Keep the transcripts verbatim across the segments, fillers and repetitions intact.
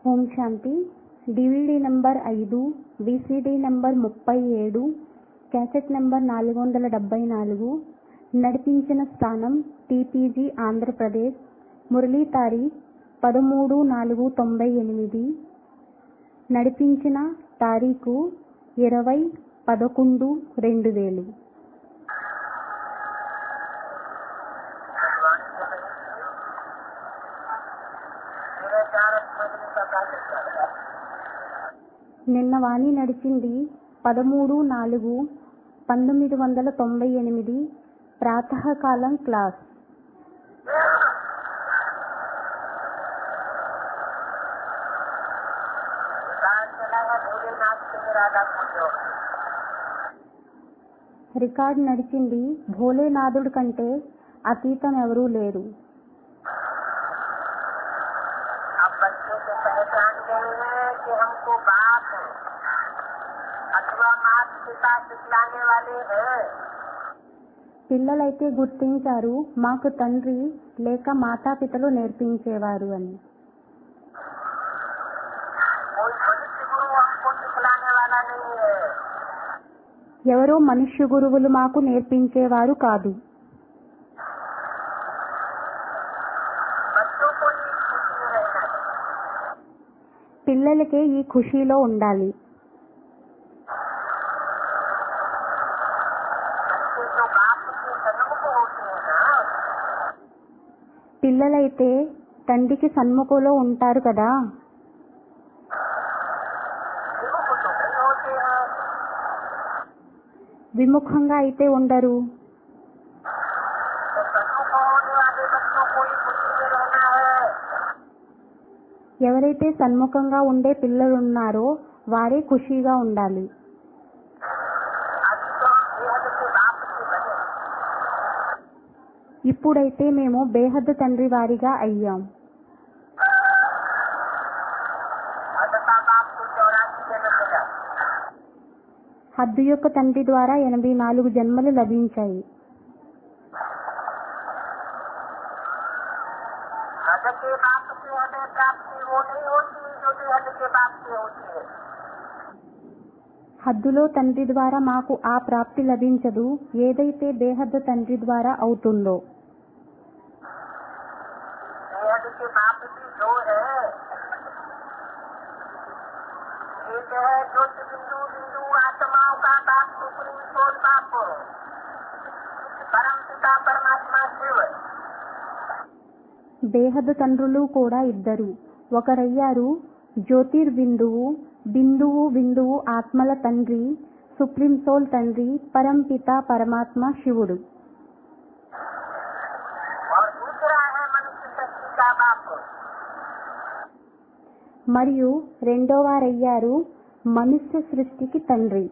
ఓం శాంతి. DVD number ఐదు, VCD number ముప్పై ఏడు, క్యాసెట్ నంబర్ నాలుగు వందల డెబ్బై నాలుగు. నడిపించిన స్థానం టీపీజీ ఆంధ్రప్రదేశ్. మురళీ తారీఖ్ పదమూడు నాలుగు తొంభై ఎనిమిది. నడిపించిన తారీఖు ఇరవై పదకొండు రెండు వేలు. నిన్న వాణి నడిచింది పదమూడు నాలుగు పంతొమ్మిది వందల తొంభై ఎనిమిది ప్రాతకాలం క్లాస్. రికార్డ్ నడిచింది భోలేనాథుడి కంటే అతీతం ఎవరూ లేరు. పిల్లలైతే గుర్తించారు మాకు తండ్రి లేక మాతాపితలు నేర్పించేవారు అని. ఎవరో మనుష్య గురువులు మాకు నేర్పించేవారు కాదు. పిల్లలకే ఈ ఖుషీలో ఉండాలి. పిల్లలైతే తండ్రికి సన్ముఖంలో ఉంటారు కదా. విముఖంగా అయితే ఉండరు. ఎవరైతే సన్ముఖంగా ఉండే పిల్లలున్నారో వారే ఖుషీగా ఉండాలి. ఇప్పుడైతే మేము బేహద్దు తండ్రి వారిగా అయ్యాం. హద్దు యొక్క తండ్రి ద్వారా ఎనభై నాలుగు జన్మలు లభించాయి. హద్దులో తండ్రి ద్వారా మాకు ఆ ప్రాప్తి లభించదు ఏదైతే బేహద్దు తండ్రి ద్వారా అవుతుందో. బేహద్దు తండ్రులు కూడా ఇద్దరు. ఒకరయ్యారు జ్యోతిర్బిందువు, బిందువు బిందువు ఆత్మల తండ్రి, సుప్రీం సోల్ తండ్రి, పరంపిత పరమాత్మ శివుడు. మరియు రెండో వారయ్యారు మనుష్య సృష్టికి తండ్రి.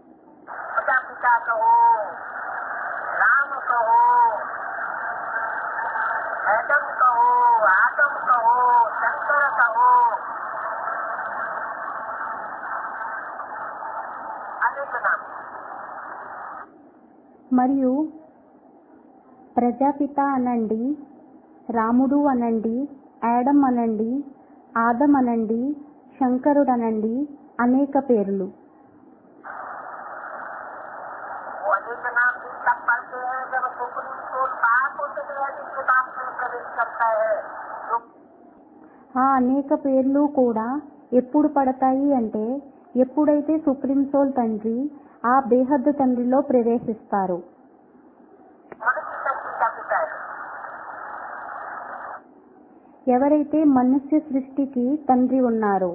మరియు ప్రజాపిత అనండి, రాముడు అనండి, యాడమ్ అనండి, ఆదం అనండి, శంకరుడు అనండి, అనేక పేర్లు. ఆ అనేక పేర్లు కూడా ఎప్పుడు పడతాయి అంటే ఎప్పుడైతే సుప్రీం సోల్ తండ్రి ఆ బేహద్దు తండ్రిలో ప్రవేశిస్తారు. ఎవరైతే మనుష్య సృష్టికి తండ్రి ఉన్నారో.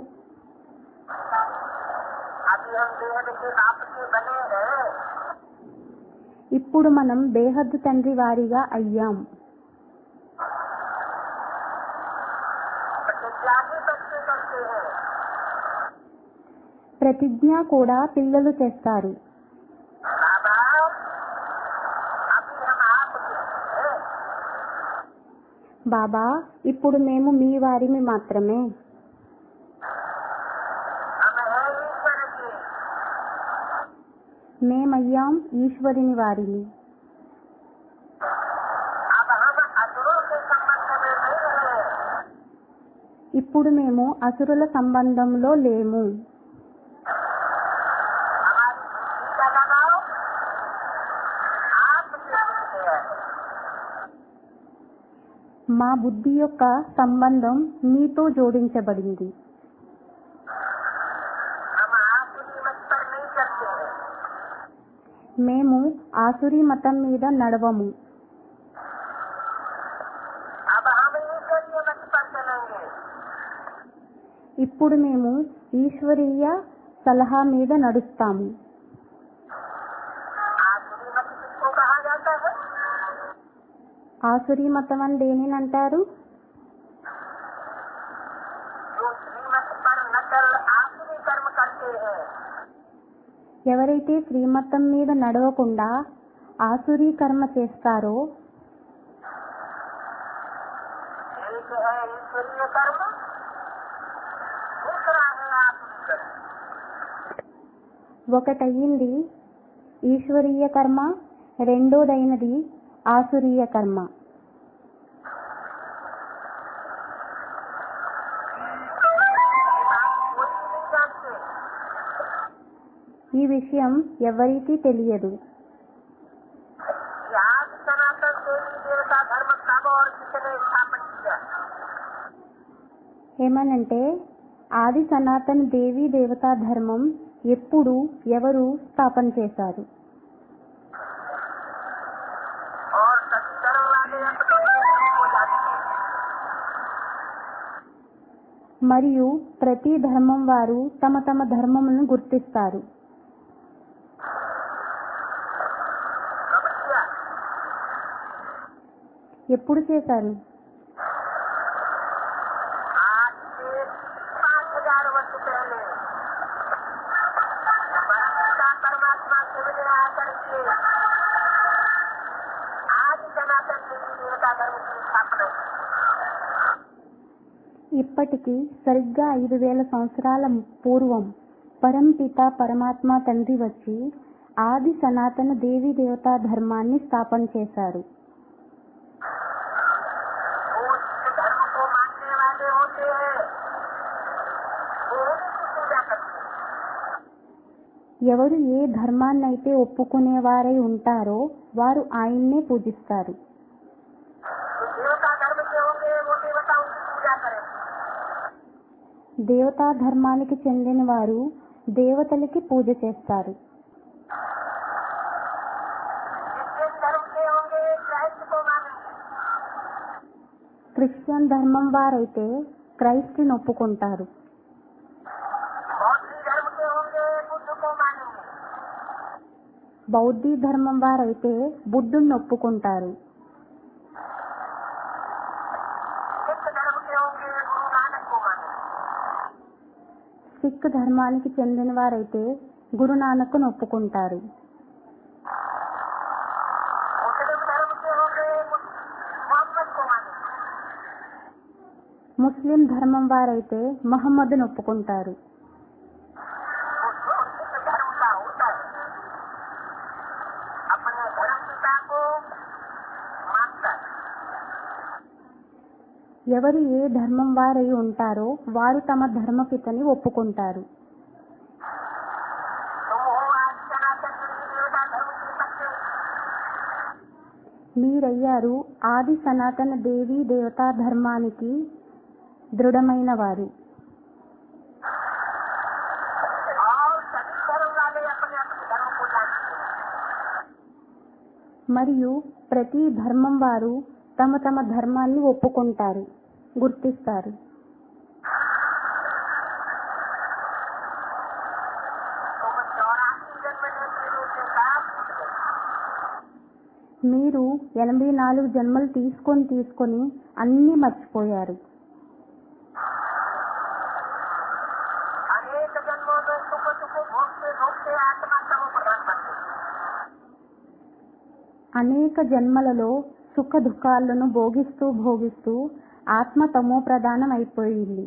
ఇప్పుడు మనం బేహద్దు తండ్రి వారిగా అయ్యాం. ప్రతిజ్ఞ కూడా పిల్లలు చేస్తారు. బాబా ఇప్పుడు మేము మీ వారిని మాత్రమే. మేమయ్యాం ఈశ్వరుని వారిని. ఇప్పుడు మేము అసురుల సంబంధంలో లేము. हमारी बुद्धि का लगाव आपसे जुड़ते हैं। మా బుద్ధి యొక్క సంబంధం మీతో జోడించబడింది. हम आसुरी मत पर नहीं चलते हैं। మేము ఆసురీ మతం మీద నడవము. अब हम ईश्वरीय मत पर चलेंगे। ఇప్పుడు మేము ఈశ్వరీయ సలహా మీద నడుస్తాము. आसुरी मत किसको कहा जाता है? ఆసురీ మతం అని దేనిని అంటారు? जो श्रीमत पर न चल आसुरी कर्म करते हैं। ఎవరైతే శ్రీమతం మీద నడవకుండా ఆసురీ కర్మ చేస్తారో एक है ईश्वरीय कर्म, दूसरा है आसुरी कर्म। ఒకటయ్యింది ఈశ్వరీయ కర్మ, రెండోదైనది ఆసురీయ కర్మ. कोई नहीं जानते। ఈ విషయం ఎవరికీ తెలియదు. कि आज सनातन देवी देवता धर्म कब और किसने स्थापन किया? ఏమనంటే ఆది సనాతన దేవీ దేవతా ధర్మం ఎప్పుడు ఎవరు స్థాపన చేశారు? और सभी धर्म वाले अपने धर्म को जानते हैं। మరియు ప్రతి ధర్మం వారు తమ తమ ధర్మములను గుర్తిస్తారు. कब किया? ఎప్పుడు చేశారు? आज से पाँच हजार वर्ष पहले परमपिता परमात्मा शिव ने आकर के आज सनातन देवी देवता धर्म की स्थापना की। ఇప్పటికి సరిగ్గా ఐదు వేల సంవత్సరాల పూర్వం పరంపిత పరమాత్మ తండ్రి వచ్చి ఆది సనాతన దేవీ దేవతా ధర్మాన్ని స్థాపన చేశారు. वो जिस धर्म को मानने वाले होते हैं वो उन्हीं की पूजा करते हैं। ఎవరు ఏ ధర్మాన్నైతే ఒప్పుకునేవారై ఉంటారో వారు ఆయన్నే పూజిస్తారు. जो देवता धर्म के होंगे वो देवताओं की पूजा करेंगे। దేవతా ధర్మానికి చెందిన వారు దేవతలకి పూజ చేస్తారు. क्रिश्चियन धर्म के होंगे क्राइस्ट को मानेंगे। క్రిస్టియన్ ధర్మం వారైతే క్రైస్తుని ఒప్పుకుంటారు. बौद्ध धर्म के होंगे बुद्ध को मानेंगे। బౌద్ధీ ధర్మం వారైతే బుద్ధుణ్ణి ఒప్పుకుంటారు. सिख धर्म के होंगे गुरु नानक को मानेंगे। సిక్ ధర్మానికి చెందిన వారైతే గురునానక్ను ఒప్పుకుంటారు. मुस्लिम धर्म के होंगे मोहम्मद को मानेंगे। ముస్లిం ధర్మం వారైతే మహమ్మద్ను ఒప్పుకుంటారు. वो जो सिख धर्म का होता है अपने धर्म पिता को मानता है। ఎవరు ఏ ధర్మం వారై ఉంటారో వారు తమ ధర్మపితని ఒప్పుకుంటారు. तो वो आज सनातन देवी देवता धर्म के पक्के। మీరయ్యారు ఆది సనాతన దేవీ దేవతా ధర్మానికి దృఢమైన వారు. और सभी धर्म वाले अपने अपने धर्म को जानते हैं। మరియు ప్రతి ధర్మం వారు తమ తమ ధర్మాన్ని ఒప్పుకుంటారు, గుర్తిస్తారు. तुम चौरासी जन्म लेते लेते साफ छूट गए। మీరు ఎనభై నాలుగు జన్మలు తీసుకొని తీసుకొని అన్నీ మర్చిపోయారు. अनेक जन्मों में सुख सुख भोगते भोगते आत्मा तमो प्रधान बन गई। అనేక జన్మలలో సుఖ దుఃఖాలను భోగిస్తూ భోగిస్తూ ఆత్మ తమో ప్రధానం అయిపోయింది.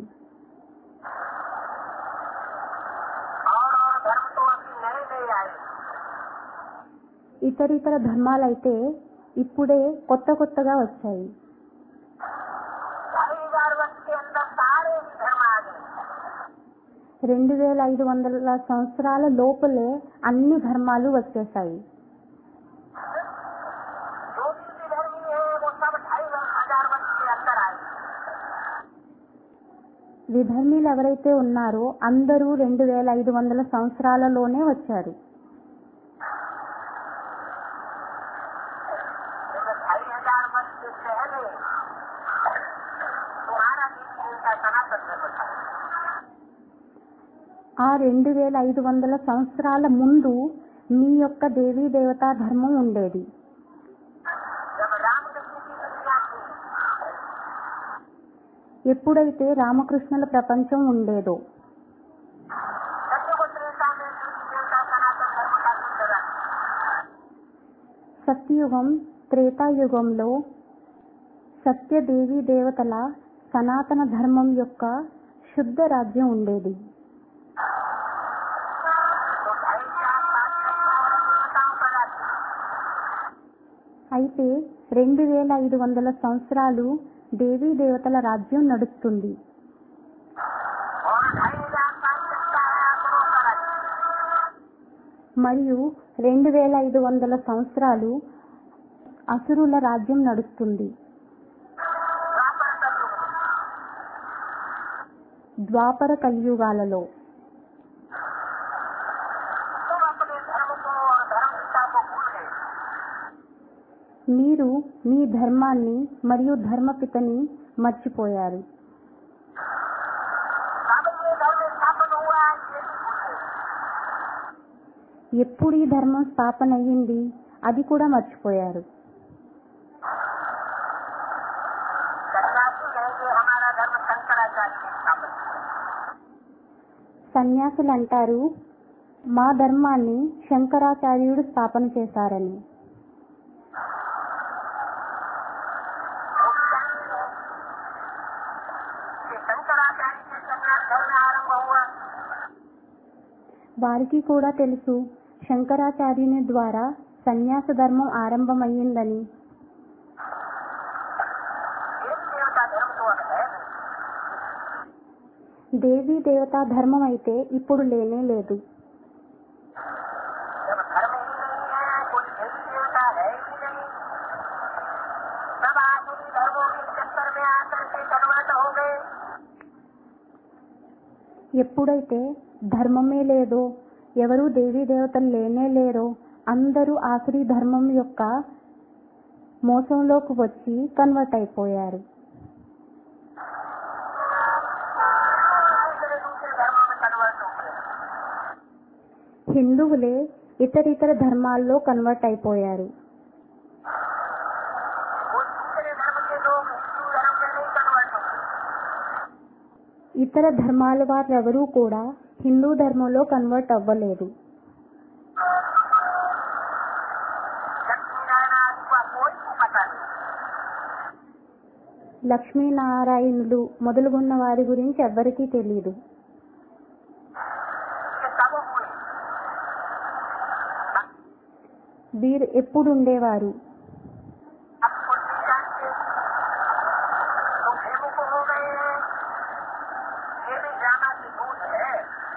और और धर्म तो अभी नए नए आए। ఇతర ఇతర ధర్మాలైతే ఇప్పుడే కొత్త కొత్తగా వచ్చాయి. ढाई हजार वर्ष के अंदर सारे రెండు వేల ఐదు వందల సంవత్సరాల లోపలే అన్ని ధర్మాలు వచ్చేసాయి. जो भी विधर्मी है वो सब ढाई हजार वर्ष के अंदर आए. విధర్మీలు ఎవరైతే ఉన్నారో అందరూ రెండు వేల ఐదు వందల సంవత్సరాలలోనే వచ్చారు. ढाई हजार वर्ष से पहले तुम्हारा जीवन का सनातन धर्म था. ఆ రెండు వేల ఐదు వందల సంవత్సరాల ముందు మీ యొక్క దేవీ దేవతా ధర్మం ఉండేది. जब रामकृष्ण की दुनिया थी ఎప్పుడైతే రామకృష్ణుల ప్రపంచం ఉండేదో सत्युग त्रेता में देवी देवता सनातन धर्म का सुंदरन. సత్యయుగం త్రేతాయుగంలో సత్య దేవీ దేవతల సనాతన ధర్మం యొక్క శుద్ధ రాజ్యం ఉండేది. तो ढाई चार पाँच देवताओं का राज्य. అయితే రెండు వేల ఐదు వందల సంవత్సరాలు దేవీ దేవతల రాజ్యం నడుస్తుంది. और ढाई हजार पाँच चलता है आसुरों का राज्य. మరియు రెండు వేల ఐదు వందల సంవత్సరాలు అసురుల రాజ్యం నడుస్తుంది. द्वापर कलयुग में ద్వాపర కలియుగాలలో तुम अपने धर्म को और धर्म पिता को भूल गए. మీరు మీ ధర్మాన్ని మరియు ధర్మపితని మర్చిపోయారు. कब ये धर्म स्थापन हुआ ये भी भूल गए. ఎప్పుడు ఈ ధర్మం స్థాపన అయ్యింది అది కూడా మర్చిపోయారు. सन्यासी कहेंगे हमारा धर्म शंकराचार्य ने स्थापन किया. సన్యాసులు అంటారు మా ధర్మాన్ని శంకరాచార్యుడు స్థాపన చేశారని. वो भी जानेंगे कि शंकराचार्य से सन्यास धर्म आरंभ हुआ. వారికి కూడా తెలుసు శంకరాచార్యుని ద్వారా సన్యాస ధర్మం ఆరంభమయ్యిందని. देवी देवता धर्म तो अब है नहीं. దేవీ దేవతా ధర్మం అయితే ఇప్పుడు లేనే లేదు. जब धर्म ही नहीं है कोई देवी देवता है ही नहीं. सब आसुरी धर्मों के चक्कर में आकर के कन्वर्ट हो गए. ఎప్పుడైతే ధర్మమే లేదో ఎవరు దేవీ దేవతలు లేనే లేరో అందరూ ఆసురీ ధర్మం యొక్క మోసంలోకి వచ్చి కన్వర్ట్ అయిపోయారు. दूसरे दूसरे धर्मों में कन्वर्ट हो गए. హిందువులే ఇతరితర ధర్మాల్లో కన్వర్ట్ అయిపోయారు. वो दूसरे धर्म के लोग हिंदू धर्म में नहीं कन्वर्ट हो गए. ఇతర ధర్మాల వారెవరూ కూడా హిందూ ధర్మంలో కన్వర్ట్ అవ్వలేదు. लक्ष्मीनारायण आदि का कोई को पता नहीं. లక్ష్మీనారాయణులు మొదలుగున్న వారి గురించి ఎవ్వరికీ తెలియదు. कि कब हुए. వీరు ఎప్పుడు ఉండేవారు. अब खुद नहीं जानते. तो बेमुख हो गए हैं. ये भी ड्रामा की भूत है.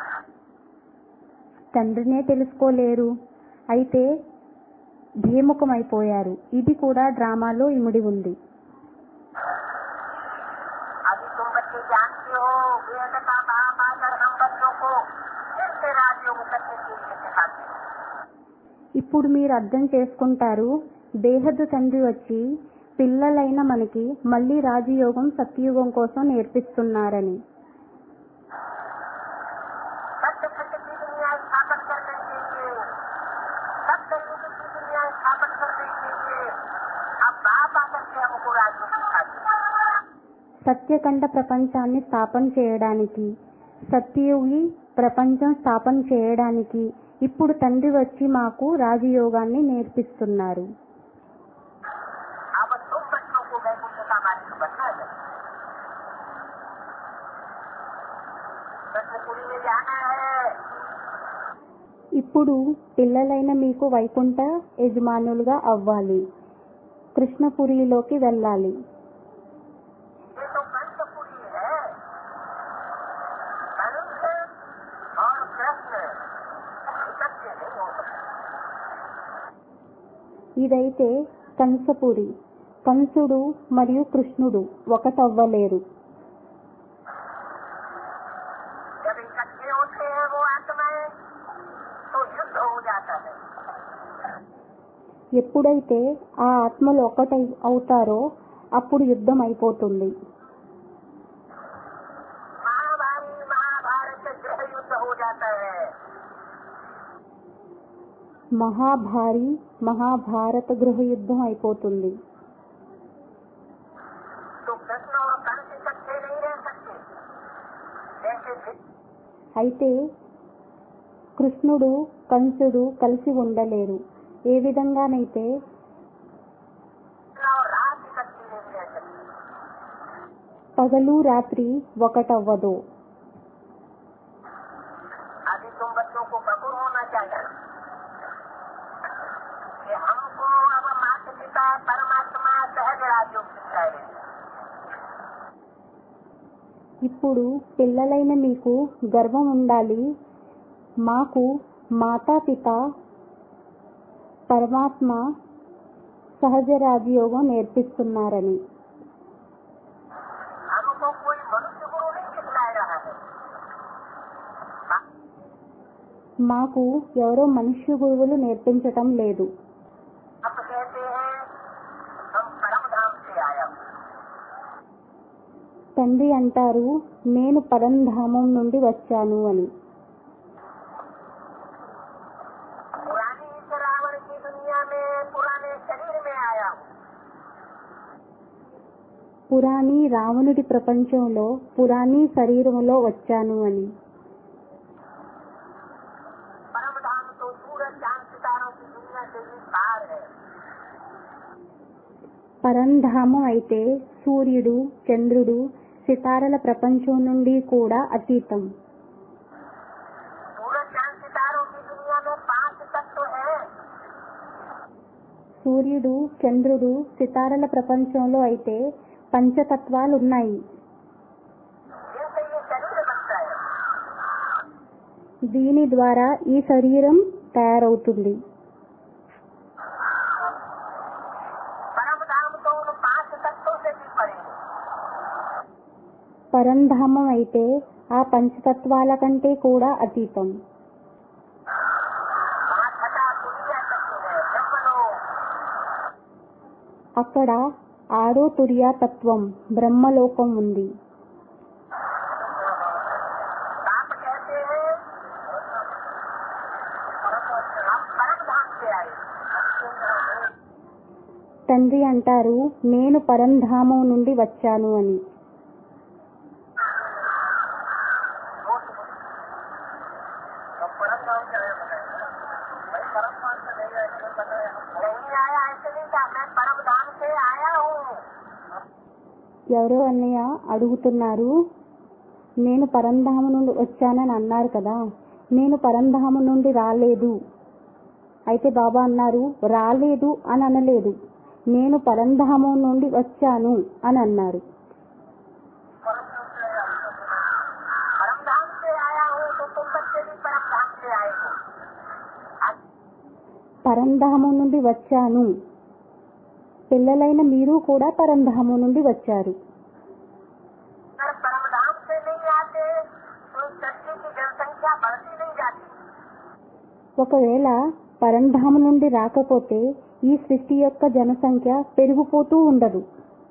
తండ్రినే తెలుసుకోలేరు. అయితే భేముఖమైపోయారు. ఇది కూడా డ్రామాలో ఇమిడి ఉంది. अभी तुम बच्चे जानते हो वेद का बाप आकर हम बच्चों को फिर से राजयोग करने के लिए सिखाते हैं. ఇప్పుడు మీరు అర్థం చేసుకుంటారు దేహదు తండ్రి వచ్చి పిల్లలైన మనకి మళ్ళీ రాజయోగం సత్యయుగం కోసం నేర్పిస్తున్నారని. सत्य खंड की दुनिया स्थापन करने के लिए सत्य युग की दुनिया स्थापन करने के लिए अब बाप आकर के हमको राजयोग सिखाते हैं. సత్యఖండ ప్రపంచాన్ని స్థాపన చేయడానికి సత్యయుగి ప్రపంచం స్థాపన చేయడానికి ఇప్పుడు తండ్రి వచ్చి మాకు రాజయోగాన్ని నేర్పిస్తున్నారు. अब तुम बच्चों को वैकुंठ का मालिक बनना है. कृष्णपुरी में जाना है. ఇప్పుడు పిల్లలైన మీకు వైకుంఠ యజమానులుగా అవ్వాలి. కృష్ణపురిలోకి వెళ్ళాలి. ये तो कंसपुरी है. कंस ఇదైతే కంసపురి. కంసుడు మరియు కృష్ణుడు ఒకటవ్వలేరు. जब इकट्ठे होते हैं वो आत्माएं तो युद्ध हो जाता है। ఎప్పుడైతే ఆ ఆత్మలు ఒకటై అవుతారో అప్పుడు యుద్ధం అయిపోతుంది. महाभारी महाभारत गृह युद्ध हो जाता है। మహాభారీ మహాభారత గృహ యుద్ధం అయిపోతుంది. तो कृष्ण और कंस इकट्ठे नहीं रह सकते। जैसे అయితే కృష్ణుడు కంసుడు కలిసి ఉండలేరు. ఏ విధంగానైతే दिन और रात इकट्ठी नहीं रह सकते। పగలు రాత్రి ఒకటవ్వదు. अभी तुम बच्चों को बकुर होना चाहिए कि हमको अब माता पिता परमात्मा सहज राजयोग सिखाए। ఇప్పుడు పిల్లలైన మీకు గర్వం ఉండాలి, మాకు మాతాపిత పరమాత్మ సహజ రాజయోగం నేర్పిస్తున్నారని. हमको कोई मनुष्य गुरु नहीं सिखला रहा है। మాకు ఎవరో మనుష్య గురువులు నేర్పించటం లేదు. आप कहते हैं हम परम धाम से आया हूँ। తండ్రి అంటారు నేను పరంధామం నుండి వచ్చాను అని. पुरानी इस रावण की दुनिया में पुराने शरीर में आया हूँ। పురాణి రావణుడి ప్రపంచంలో పురాణి శరీరంలో వచ్చాను అని. परम धाम तो सूरज चांद सितारों की दुनिया से भी पार है। పరంధామం అయితే సూర్యుడు చంద్రుడు సితారల ప్రపంచం నుండి కూడా అతీతం. सूरज चांद सितारों की दुनिया में पांच तत्व है। సూర్యుడు చంద్రుడు సితారల ప్రపంచంలో అయితే పంచతత్వాలు ఉన్నాయి. जिनसे ये शरीर बनता है। దీని ద్వారా ఈ శరీరం తయారవుతుంది. परम धाम तो उन पांच तत्वों से भी परे है। పరంధామం అయితే ఆ పంచతత్వాల కంటే కూడా అతీతం. वहाँ छठा तुरिया तत्व है, ब्रह्मलोक। అక్కడ ఆరో తురియా తత్వం బ్రహ్మలోకం ఉంది. आप कहते हैं हम परम धाम से आए। తండ్రి అంటారు నేను పరంధామం నుండి వచ్చాను అని. हम परम धाम से आए भाई, परम धाम से नहीं आए, नहीं आया ऐसे नहीं कहा, मैं परम धाम से आया हूँ। ఎవరో అన్నయ్య అడుగుతున్నారు, నేను పరంధామం నుండి వచ్చానని అన్నారు కదా, నేను పరంధామం నుండి రాలేదు. అయితే బాబా అన్నారు రాలేదు అని అనలేదు, నేను పరంధామం నుండి వచ్చాను అని అన్నారు. परम धाम से आया हूँ तो तुम बच्चे भी परम धाम से आए हो। పరంధామం నుండి వచ్చాను, పిల్లలైన మీరు కూడా పరంధామం నుండి వచ్చారు. अगर परम धाम से नहीं आते तो सृष्टि की जनसंख्या बढ़ती नहीं जाती। ఒకవేళ పరంధామం నుండి రాకపోతే ఈ సృష్టి యొక్క జనసంఖ్య పెరిగిపోతూ ఉండదు.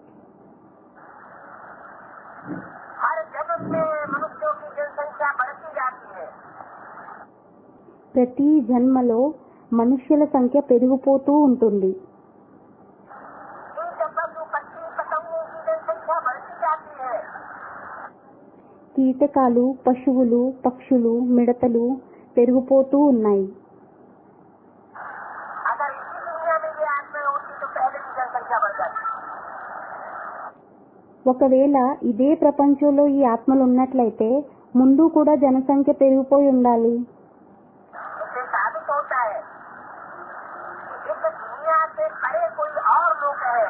हर जगत में मनुष्यों की जनसंख्या बढ़ती जाती है। ప్రతి జన్మలో మనుష్యుల సంఖ్య పెరిగిపోతూ ఉంటుంది. कीट पशु पक्षी पतंगों की जनसंख्या बढ़ती जाती है। కీటకాలు పశువులు పక్షులు మిడతలు పెరిగిపోతూ ఉన్నాయి. अगर इसी दुनिया में ये आत्मा होती तो पहले की जनसंख्या बढ़ जाती। ఒకవేళ ఇదే ప్రపంచంలో ఈ ఆత్మలు ఉన్నట్లయితే ముందు కూడా జనసంఖ్య పెరిగిపోయి ఉండాలి. इससे साबित होता है कि इस दुनिया से परे कोई और लोक है।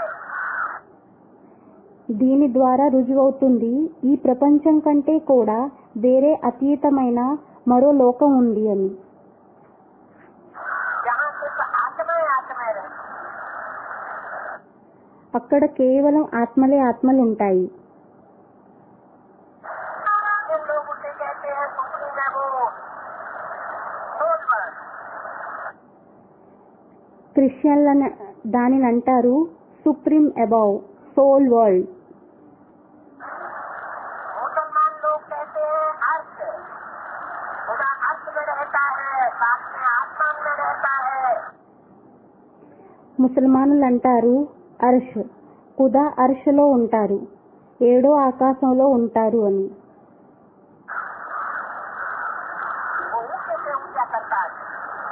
దీని ద్వారా రుజువవుతుంది ఈ ప్రపంచం కంటే కూడా వేరే అతీతమైన మరో లోకం ఉంది అని. जहाँ सिर्फ आत्माएं आत्माएं रहती हैं। అక్కడ కేవలం ఆత్మలే ఆత్మలు ఉంటాయి. ये लोग उसे कहते हैं सुप्रीम है वो सोल वर्ड। క్రిస్టియన్ల దానిని అంటారు సుప్రీం అబౌవ్ సోల్ వరల్డ్. मुसलमान लोग कहते हैं अर्थ, खुदा अर्थ में रहता है, साथ में आत्मा में रहता है। ముసల్మానులు అంటారు అర్ష్, ఖుదా అర్ష్లో ఉంటారు, ఏడో ఆకాశంలో ఉంటారు అని. वो ऊंचे से ऊंचा करता है।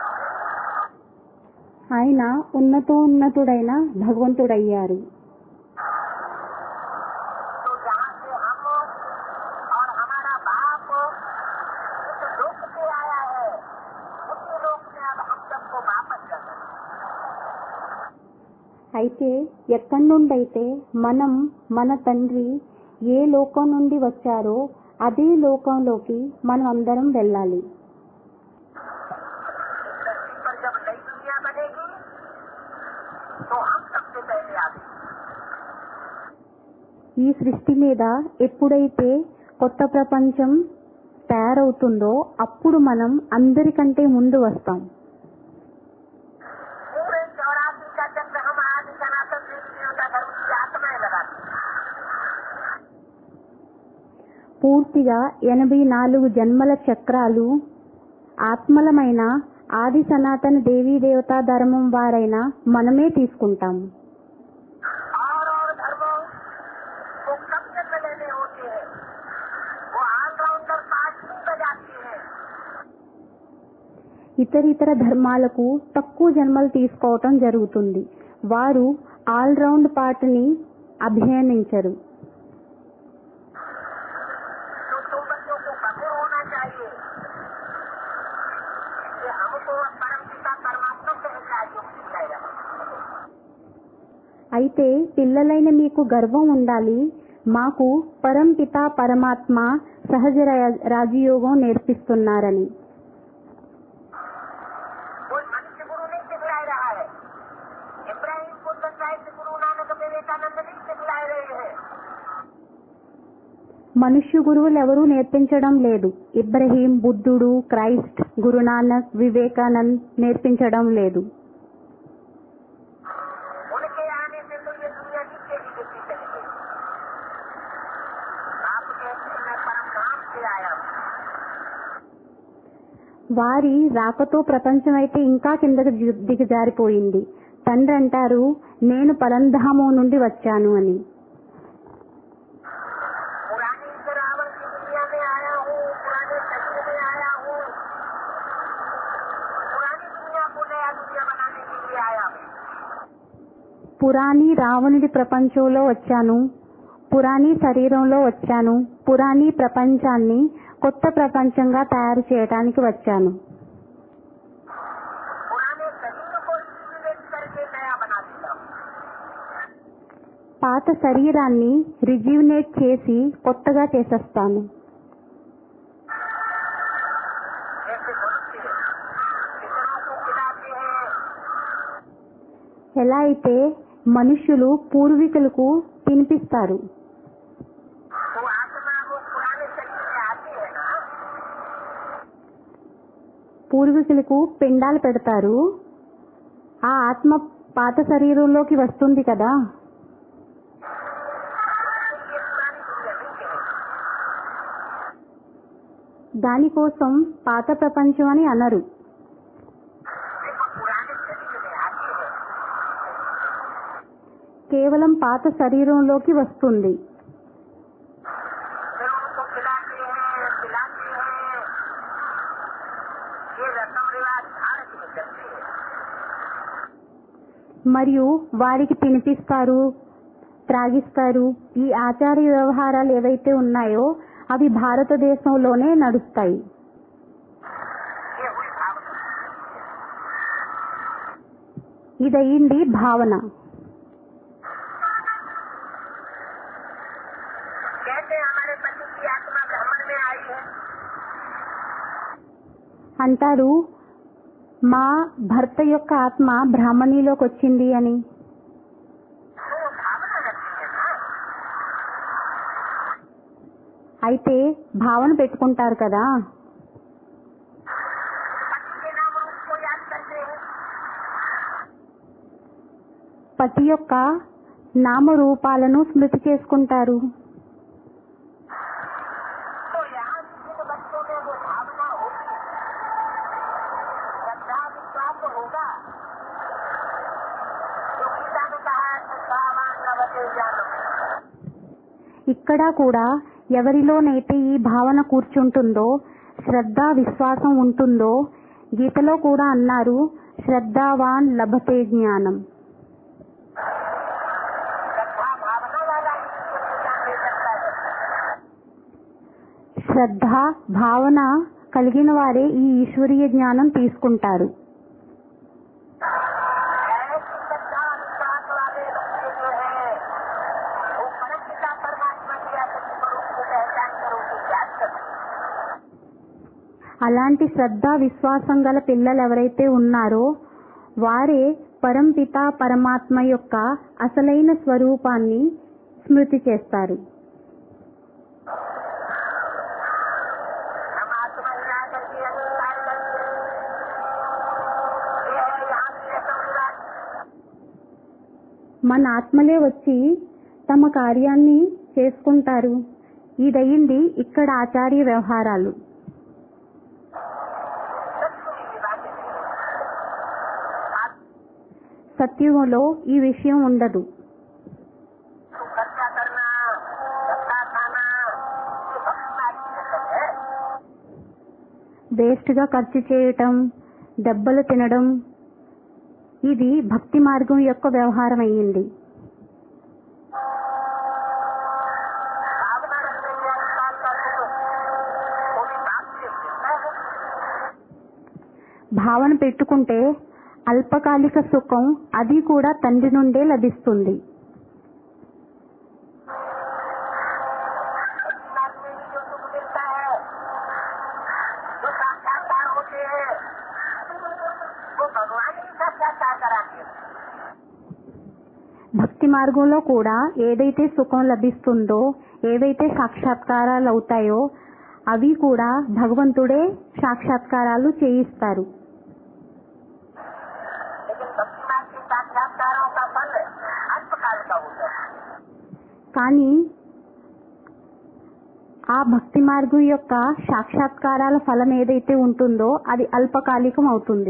ఆయన ఉన్నతోన్నతుడైన భగవంతుడయ్యారు. तो जहाँ से हम और हमारा बाप इस लोक से आया है, उसी लोक में अब हम सबको वापस करना है। అయితే ఎక్కడి నుండైతే మనం మన తండ్రి ఏ లోకం నుండి వచ్చారో అదే లోకంలోకి మనం అందరం వెళ్ళాలి. धरती पर जब नई दुनिया बनेगी तो हम सबसे पहले आगे। ఈ సృష్టి మీద ఎప్పుడైతే కొత్త ప్రపంచం తయారవుతుందో అప్పుడు మనం అందరికంటే ముందు వస్తాం. पूरे चौरासी का चक्र हम आदि सनातन देवी देवता धर्म की आत्माएं लगाते हैं। పూర్తిగా ఎనభై నాలుగు జన్మల చక్రాలు ఆత్మలమైన ఆది సనాతన దేవీ దేవతా ధర్మం వారైన మనమే తీసుకుంటాం. और और धर्मों को कम जन्म लेने होते हैं, वो ऑलराउंडर पार्ट नहीं बजाती है। ఇతర ఇతర ధర్మాలకు తక్కువ జన్మలు తీసుకోవటం జరుగుతుంది. వారు ఆల్రౌండ్ పార్ట్ని అభినయించరు. तो तुम बच्चों को कठोर होना चाहिए कि हमको परम पिता परमात्मा से सहयोग मिलेगा। అయితే పిల్లలైన మీకు గర్వం ఉండాలి, మాకు పరంపిత పరమాత్మ సహజ రా- రాజయోగం నేర్పిస్తున్నారని. कोई मनुष्य गुरु नहीं सिखला रहा है। इब्राहिम को संसार गुरु नानक विवेकानंद नहीं सिखला रहे हैं। మనుష్య గురువులు ఎవరూ నేర్పించడం లేదు. ఇబ్రహీం, బుద్ధుడు, క్రైస్ట్, గురునానక్, వివేకానంద్ నేర్పించడం లేదు. उनके आने से तो ये दुनिया नीचे ही गिरती चली गई। आप कहते हैं मैं परम धाम से आया हूँ। వారి రాకతో ప్రపంచం అయితే ఇంకా కిందకు ది- దిగజారిపోయింది. తండ్రి అంటారు నేను పరంధామం నుండి వచ్చాను అని. पुरानी इस रावण की दुनिया में आया हूँ, पुराने शरीर में आया हूँ, पुरानी दुनिया को नया दुनिया बनाने के लिए आया हूँ। పురాణి రావణుడి ప్రపంచంలో వచ్చాను, పురాణి శరీరంలో వచ్చాను, పురాణి ప్రపంచాన్ని కొత్త ప్రపంచంగా తయారు చేయడానికి వచ్చాను. पुराने शरीर को रिजुविनेट करके नया बना देता हूँ। పాత శరీరాన్ని రిజ్యూనేట్ చేసి కొత్తగా చేసేస్తాను. जैसे मनुष्य पितरों को खिलाते हैं, ఎలా అయితే మనుష్యులు పూర్వీకులకు తినిపిస్తారు, तो आत्मा वो पुराने शरीर में आती है ना। పూర్వీకులకు పిండాలు పెడతారు, ఆ ఆత్మ పాత శరీరంలోకి వస్తుంది కదా. ये पुरानी दुनिया नहीं कहेगी। దానికోసం పాత ప్రపంచం అని అనరు. देखो पुराने शरीर में आती है, కేవలం పాత శరీరంలోకి వస్తుంది. फिर उनको खिलाते हैं पिलाते हैं। ये रस्म रिवाज भारत में चलते हैं। మరియు వారికి తినిపిస్తారు, త్రాగిస్తారు. ఈ ఆచార వ్యవహారాలు ఏవైతే ఉన్నాయో అవి భారతదేశంలోనే నడుస్తాయి. ये हुई भावना। ఇదయింది భావన. कहते हैं हमारे पति की आत्मा ब्राह्मण में आई है। అంటారు మా భర్త యొక్క ఆత్మ బ్రాహ్మణిలోకి వచ్చింది అని. तो भाव అయితే భావన పెట్టుకుంటారు కదా, पति के नाम रूप को याद करते हैं। పతి యొక్క నామరూపాలను స్మృతి చేసుకుంటారు. तो यहाँ जिन बच्चों में वो भावना होगी, श्रद्धा विश्वास होगा, जो गीता ने कहा है श्रद्धावान लभते ज्ञानम। ఇక్కడ కూడా ఎవరిలోనైతే ఈ భావన కూర్చుంటుందో, శ్రద్ధ విశ్వాసం ఉంటుందో, గీతలో కూడా అన్నారు శ్రద్ధావాన్ లభతే జ్ఞానం. श्रद्धा भावना वाला ही ईश्वर को जान ले सकता है। శ్రద్ధ భావన కలిగిన వారే ఈ ఈశ్వరీయ జ్ఞానం తీసుకుంటారు. ऐसी श्रद्धा विश्वास वाले बच्चे जो है वो परम पिता परमात्मा की आसक्ति स्वरूप को पहचान कर उसे याद करते हैं। అలాంటి శ్రద్ధ విశ్వాసం గల పిల్లలు ఎవరైతే ఉన్నారో వారే పరంపిత పరమాత్మ యొక్క అసలైన స్వరూపాన్ని స్మృతి చేస్తారు. हम आत्मा हिला करके अहंकार करते हैं। ये है यहाँ की रसम रिवाज। మన ఆత్మలే వచ్చి తమ కార్యాన్ని చేసుకుంటారు. ఇదయింది ఇక్కడ ఆచార్య వ్యవహారాలు. सत्य की बातें हैं। సత్యులో ఈ విషయం ఉండదు. तो खर्चा करना, धक्का खाना, ये भक्ति मार्ग की रसम है। వేస్ట్ గా ఖర్చు చేయటం, దెబ్బలు తినడం, ఇది భక్తి మార్గం యొక్క వ్యవహారం అయ్యింది. भावना रख रही है अहंकार करके तो वो भी बाप से मिलता है। భావన పెట్టుకుంటే అల్పకాలిక సుఖం అది కూడా తండ్రి నుండే లభిస్తుంది. भक्ति मार्ग में भी जो सुख मिलता है, जो साक्षात्कार होते हैं, वो भगवान ही साक्षात्कार कराते हैं। భక్తి మార్గంలో కూడా ఏదైతే సుఖం లభిస్తుందో, ఏవైతే సాక్షాత్కారాలు అవుతాయో అవి కూడా భగవంతుడే సాక్షాత్కారాలు చేయిస్తారు. लेकिन भक्ति मार्ग के साक्षात्कारों का फल अल्पकाल का होता है। కానీ ఆ భక్తి మార్గం యొక్క సాక్షాత్కారాల ఫలం ఏదైతే ఉంటుందో అది అల్పకాలికం అవుతుంది.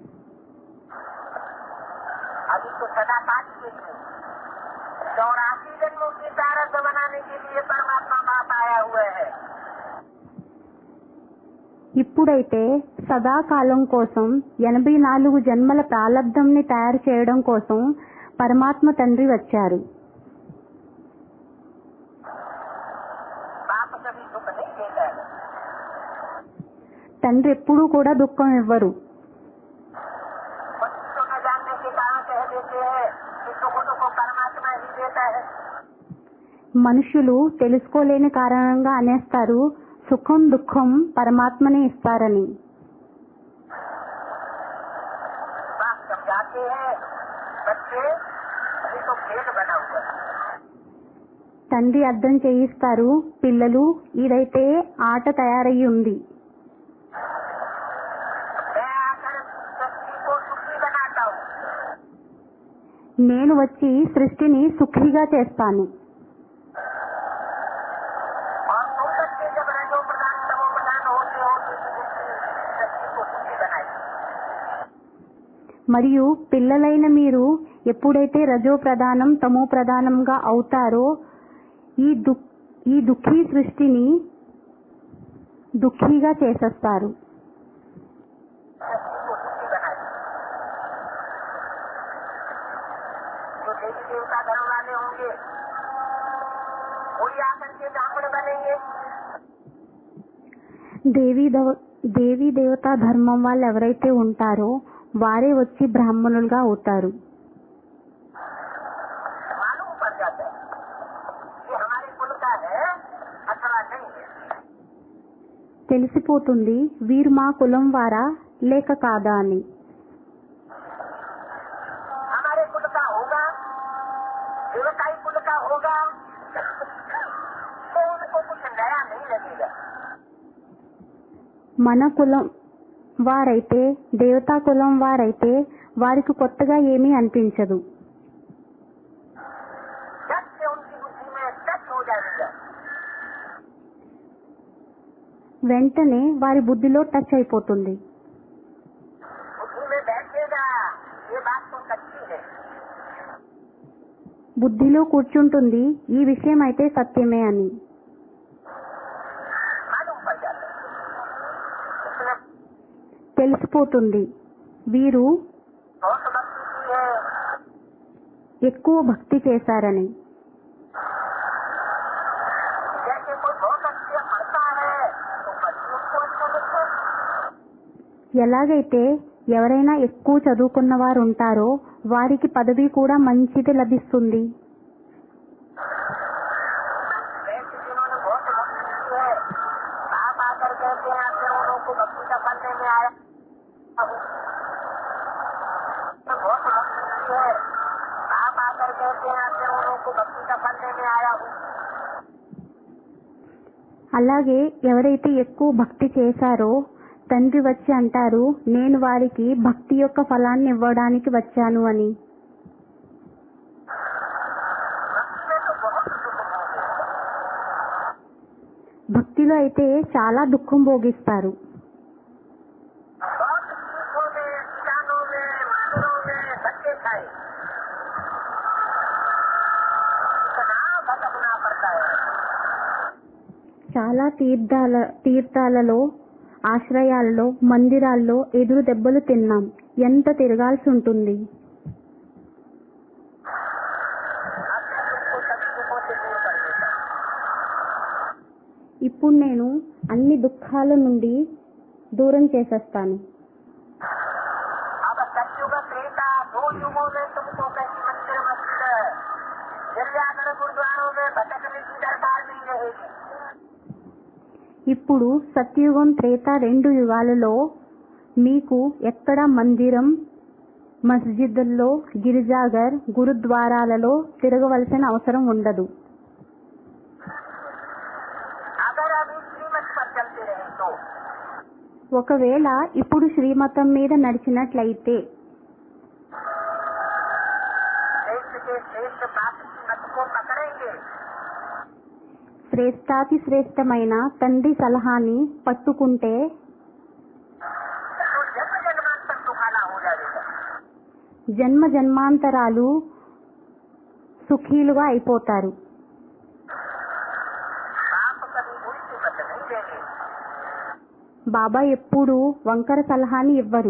अभी तो सदा काल के लिए चौरासी जन्मों की प्रारब्ध बनाने के लिए परमात्मा बाप आया हुआ है। ఇప్పుడైతే సదాకాలం కోసం ఎనభై నాలుగు జన్మల ప్రాలబ్ధంని తయారు చేయడం కోసం పరమాత్మ తండ్రి వచ్చారు. बाप कभी दुख नहीं देता है। తండ్రి ఎప్పుడూ కూడా దుఃఖం ఇవ్వరు. बच्चों न जानने के कारण कह देते हैं कि सुख दुख परमात्मा ही देता है। మనుషులు తెలుసుకోలేని కారణంగా అనేస్తారు సుఖం దుఃఖం పరమాత్మనే ఇస్తారని. बाप समझाते हैं बच्चे अभी तो खेल बना हुआ है। తండ్రి అర్థం చేయిస్తారు పిల్లలు ఇదైతే ఆట తయారయ్యి ఉంది. मैं आकर सृष्टि को सुखी बनाता हूँ। నేను వచ్చి సృష్టిని సుఖిగా చేస్తాను. और तुम बच्चे जब रजो प्रधान तमो प्रधान होते हो तो सृष्टि को सुखी बनाई। మరియు పిల్లలైన మీరు ఎప్పుడైతే రజో ప్రధానం తమో ప్రధానంగా అవుతారో ఈ దు ఈ దుఃఖీ సృష్టిని దుఃఖీగా చేసేస్తారు. सृष्टि को सुखी बनाई। जो देवी देवता धर्म वाले होंगे वही आकर के ब्राह्मण बनेंगे। దేవీ దవ- దేవీ దేవతా ధర్మం వాళ్ళు ఎవరైతే ఉంటారో వారే వచ్చి బ్రాహ్మణులుగా అవుతారు. मालूम पड़ जाता है कि हमारे कुल का है अथवा नहीं है। తెలిసిపోతుంది వీరు మా కులం వారా లేక కాదా అని. हमारे कुल का होगा, व्यवसायी कुल का होगा तो उनको कुछ नया नहीं మన కులం వారైతే దేవతా కులం వారైతే వారికి కొత్తగా ఏమీ అనిపించదు. जब से उनकी बुद्धि में टच हो जाएगा, వెంటనే వారి బుద్ధిలో టచ్ అయిపోతుంది. बुद्धि में बैठेगा, ये बात तो सच्ची है, బుద్ధిలో కూర్చుంటుంది ఈ విషయం అయితే సత్యమే అని. मालूम पड़ जाता है। इसने తెలిసిపోతుంది వీరు बहुत भक्ति की है, ఎక్కువ భక్తి చేశారని. जैसे कोई बहुत अच्छे पढ़ता है तो बच्चे उसको अच्छे लगते हैं, ఎలాగైతే ఎవరైనా ఎక్కువ చదువుకున్న వారు ఉంటారో వారికి పదవి కూడా మంచిది లభిస్తుంది. वैसे जिन्होंने बहुत भक्ति की है, आप आकर कहते हैं आपने उन्हों को भक्ति का फल देने आया हूँ। बहुत भक्ति की है, आप आकर कहते हैं आपने उन्हों को भक्ति का फल देने आया हूँ। అలాగే ఎవరైతే ఎక్కువ భక్తి చేశారో తండ్రి వచ్చి అంటారు నేను వారికి భక్తి యొక్క ఫలాన్ని ఇవ్వడానికి వచ్చాను అని. भक्ति में तो बहुत सुख होते हैं, భక్తిలో అయితే చాలా దుఃఖం భోగిస్తారు. बहुत तीर्थों में, स्थानों में, मंदिरों में धक्के खाए, इतना भटकना पड़ता है। చాలా తీర్థాల తీర్థాలలో ఆశ్రయాల్లో మందిరాల్లో ఎదురు దెబ్బలు తిన్నాం, ఎంత తిరగాల్సి ఉంటుంది. अब मैं तुमको सभी दुखों से दूर कर देता हूँ। ఇప్పుడు నేను అన్ని దుఃఖాల నుండి దూరం చేసేస్తాను. अब सत्युग त्रेता दो युगों में तुमको कहीं मंदिर मस्जिद गिरजाघर गुरुद्वारों में भटकने की दरकार नहीं रहेगी। ఇప్పుడు సత్యుగం త్రేత రెండు యుగాలలో మీకు ఎక్కడ మందిరం మస్జిద్ల్లో గిరిజాగర్ గురుద్వారాలలో తిరగవలసిన అవసరం ఉండదు. अगर अभी श्रीमत पर चलते रहे तो ఒకవేళ ఇప్పుడు శ్రీమతం మీద నడిచినట్లయితే श्रेष्ठ के श्रेष्ठ बाप की मत को पकड़ेंगे, శ్రేష్టాతి శ్రేష్టమైన తండ్రి సలహాని పట్టుకుంటే तो जन्म जन्मांतर सुखाना हो जाएगा। జన్మ జన్మాంతరాలు సుఖీలుగా అయిపోతారు. बाप कभी उल्टी मत नहीं देंगे, బాబా ఎప్పుడూ వంకర సలహాని ఇవ్వరు.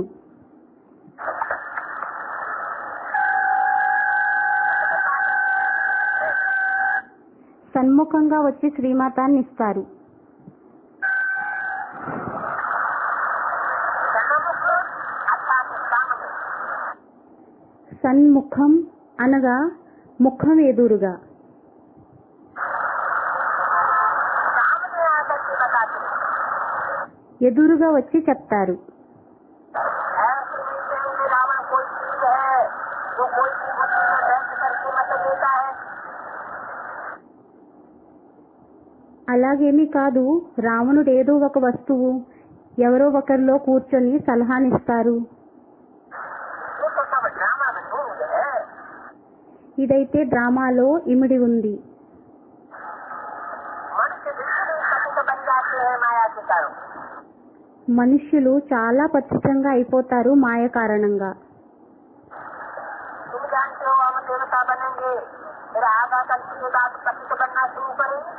సన్ముఖంగా వచ్చి శ్రీమతాన్ని ఇస్తారు. सन्मुख अर्थात सामने, సన్ముఖం అనగా ముఖం ఎదురుగా, सामने आकर के बताते हैं। ఎదురుగా వచ్చి చెప్తారు. ऐसे नहीं कहेंगे रावण कोई चीज है जो कोई भी बुद्धि में बैठ करके मत देता है। అలాగేమీ కాదు, రావణుడు ఏదో ఒక వస్తువు ఎవరో ఒకరిలో కూర్చొని సలహానిస్తారు. ये तो सब ड्रामा में डूब है। ఇదైతే డ్రామాలో ఇమిడి ఉంది. मनुष्य बिल्कुल ही पतित बन जाते हैं माया के कारण। మనుష్యులు చాలా పతితంగా అయిపోతారు మాయ కారణంగా. तुम जानते हो हम देवता बनेंगे, फिर आधा कल के बाद पतित बनना शुरू करेंगे।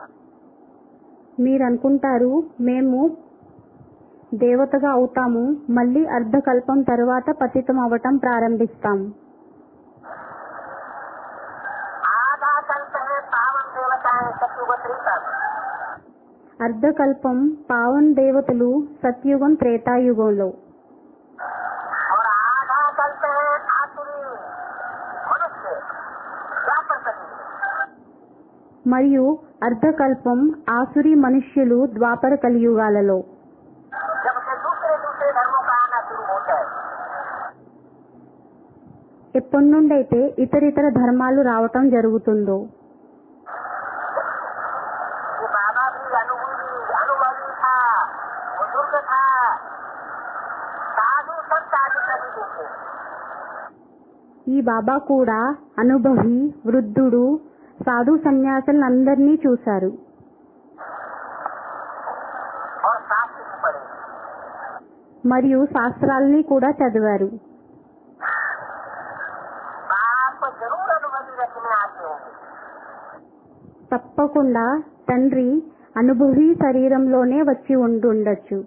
మీరు అనుకుంటారు మేము దేవతగా అవుతాము, మళ్ళీ అర్ధకల్పం తరువాత పతితం అవ్వటం ప్రారంభిస్తాం. आधा कल्प है पावन देवताएं सत्युग त्रेता में, అర్ధకల్పం పావన్ దేవతలు సత్యుగం త్రేతాయుగంలో, और आधा कल्प है आसुरी मनुष्य द्वापर कलयुग में। మరియు అర్ధకల్పం ఆసురి మనుష్యులు ద్వాపర కలియుగాలలో. जब से दूसरे दूसरे धर्मों का आना शुरू होता है, ఎప్పటి నుండైతే ఇతరితర ధర్మాలు రావటం జరుగుతుందో, ये बाबा भी अनुभवी अनुभवी था, बुजुर्ग को देखे। ఈ బాబా కూడా అనుభవి వృద్ధుడు సాధు సన్యాసులందరినీ చూశారు और शास्त्र भी पढ़े। మరియు శాస్త్రాల్ని కూడా చదివారు. आप जरूर अनुभवी रथ में आते होंगे। తప్పకుండా తండ్రి అనుభవి శరీరంలోనే వచ్చి ఉండుండొచ్చు.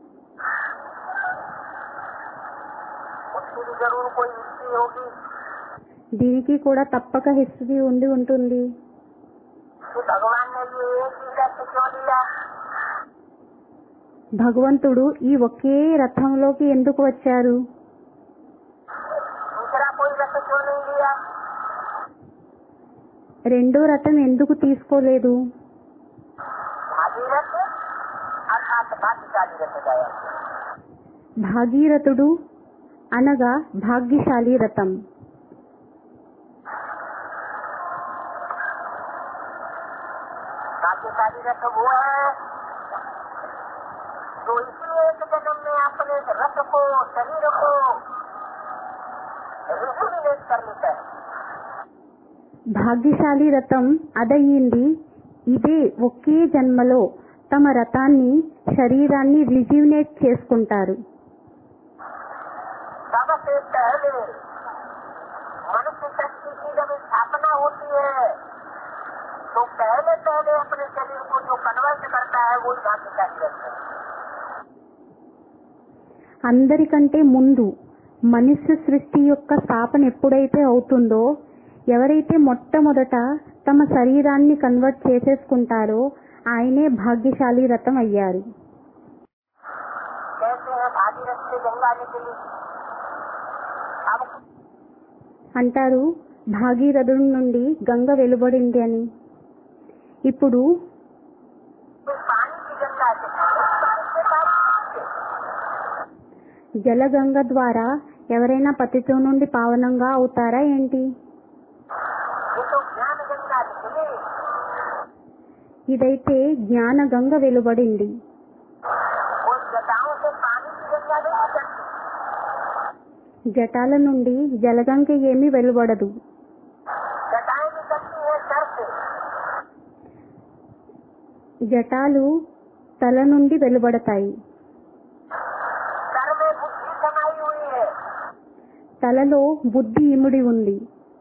उसकी भी जरूर कोई हिस्ट्री होगी దీనికి కూడా తప్పక హిస్టరీ ఉండి ఉంటుంది. कि भगवान ने ये एक ही रथ क्यों लिया। భగవంతుడు ఈ ఒకే రథంలోకి ఎందుకు వచ్చారు, दूसरा कोई रथ क्यों नहीं लिया। రెండో రథం ఎందుకు తీసుకోలేదు. भागीरथ अर्थात भाग्यशाली रथ गया। భాగీరథుడు అనగా భాగ్యశాలి రథం. भाग्यशाली रथ वो है जो इसी एक जन्म में अपने रथ को शरीर को रिजुविनेट कर लेता है। భాగ్యశాలి రథం అదయ్యింది ఇదే ఒకే జన్మలో తమ రథాన్ని శరీరాన్ని రిజ్యూనేట్ చేసుకుంటారు. सबसे पहले मनुष्य शक्ति की जब स्थापना होती है तो पहले पहले अपने शरीर को जो कन्वर्ट करता है वो भाग्यशाली रथ है। అందరికంటే ముందు మనుష్య సృష్టి యొక్క స్థాపన ఎప్పుడైతే అవుతుందో, ఎవరైతే మొట్టమొదట తమ శరీరాన్ని కన్వర్ట్ చేసేసుకుంటారో ఆయనే భాగ్యశాలి రథం అయ్యారు. कहते हैं भागीरथ से गंगा निकली। अब అంటారు భాగీరథుడి నుండి గంగ వెలువడింది అని. ఇప్పుడు कोई पानी की गंगा से उस पानी से पानी से జలగంగ ద్వారా ఎవరైనా పతితో నుండి పావనంగా అవుతారా ఏంటి? ये तो ज्ञान गंगा निकली। ఇదైతే జ్ఞాన గంగ వెలువడింది. वो जटाओं से पानी की गंगा नहीं निकलती। జటాల నుండి జలగంగ ఏమీ వెలువడదు. जटाएं निकलती है सर से। జటాలు తల నుండి వెలువడతాయి. सर में बुद्धि समाई हुई है। తలలో బుద్ధి ఇమిడి ఉంది.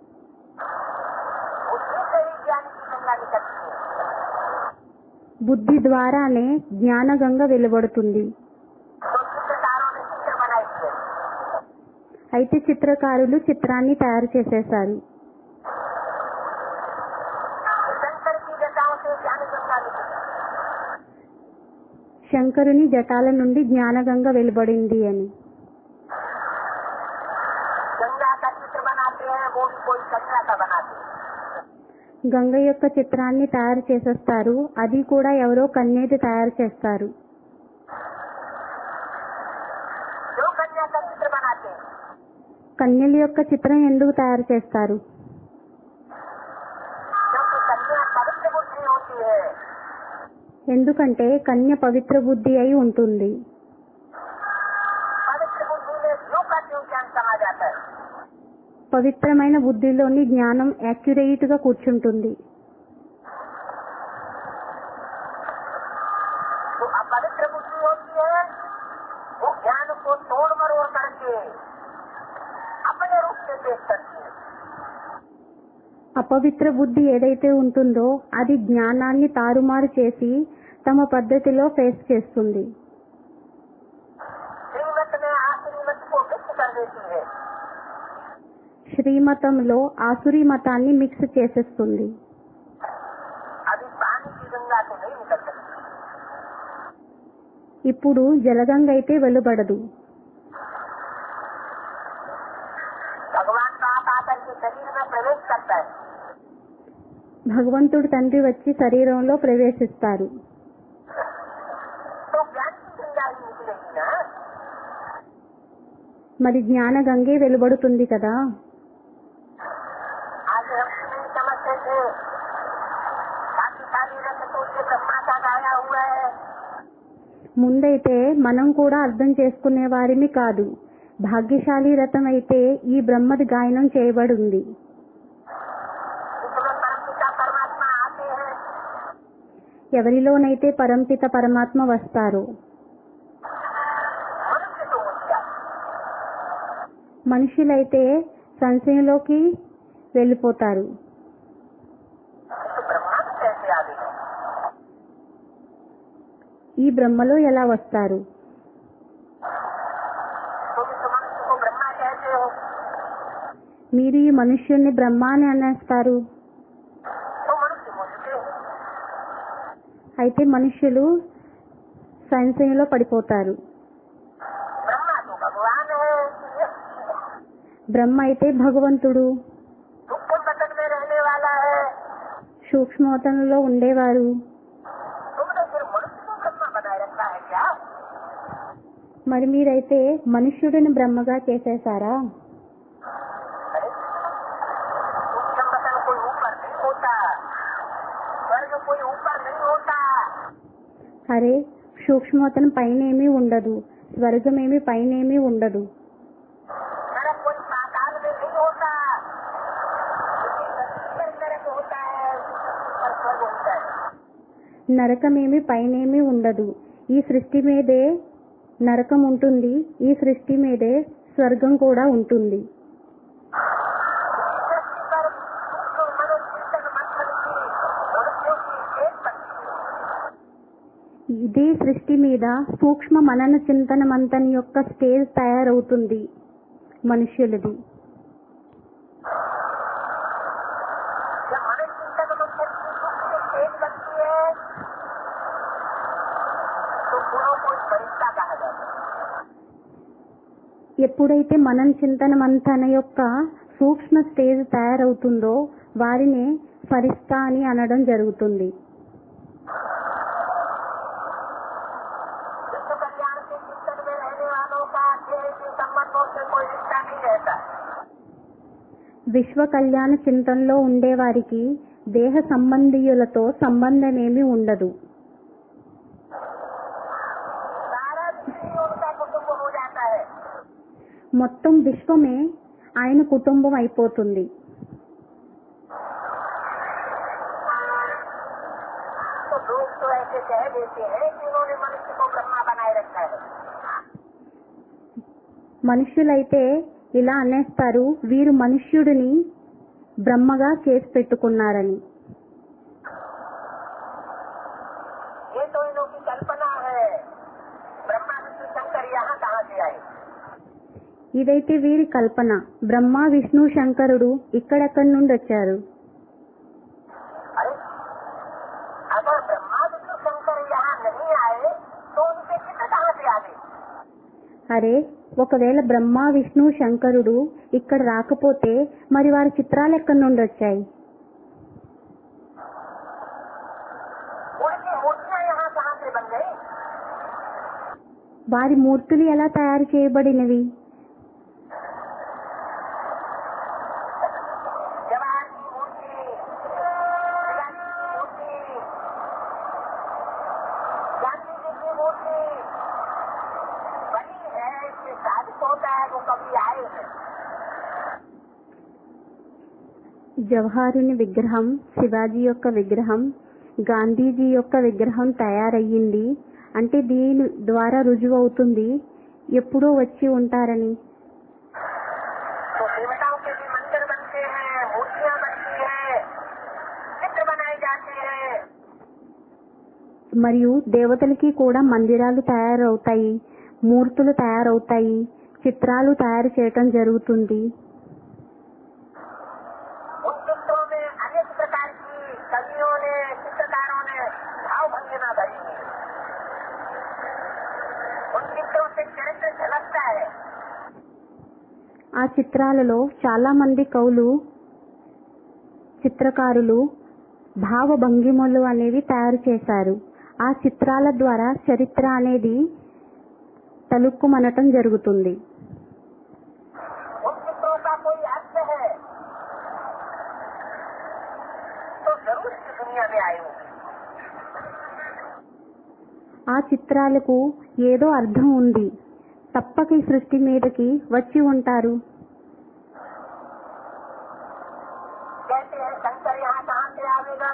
बुद्धि से ही ज्ञान की गंगा निकलती है। బుద్ధి ద్వారానే జ్ఞానగంగ వెలువడుతుంది. तो चित्रकारों ने चित्र बनाई है। అయితే చిత్రకారులు చిత్రాన్ని తయారు చేసేశారు. शंकर की जटाओं से ज्ञान गंगा निकली। శంకరుని జటాల నుండి జ్ఞానగంగ వెలువడింది అని. गंगा का चित्र बनाते हैं वो भी कोई कचरा का बनाते हैं। గంగ యొక్క చిత్రాన్ని తయారు చేసేస్తారు, అది కూడా ఎవరో కన్యేది తయారు చేస్తారు. जो कन्या का चित्र बनाते हैं కన్యల యొక్క చిత్రం ఎందుకు తయారు చేస్తారు? क्योंकि कन्या पवित्र बुद्धि होती है। ఎందుకంటే కన్య పవిత్ర బుద్ధి అయి ఉంటుంది. पवित्र बुद्धि में जो का जो ज्ञान समा जाता है। పవిత్రమైన బుద్ధిలోని జ్ఞానం యాక్యురేట్ గా కూర్చుంటుంది. जो अपवित्र बुद्धि होती है वो ज्ञान को तोड़ मरोड़ करके अपने रूप से पेश करती है। అపవిత్ర బుద్ధి ఏదైతే ఉంటుందో అది జ్ఞానాన్ని తారుమారు చేసి తమ పద్ధతిలో ఫేస్ చేస్తుంది. श्रीमत में आश्रीमत को मिक्स कर देती है। శ్రీమతంలో ఆసురీ మతాన్ని మిక్స్ చేసేస్తుంది. अभी पानी की गंगा तो नहीं निकल सकती। ఇప్పుడు జలగంగ అయితే వెలువడదు. भगवान बाप आकर के शरीर में प्रवेश करता है। భగవంతుడు తండ్రి వచ్చి శరీరంలో ప్రవేశిస్తారు. तो ज्ञान की गंगा ही निकलेगी ना। మరి జ్ఞాన గంగే వెలువడుతుంది కదా. आगे हम नहीं समझते थे भाग्यशाली रथ तो ये ब्रह्मा का गाया हुआ है। ముందైతే మనం కూడా అర్థం చేసుకునే వారిని కాదు, భాగ్యశాలి రథం అయితే ఈ బ్రహ్మది గాయనం చేయబడి ఉంది. जिसमें परमपिता परमात्मा आते हैं, ఎవరిలోనైతే పరంపిత పరమాత్మ వస్తారో मनुष्य तो उठ जाते, మనుషులైతే సంశయంలోకి వెళ్ళిపోతారు. तो ब्रह्मा भी कैसे आ गए? ఈ బ్రహ్మలో ఎలా వస్తారు? तो इस मनुष्य को ब्रह्मा कहते हो, మీరు ఈ మనుష్యుణ్ణి బ్రహ్మ అని అనేస్తారు. तो मनुष्य बोलते हैं, అయితే మనుష్యులు సంశయంలో పడిపోతారు. ब्रह्मा तो भगवान है, బ్రహ్మ అయితే భగవంతుడు, सूक्ष्म बदन में रहने वाला है, సూక్ష్మవతనంలో ఉండేవారు. तुमने फिर मनुष्य को ब्रह्मा बनाए रखा है क्या? మరి మీరైతే మనుష్యుడిని బ్రహ్మగా చేసేశారా? अरे सूक्ष्म बदन कोई ऊपर नहीं होता, स्वर्ग कोई ऊपर नहीं होता, అరే సూక్ష్మవతనం పైనేమీ ఉండదు, స్వర్గమేమి పైనేమీ ఉండదు, नरक कोई पाताल में नहीं होता, पर नरक होता है और स्वर्ग होता है। నరకమేమి పైనేమీ ఉండదు. ఈ సృష్టి మీదే నరకం ఉంటుంది, ఈ సృష్టి మీదే స్వర్గం కూడా ఉంటుంది. सृष्टि पर सूक्ष्म मनोचिंतन मंथन की मनुष्यों की एक पत्नी ఇదే సృష్టి మీద సూక్ష్మ మనన చింతన మంతన్ యొక్క స్టేజ్ తయారవుతుంది మనుష్యులది. जब मन चिंतन मंथन की सूक्ष्म स्टेज बनती है तो गुणों को फरिश्ता कहा जाता है। ఎప్పుడైతే మనం చింతన మంతన యొక్క సూక్ష్మ స్టేజ్ తయారవుతుందో వారిని ఫరిస్తా అని అనడం జరుగుతుంది. विश्व कल्याण के चिंतन में रहने वालों का देह के संबंधों से कोई रिश्ता नहीं रहता, విశ్వ కళ్యాణ చింతనలో ఉండేవారికి దేహ సంబంధీయులతో సంబంధమేమీ ఉండదు. सारा विश्व ही उनका कुटुंब हो जाता है। మొత్తం విశ్వమే ఆయన కుటుంబం అయిపోతుంది. तो लोग तो ऐसे कह देते हैं कि उन्होंने मनुष्य को ब्रह्मा बनाए रखा है। మనుష్యులైతే ఇలా అనేస్తారు, వీరు మనుష్యుడిని బ్రహ్మగా చేసి పెట్టుకున్నారని. ये तो इन लोगों की कल्पना है, ब्रह्मा विष्णु शंकर यहाँ कहाँ से आए? ఇదైతే వీరి కల్పన. బ్రహ్మ విష్ణు శంకరుడు ఇక్కడెక్కడి నుండి వచ్చారు? अरे अगर ब्रह्मा विष्णु शंकर यहाँ नहीं आए तो उनके चित्र कहाँ से आ गए? అరే ఒకవేళ బ్రహ్మ విష్ణు శంకరుడు ఇక్కడ రాకపోతే మరి వారి చిత్రాలు ఎక్కడి నుండి వచ్చాయి? उनकी मूर्तियाँ यहाँ कहाँ से बन गई? వారి మూర్తులు ఎలా తయారు చేయబడినవి? जवाहर की मूर्ति, शिवाजी की मूर्ति, गांधी जी की मूर्ति बनी है, इससे साबित होता है वो कभी आए हैं। జవహరుని విగ్రహం, శివాజీ యొక్క విగ్రహం, గాంధీజీ యొక్క విగ్రహం తయారయ్యింది అంటే దీని ద్వారా రుజువు అవుతుంది ఎప్పుడో వచ్చి ఉంటారని. तो देवताओं के भी मंदिर बनते हैं, मूर्तियाँ बनती हैं, चित्र बनाए जाते हैं। మరియు దేవతలకి కూడా మందిరాలు తయారవుతాయి, మూర్తులు తయారవుతాయి, చిత్రాలు తయారు చేయటం జరుగుతుంది. उन चित्रों में अनेक प्रकार की कवियों ने, चित्रकारों ने भाव भंगिमा भरी है। उन चित्रों से चरित्र झलकता है। ఆ చిత్రాలలో చాలా మంది కవులు, చిత్రకారులు భావ భంగిమలు అనేవి తయారు చేశారు. ఆ చిత్రాల ద్వారా చరిత్ర అనేది తలుక్కుమనటం జరుగుతుంది. उन चित्रों का कोई अर्थ है तो जरूर इस दुनिया में आए होंगे। ఆ చిత్రాలకు ఏదో అర్థం ఉంది, తప్పక ఈ సృష్టి మీదకి వచ్చి ఉంటారు. कहते हैं शंकर यहाँ कहाँ से आवेगा?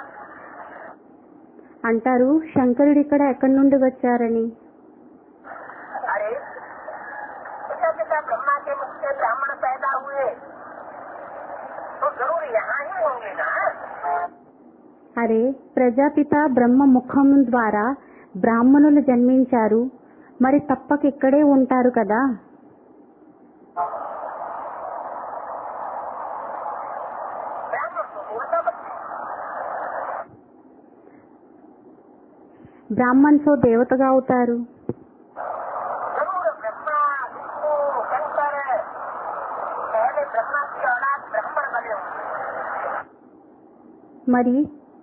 అంటారు శంకరుడు ఇక్కడ ఎక్కడి నుండి వచ్చారని. अरे पिता ब्रह्मा के मुख से ब्राह्मण पैदा हुए तो जरूर यहाँ ही होंगे ना. అరే ప్రజాపిత బ్రహ్మ ముఖం ద్వారా బ్రాహ్మణులు జన్మించారు, మరి తప్పక ఇక్కడే ఉంటారు కదా. బ్రాహ్మణ్ సో దేవతగా అవుతారు. మరి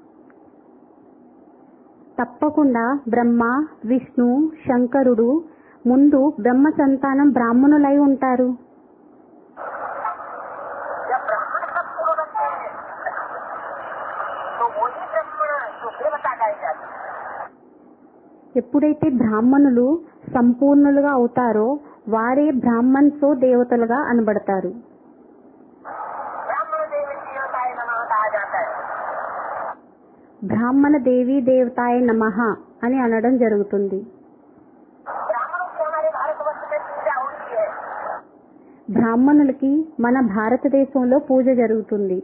తప్పకుండా బ్రహ్మ, విష్ణు, శంకరుడు ముందు బ్రహ్మ సంతానం బ్రాహ్మణులై ఉంటారు. ఎప్పుడైతే బ్రాహ్మణులు సంపూర్ణులుగా అవుతారో వారే బ్రాహ్మణ్ సో దేవతలుగా అనబడతారు. బ్రాహ్మణ దేవి దేవతాయ నమః అని అనడం జరుగుతుంది. బ్రాహ్మణులకి మన భారతదేశంలో పూజ జరుగుతుంది.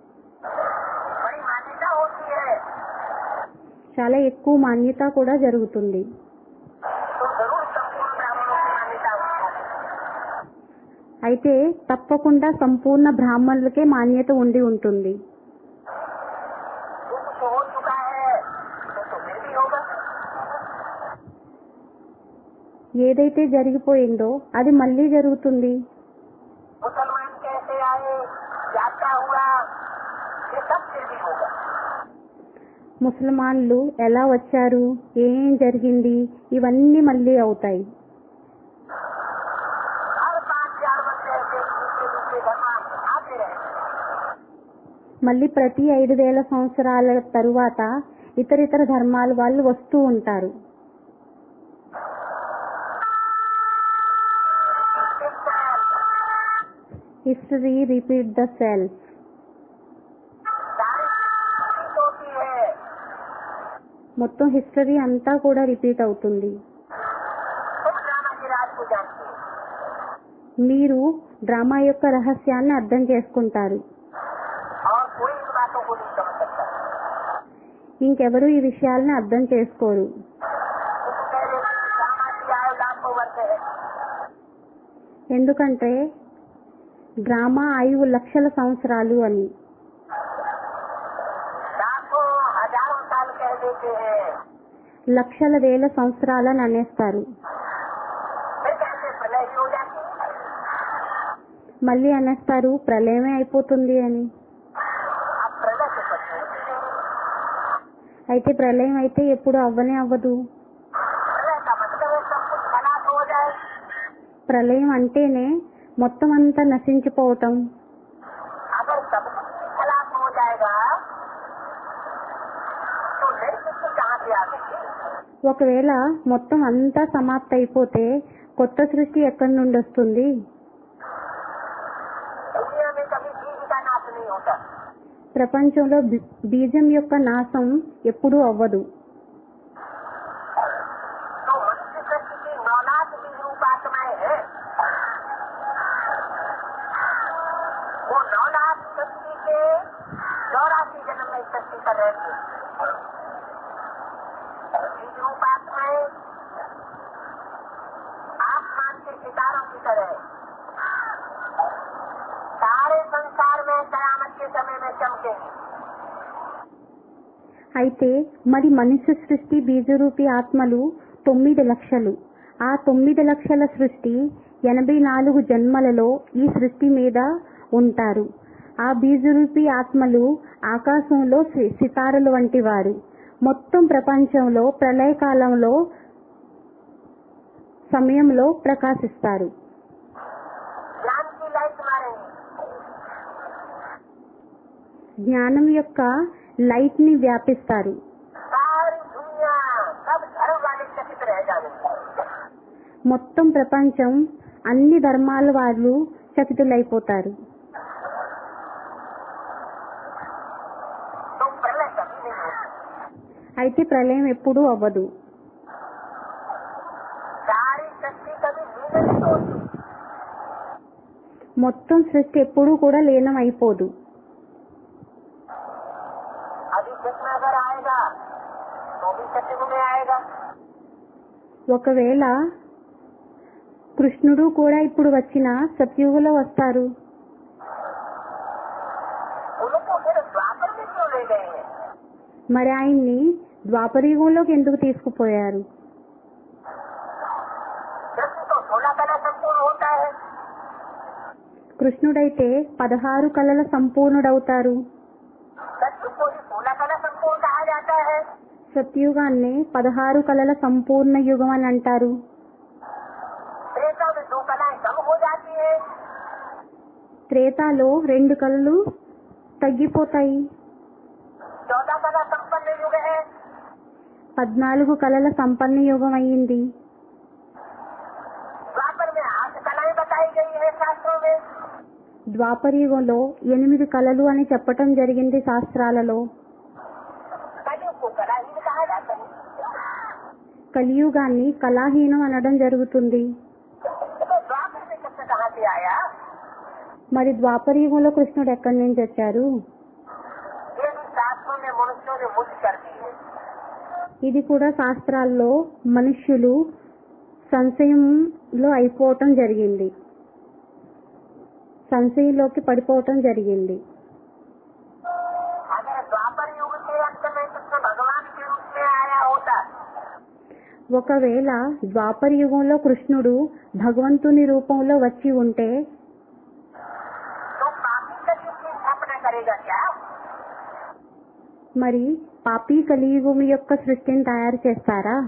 చాలా ఎక్కువ మాన్యత కూడా జరుగుతుంది. అయితే తప్పకుండా సంపూర్ణ బ్రాహ్మణులకే మాన్యత ఉండి ఉంటుంది. ఏదైతే జరిగిపోయిందో అది మళ్ళీ జరుగుతుంది. ముసల్మాన్లు ఎలా వచ్చారు, ఏం జరిగింది, ఇవన్నీ మళ్ళీ అవుతాయి. మళ్ళీ ప్రతి ఐదు వేల సంవత్సరాల తరువాత ఇతర ఇతర ధర్మాల వాళ్ళు వస్తూ ఉంటారు. History repeat the self. మొత్తం హిస్టరీ అంతా కూడా రిపీట్ అవుతుంది. మీరు డ్రామా యొక్క రహస్యాన్ని అర్థం చేసుకుంటారు. ఇంకెవరు ఈ విషయాలను అర్థం చేసుకోరు. ఎందుకంటే డ్రామా ఆయువు లక్షల సంవత్సరాలు అని. లక్షల వేల సంవత్సరాలని అనేస్తారు. మళ్ళీ అనేస్తారు ప్రళయమే అయిపోతుంది అని. అయితే ప్రళయం అయితే ఎప్పుడు అవ్వనే అవ్వదు. ప్రళయం అంటేనే మొత్తం అంతా నశించిపోవటం. ఒకవేళ మొత్తం అంతా సమాప్తి అయిపోతే కొత్త సృష్టి ఎక్కడి నుండి వస్తుంది? ప్రపంచంలో బీజం యొక్క నాశం ఎప్పుడూ అవ్వదు. అయితే మరి మనుష్య సృష్టి బీజరూపి ఆత్మలు తొమ్మిది లక్షలు. ఆ తొమ్మిది లక్షల సృష్టి ఎనభై నాలుగు జన్మలలో ఈ సృష్టి మీద ఉంటారు. ఆ బీజరూపి ఆత్మలు ఆకాశంలో సితారలు వంటి వారు. మొత్తం ప్రపంచంలో ప్రళయకాలంలో సమయంలో ప్రకాశిస్తారు. జ్ఞానం యొక్క లైట్ ని వ్యాపిస్తారు. మొత్తం ప్రపంచం అన్ని ధర్మాల వాళ్ళు చకితులైపోతారు. तो प्रलय कभी नहीं होता। అయితే ప్రళయం ఎప్పుడూ అవ్వదు. सारी शक्ति कभी लीन नहीं होती। మొత్తం సృష్టి ఎప్పుడూ కూడా లీనం అయిపోదు. अभी कृष्ण अगर आएगा तो भी सत्युग में आएगा। ఒకవేళ కృష్ణుడు కూడా ఇప్పుడు వచ్చిన సత్యుగంలో వస్తారు. उनको फिर द्वापर में क्यों ले गए हैं? మరి ఆయన్ని ద్వాపరయుగంలోకి ఎందుకు తీసుకుపోయారు? कृष्ण तो सोलह कला संपूर्ण होता है। కృష్ణుడైతే పదహారు కళల సంపూర్ణుడవుతారు. सत्युग को ही सोलह कला संपूर्ण कहा जाता है। సత్యుగాన్ని పదహారు కళల సంపూర్ణ యుగం అని అంటారు. त्रेता में दो कलाएं कम हो जाती है। త్రేతాలో రెండు కళలు తగ్గిపోతాయి. चौदह कला संपन्न युग है। పద్నాలుగు కళల సంపన్న యుగం అయ్యింది. द्वापर में आठ कलाएं बताई गई है शास्त्रों में। ద్వాపరయుగంలో ఎనిమిది కళలు అని చెప్పటం జరిగింది శాస్త్రాలలో. कलयुग को कलाहीन कहा जाता है। కలియుగాన్ని కళాహీనం అనడం జరుగుతుంది. तो द्वापर में कृष्ण कहाँ से आया? మరి ద్వాపరయుగంలో కృష్ణుడు ఎక్కడి నుంచి వచ్చారు? ये भी शास्त्रों में मनुष्यों ने मुझ कर दी है। ఇది కూడా శాస్త్రాల్లో మనుష్యులు సంశయంలో అయిపోవటం జరిగింది, సంశయంలోకి పడిపోవటం జరిగింది. अगर द्वापर युग के अंत में कृष्ण भगवान के रूप में आया होता ఒకవేళ ద్వాపర యుగంలో కృష్ణుడు భగవంతుని రూపంలో వచ్చి ఉంటే तो पापी कलयुग की स्थापना करेगा क्या? మరి పాపీ కలియుగం యొక్క సృష్టిని తయారు చేస్తారా?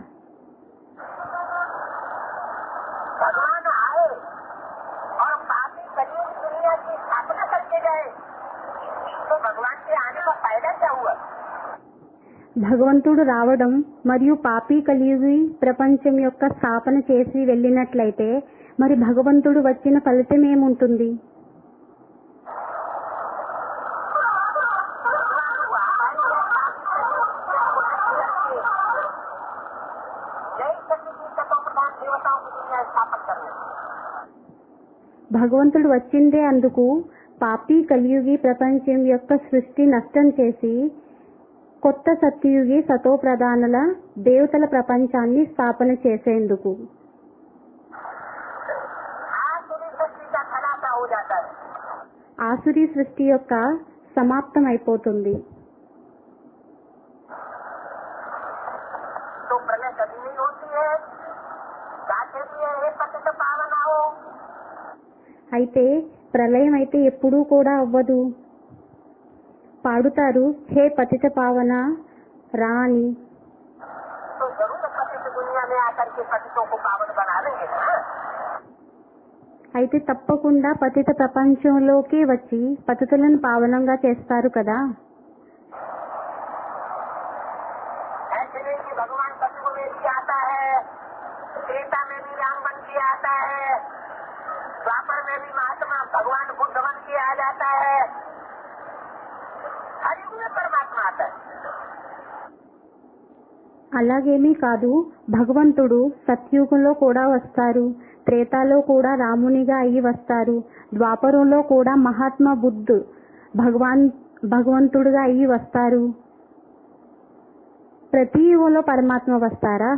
भगवान आए और पापी कलयुग दुनिया की स्थापना करके गए तो भगवान के आने का फायदा क्या हुआ? భగవంతుడు రావడం మరియు పాపీ కలియుగి ప్రపంచం యొక్క స్థాపన చేసి వెళ్ళినట్లయితే మరి భగవంతుడు వచ్చిన ఫలితం ఏముంటుంది? नई शक्ति की तत्व प्रधान देवताओं की दुनिया स्थापन करने భగవంతుడు వచ్చిందే అందుకు పాపీ కలియుగి ప్రపంచం యొక్క సృష్టి నష్టం చేసి కొత్త సత్యయుగి సతో ప్రధానుల దేవతల ప్రపంచాన్ని స్థాపన చేసేందుకు. आसुरी शक्ति का खलासा हो जाता है। ఆసురీ సృష్టి యొక్క సమాప్తం అయిపోతుంది. तो प्रलय कभी नहीं होती है। गाते भी है हे पतित पावन आओ। అయితే ప్రళయం అయితే ఎప్పుడూ కూడా అవ్వదు. పాడుతారు హే పతిత పావన రా అని. तो जरूर पतित दुनिया में आकर के पतितों को पावन बना लेंगे ना। అయితే తప్పకుండా పతిత ప్రపంచంలోకి వచ్చి పతితులను పావనంగా చేస్తారు కదా. ऐसे नहीं कि भगवान कलयुग में भी आता है, त्रेता में भी राम बन के आता है, द्वापर में भी महात्मा भगवान बुद्ध बन के आ जाता है, हर युग में परमात्मा आता है। అలాగేమీ కాదు, భగవంతుడు సత్యుగంలో కూడా వస్తారు, త్రేతాలో కూడా రామునిగా అయ్యి వస్తారు, ద్వాపరంలో కూడా మహాత్మా బుద్ధ్ భగవాన్ భగవంతుడుగా అయ్యి వస్తారు. ప్రతి యుగంలో పరమాత్మ వస్తారా?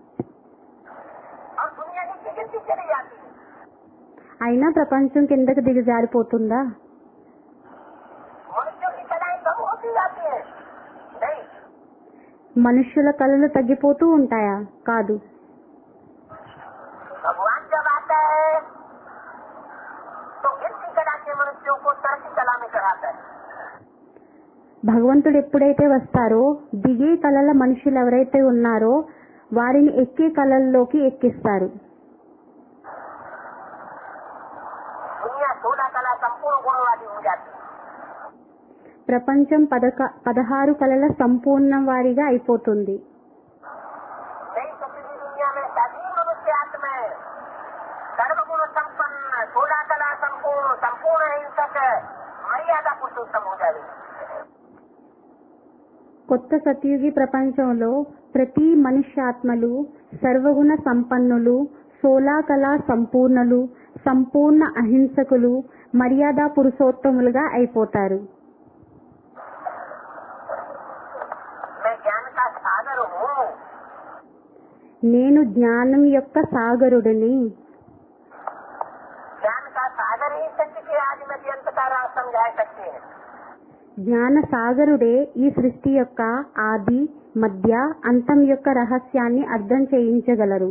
और दुनिया नीचे गिरती चली जाती है। అయినా ప్రపంచం కిందకి దిగజారిపోతుందా? मनुष्यों की कलाएं कम होती जाती है? नहीं। మనుష్యుల కళలు తగ్గిపోతూ ఉంటాయా? కాదు. भगवान जब आता है तो गिरती कला के मनुष्यों को तरती कला में चढ़ाता है। భగవంతుడు ఎప్పుడైతే వస్తారో దిగే కళల మనుషులు ఎవరైతే ఉన్నారో వారిని ఎక్కే కళల్లోకి ఎక్కిస్తారు. दुनिया सोलह कला संपूर्ण गुण वाली हो जाती है। ప్రపంచం పదక పదహారు కళల సంపూర్ణం వారిగా అయిపోతుంది. नई शक्ति की दुनिया में सभी मनुष्य आत्माएं सोलह कला संपूर्ण संपूर्ण हिंसक मर्यादा पुरुषोत्तम हो जाएगी। కొత్త సత్యుగి ప్రపంచంలో ప్రతి మనుష్యాత్మలు సర్వగుణ సంపన్నులు, సోలాకళ సంపూర్ణులు, సంపూర్ణ అహింసకులు, మర్యాదా పురుషోత్తములుగా అయిపోతారు. मैं ज्ञान का सागर हूँ। నేను జ్ఞానం యొక్క సాగరుడిని. ज्ञान का सागर ही सत्य के आदि में अंत का राज समझा सकते हैं। జ్ఞాన సాగరుడే ఈ సృష్టి యొక్క ఆది, మధ్య, అంతం యొక్క రహస్యాన్ని అర్థం చేయించగలరు.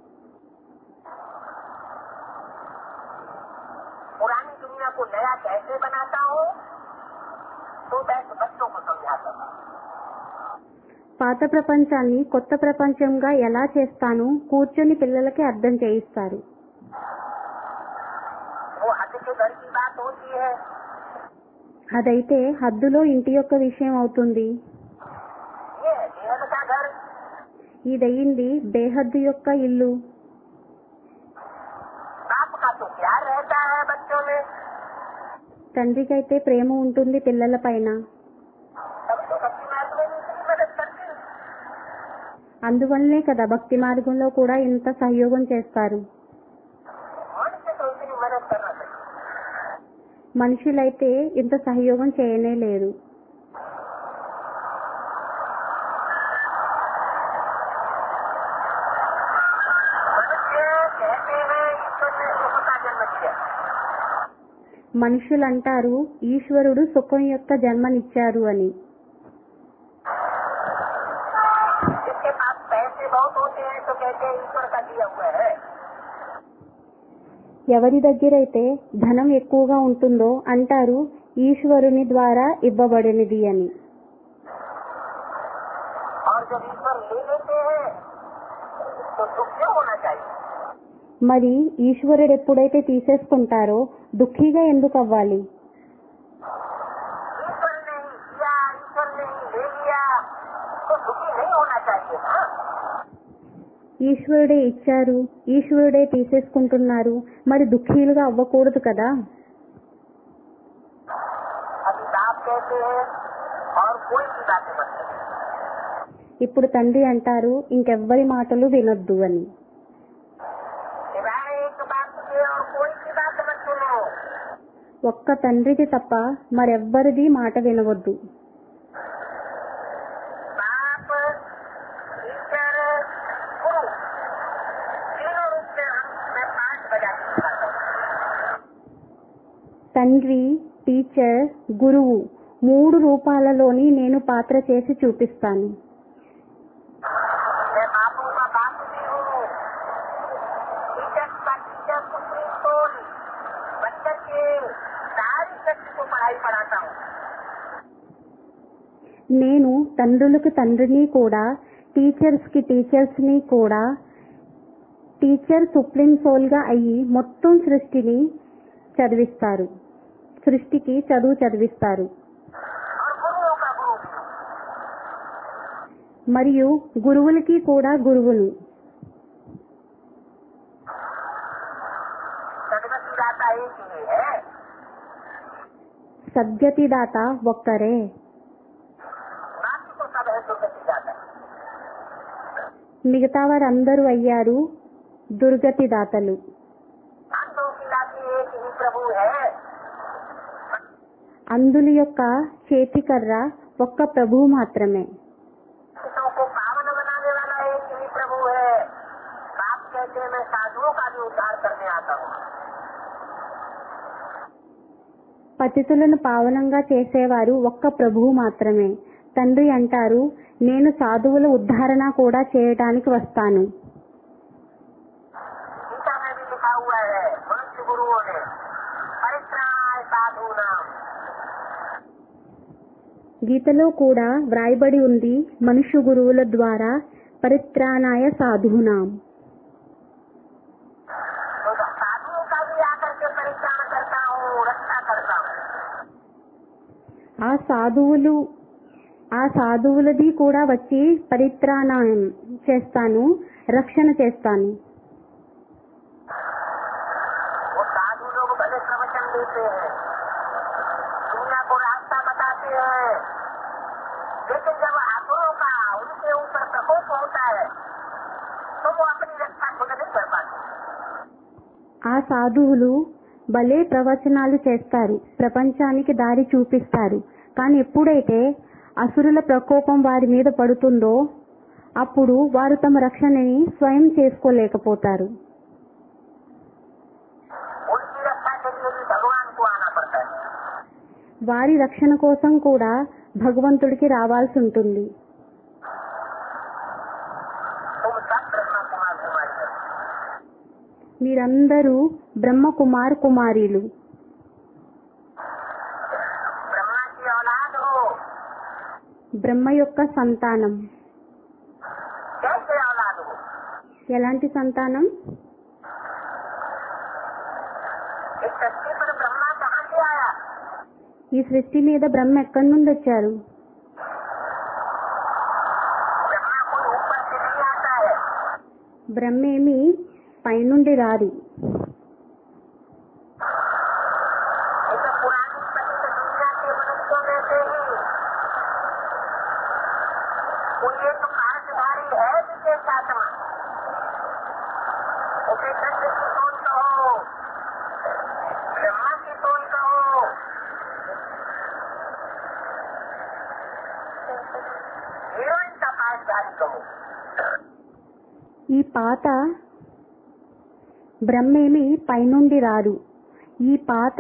पुरानी दुनिया को नया कैसे बनाता हूँ तो बैठ बच्चों को समझाता हूँ। పాత ప్రపంచాన్ని కొత్త ప్రపంచంగా ఎలా చేస్తాను కూర్చొని పిల్లలకి అర్థం చేయిస్తారు. वो हद के घर की बात होती है। అదైతే హద్దులో ఇంటి యొక్క విషయం అవుతుంది. ये है बेहद का घर। ఇదయింది బేహద్దు యొక్క ఇల్లు. बाप का तो प्यार रहता है बच्चों में। తండ్రికైతే ప్రేమ ఉంటుంది పిల్లల పైన. तब तो बच्ची मार्ग में भी इतनी मदद करती है। అందువల్లే కదా భక్తి మార్గంలో కూడా ఇంత సహయోగం చేస్తారు. मनुष्य तो इतनी मदद करना चाहिए। మనుషులైతే ఇంత సహయోగం చేయనే లేరు. मनुष्य कहते हैं ईश्वर ने सुख का जन्म दिया। మనుషులంటారు ఈశ్వరుడు సుఖం యొక్క జన్మనిచ్చారు అని. जिसके पास पैसे बहुत होते हैं तो कहते हैं ईश्वर का दिया हुआ है। ఎవరి దగ్గరైతే ధనం ఎక్కువగా ఉంటుందో అంటారు ఈశ్వరుని ద్వారా ఇవ్వబడినది అని. और जब ईश्वर ले लेते हैं तो दुख क्यों होना चाहिए? మరి ఈశ్వరుడు ఎప్పుడైతే తీసేసుకుంటారో దుఃఖీగా ఎందుకు అవ్వాలి? ईश्वर ने ही दिया, ईश्वर ने ही ले लिया तो दुखी नहीं होना चाहिए ना। ఈశ్వరుడే ఇచ్చారు, ఈశ్వరుడే తీసేసుకుంటున్నారు, మరి దుఃఖీలుగా అవ్వకూడదు కదా. अभी बाप कहते हैं और कोई की बातें मत करो। ఇప్పుడు తండ్రి అంటారు ఇంకెవ్వరి మాటలు వినొద్దు అని. सिवाय एक बात के और कोई की बात मत सुनो। ఒక్క తండ్రిది తప్ప మరెవ్వరిది మాట వినవద్దు. बाप, टीचर, गुरु तीनों रूप में हम मैं पाठ बजा के सिखाता हूँ। తండ్రి, టీచర్, గురువు మూడు రూపాలలోని నేను పాత్ర చేసి చూపిస్తాను. मैं बापों का बाप भी हूँ, टीचर का टीचर, सुप्रीम सोल बच्चन के सारी शक्ति को पढ़ाई पढ़ाता हूँ। నేను తండ్రులకు తండ్రిని కూడా, టీచర్స్ కి టీచర్స్ ని కూడా, టీచర్ సుప్రీం సోల్ గా అయ్యి మొత్తం సృష్టిని చదివిస్తారు, సృష్టికి చదువు చదివిస్తారు. और गुरुओं का गुरु भी हूँ। మరియు గురువులకి కూడా గురువును. सदगति दाता एक ही है। సద్గతి దాత ఒక్కరే, बाकी तो सब है दुर्गति दाता। మిగతా వారందరూ అయ్యారు దుర్గతి దాతలు. अंधों की लाठी एक ही प्रभु है। అందుల యొక్క చేతికర్ర ఒక్క ప్రభువు మాత్రమే. किसों को पावन बनाने वाला एक ही प्रभु है। बाप कहते हैं मैं साधुओं का भी उद्धार करने आता हूँ। పతితులను పావనంగా చేసేవారు ఒక్క ప్రభువు మాత్రమే. తండ్రి అంటారు నేను సాధువుల ఉద్ధరణ కూడా చేయటానికి వస్తాను. गीता में भी लिखा हुआ है मनुष्य गुरुओं ने परित्राणाय साधु नाम। గీతలో కూడా వ్రాయబడి ఉంది మనుష్య గురువుల ద్వారా పరిత్రాణాయ సాధూనాం. तो साधुओं का भी आकर के परित्राण करता हूँ, रक्षा करता हूँ। ఆ సాధువులు ఆ సాధువులది కూడా వచ్చి పరిత్రాణం చేస్తాను, రక్షణ చేస్తాను. वो साधु लोग करते हैं, दुनिया को रास्ता बताते हैं, लेकिन जब असुरों का उनके ऊपर प्रकोप होता है तो वो अपनी रक्षा खुद नहीं कर पाते। ఆ సాధువులు భలే ప్రవచనాలు చేస్తారు, ప్రపంచానికి దారి చూపిస్తారు. కానీ ఎప్పుడైతే అసురుల ప్రకోపం వారి మీద పడుతుందో అప్పుడు వారు తమ రక్షణని స్వయం చేసుకోలేకపోతారు. उनकी रक्षा के लिए भी भगवान को आना पड़ता है। వారి రక్షణ కోసం కూడా భగవంతుడికి రావాల్సి ఉంటుంది. तुम सब ब्रह्मा कुमार कुमारी हो। మీరందరూ బ్రహ్మ కుమార్ కుమారీలు, ब्रह्मा की औलाद हो। బ్రహ్మ యొక్క సంతానం. कैसे औलाद हो? ఎలాంటి సంతానం? इस धरती पर ब्रह्मा कहाँ से आया? ఈ సృష్టి మీద బ్రహ్మ ఎక్కడి నుండి వచ్చారు? ब्रह्मा कोई ऊपर से नहीं आता है। బ్రహ్మ ఏమి పైనుండి రాదు. ये तो पुरानी पतित दुनिया के मनुष्यों में से ही कोई एक पासधारी है विशेष आत्मा। उसे दंड की सोच कहो, ब्रह्मा की सोच कहो, हीरोइन का पासधारी कहो। ఈ పాత బ్రహ్మేమి పైనుండి రాదు. ఈ పాత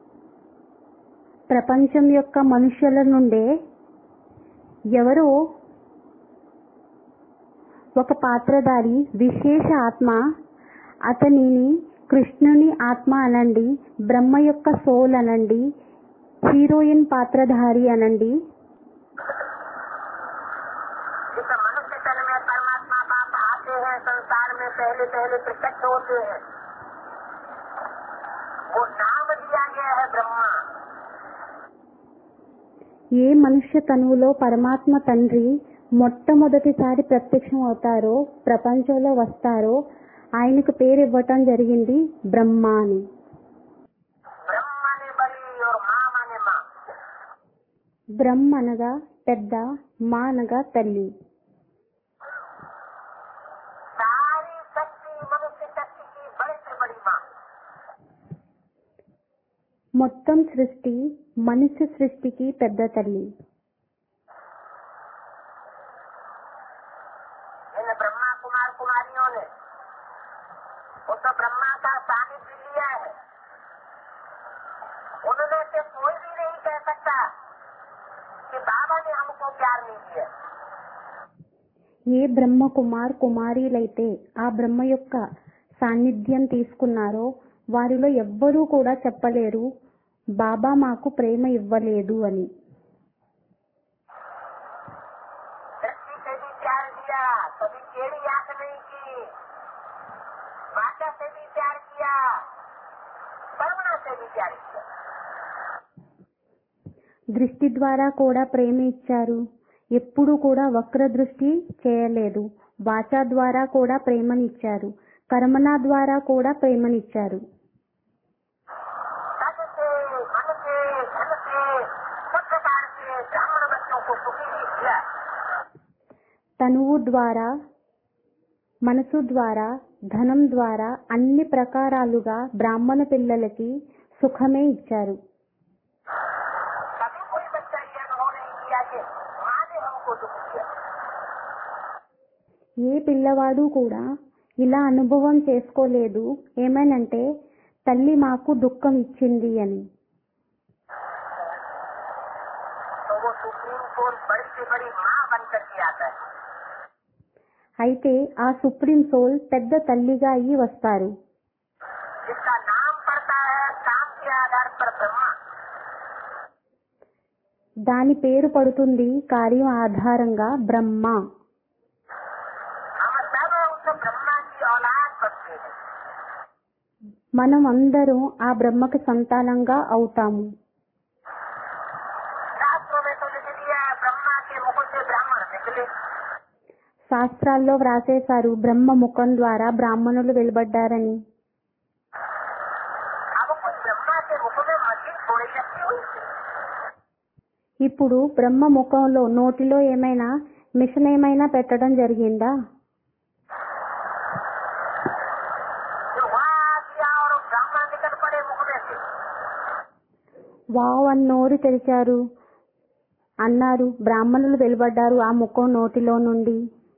ప్రపంచం యొక్క మనుష్యుల నుండే ఎవరో ఒక పాత్రధారి విశేష ఆత్మ, అతనిని కృష్ణుని ఆత్మ అనండి, బ్రహ్మ యొక్క సోల్ అనండి, హీరోయిన్ పాత్రధారి అనండి. जिस मनुष्य तन में परमात्मा बाप आते हैं, संसार में पहले पहले प्रत्यक्ष होते हैं, वो नाम दिया गया है ब्रह्मा। ఏ మనుష్య తనువులో పరమాత్మ తండ్రి మొట్టమొదటిసారి ప్రత్యక్షం అవుతారో, ప్రపంచంలో వస్తారో, ఆయనకు పేరు ఇవ్వటం జరిగింది బ్రహ్మ అని. ब्रह्म माने बली और माँ माने माँ। బ్రహ్మ అనగా పెద్ద, మా అనగా తల్లి. सारी शक्ति मनुष्य शक्ति की बड़ी से बड़ी माँ। మొత్తం సృష్టి మనుష్య సృష్టికి పెద్ద తల్లి. इन ब्रह्मा कुमार कुमारियों ने उस ब्रह्मा का सानिध्य लिया है। उनमें से कोई भी नहीं कह सकता कि बाबा ने हमको प्यार नहीं दिया। ఏ బ్రహ్మ కుమార్ కుమారీలైతే ఆ బ్రహ్మ యొక్క సాన్నిధ్యం తీసుకున్నారో వారిలో ఎవ్వరూ కూడా చెప్పలేరు బాబా మాకు ప్రేమ ఇవ్వలేదు అని. दृष्टि से भी प्यार दिया, कभी टेढ़ी आंख नहीं की, वाचा से भी प्यार किया, करुणा से भी प्यार किया। దృష్టి ద్వారా కూడా ప్రేమ ఇచ్చారు, ఎప్పుడూ కూడా వక్ర దృష్టి చేయలేదు. వాచా ద్వారా కూడా ప్రేమనిచ్చారు, కర్మణ ద్వారా కూడా ప్రేమనిచ్చారు. तन से, मन से, धन से, सब प्रकार से ब्राह्मण बच्चों को सुखी भी किया। తనువు ద్వారా, మనసు ద్వారా, ధనం ద్వారా అన్ని ప్రకారాలుగా బ్రాహ్మణ పిల్లలకి సుఖమే ఇచ్చారు. कभी कोई बच्चा ये अनुभव नहीं किया कि माँ ने हमको दुख दिया। ఏ పిల్లవాడు కూడా ఇలా అనుభవం చేసుకోలేదు ఏమనంటే తల్లి మాకు దుఃఖం ఇచ్చింది అని. तो वो सुप्रीम कोर्ट बड़ी से बड़ी माँ बन करके आता है। అయితే ఆ సుప్రీం సోల్ పెద్ద తల్లిగా అయ్యి వస్తారు. जिसका नाम पड़ता है काम के आधार पर ब्रह्मा। దాని పేరు పడుతుంది కార్యం ఆధారంగా బ్రహ్మ. हम सब उस ब्रह्मा की औलाद बनते हैं। మనం అందరం ఆ బ్రహ్మకి సంతానంగా అవుతాము. शास्त्रों में तो लिख दिया है ब्रह्मा के मुख से ब्राह्मण निकले। శాస్త్రాల్లో వ్రాసేశారు బ్రహ్మ ముఖం ద్వారా బ్రాహ్మణులు వెలువడ్డారని. अब कोई ब्रह्मा के मुख में ఇప్పుడు బ్రహ్మ ముఖంలో నోటిలో ఏమైనా మిషన్ ఏమైనా పెట్టడం జరిగిందా? जो वहाँ किया और ब्राह्मण निकल पड़े मुख में से। వావ్ అని నోరు తెరిచారు అన్నారు, బ్రాహ్మణులు వెలువడ్డారు ఆ ముఖం నోటిలో నుండి.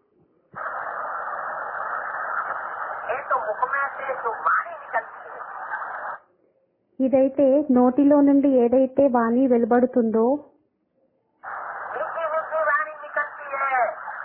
ये तो मुख में से जो वाणी निकलती है, ఇదైతే నోటిలో నుండి ఏదైతే వాణి వెలువడుతుందో मीठी मीठी वाणी निकलती है।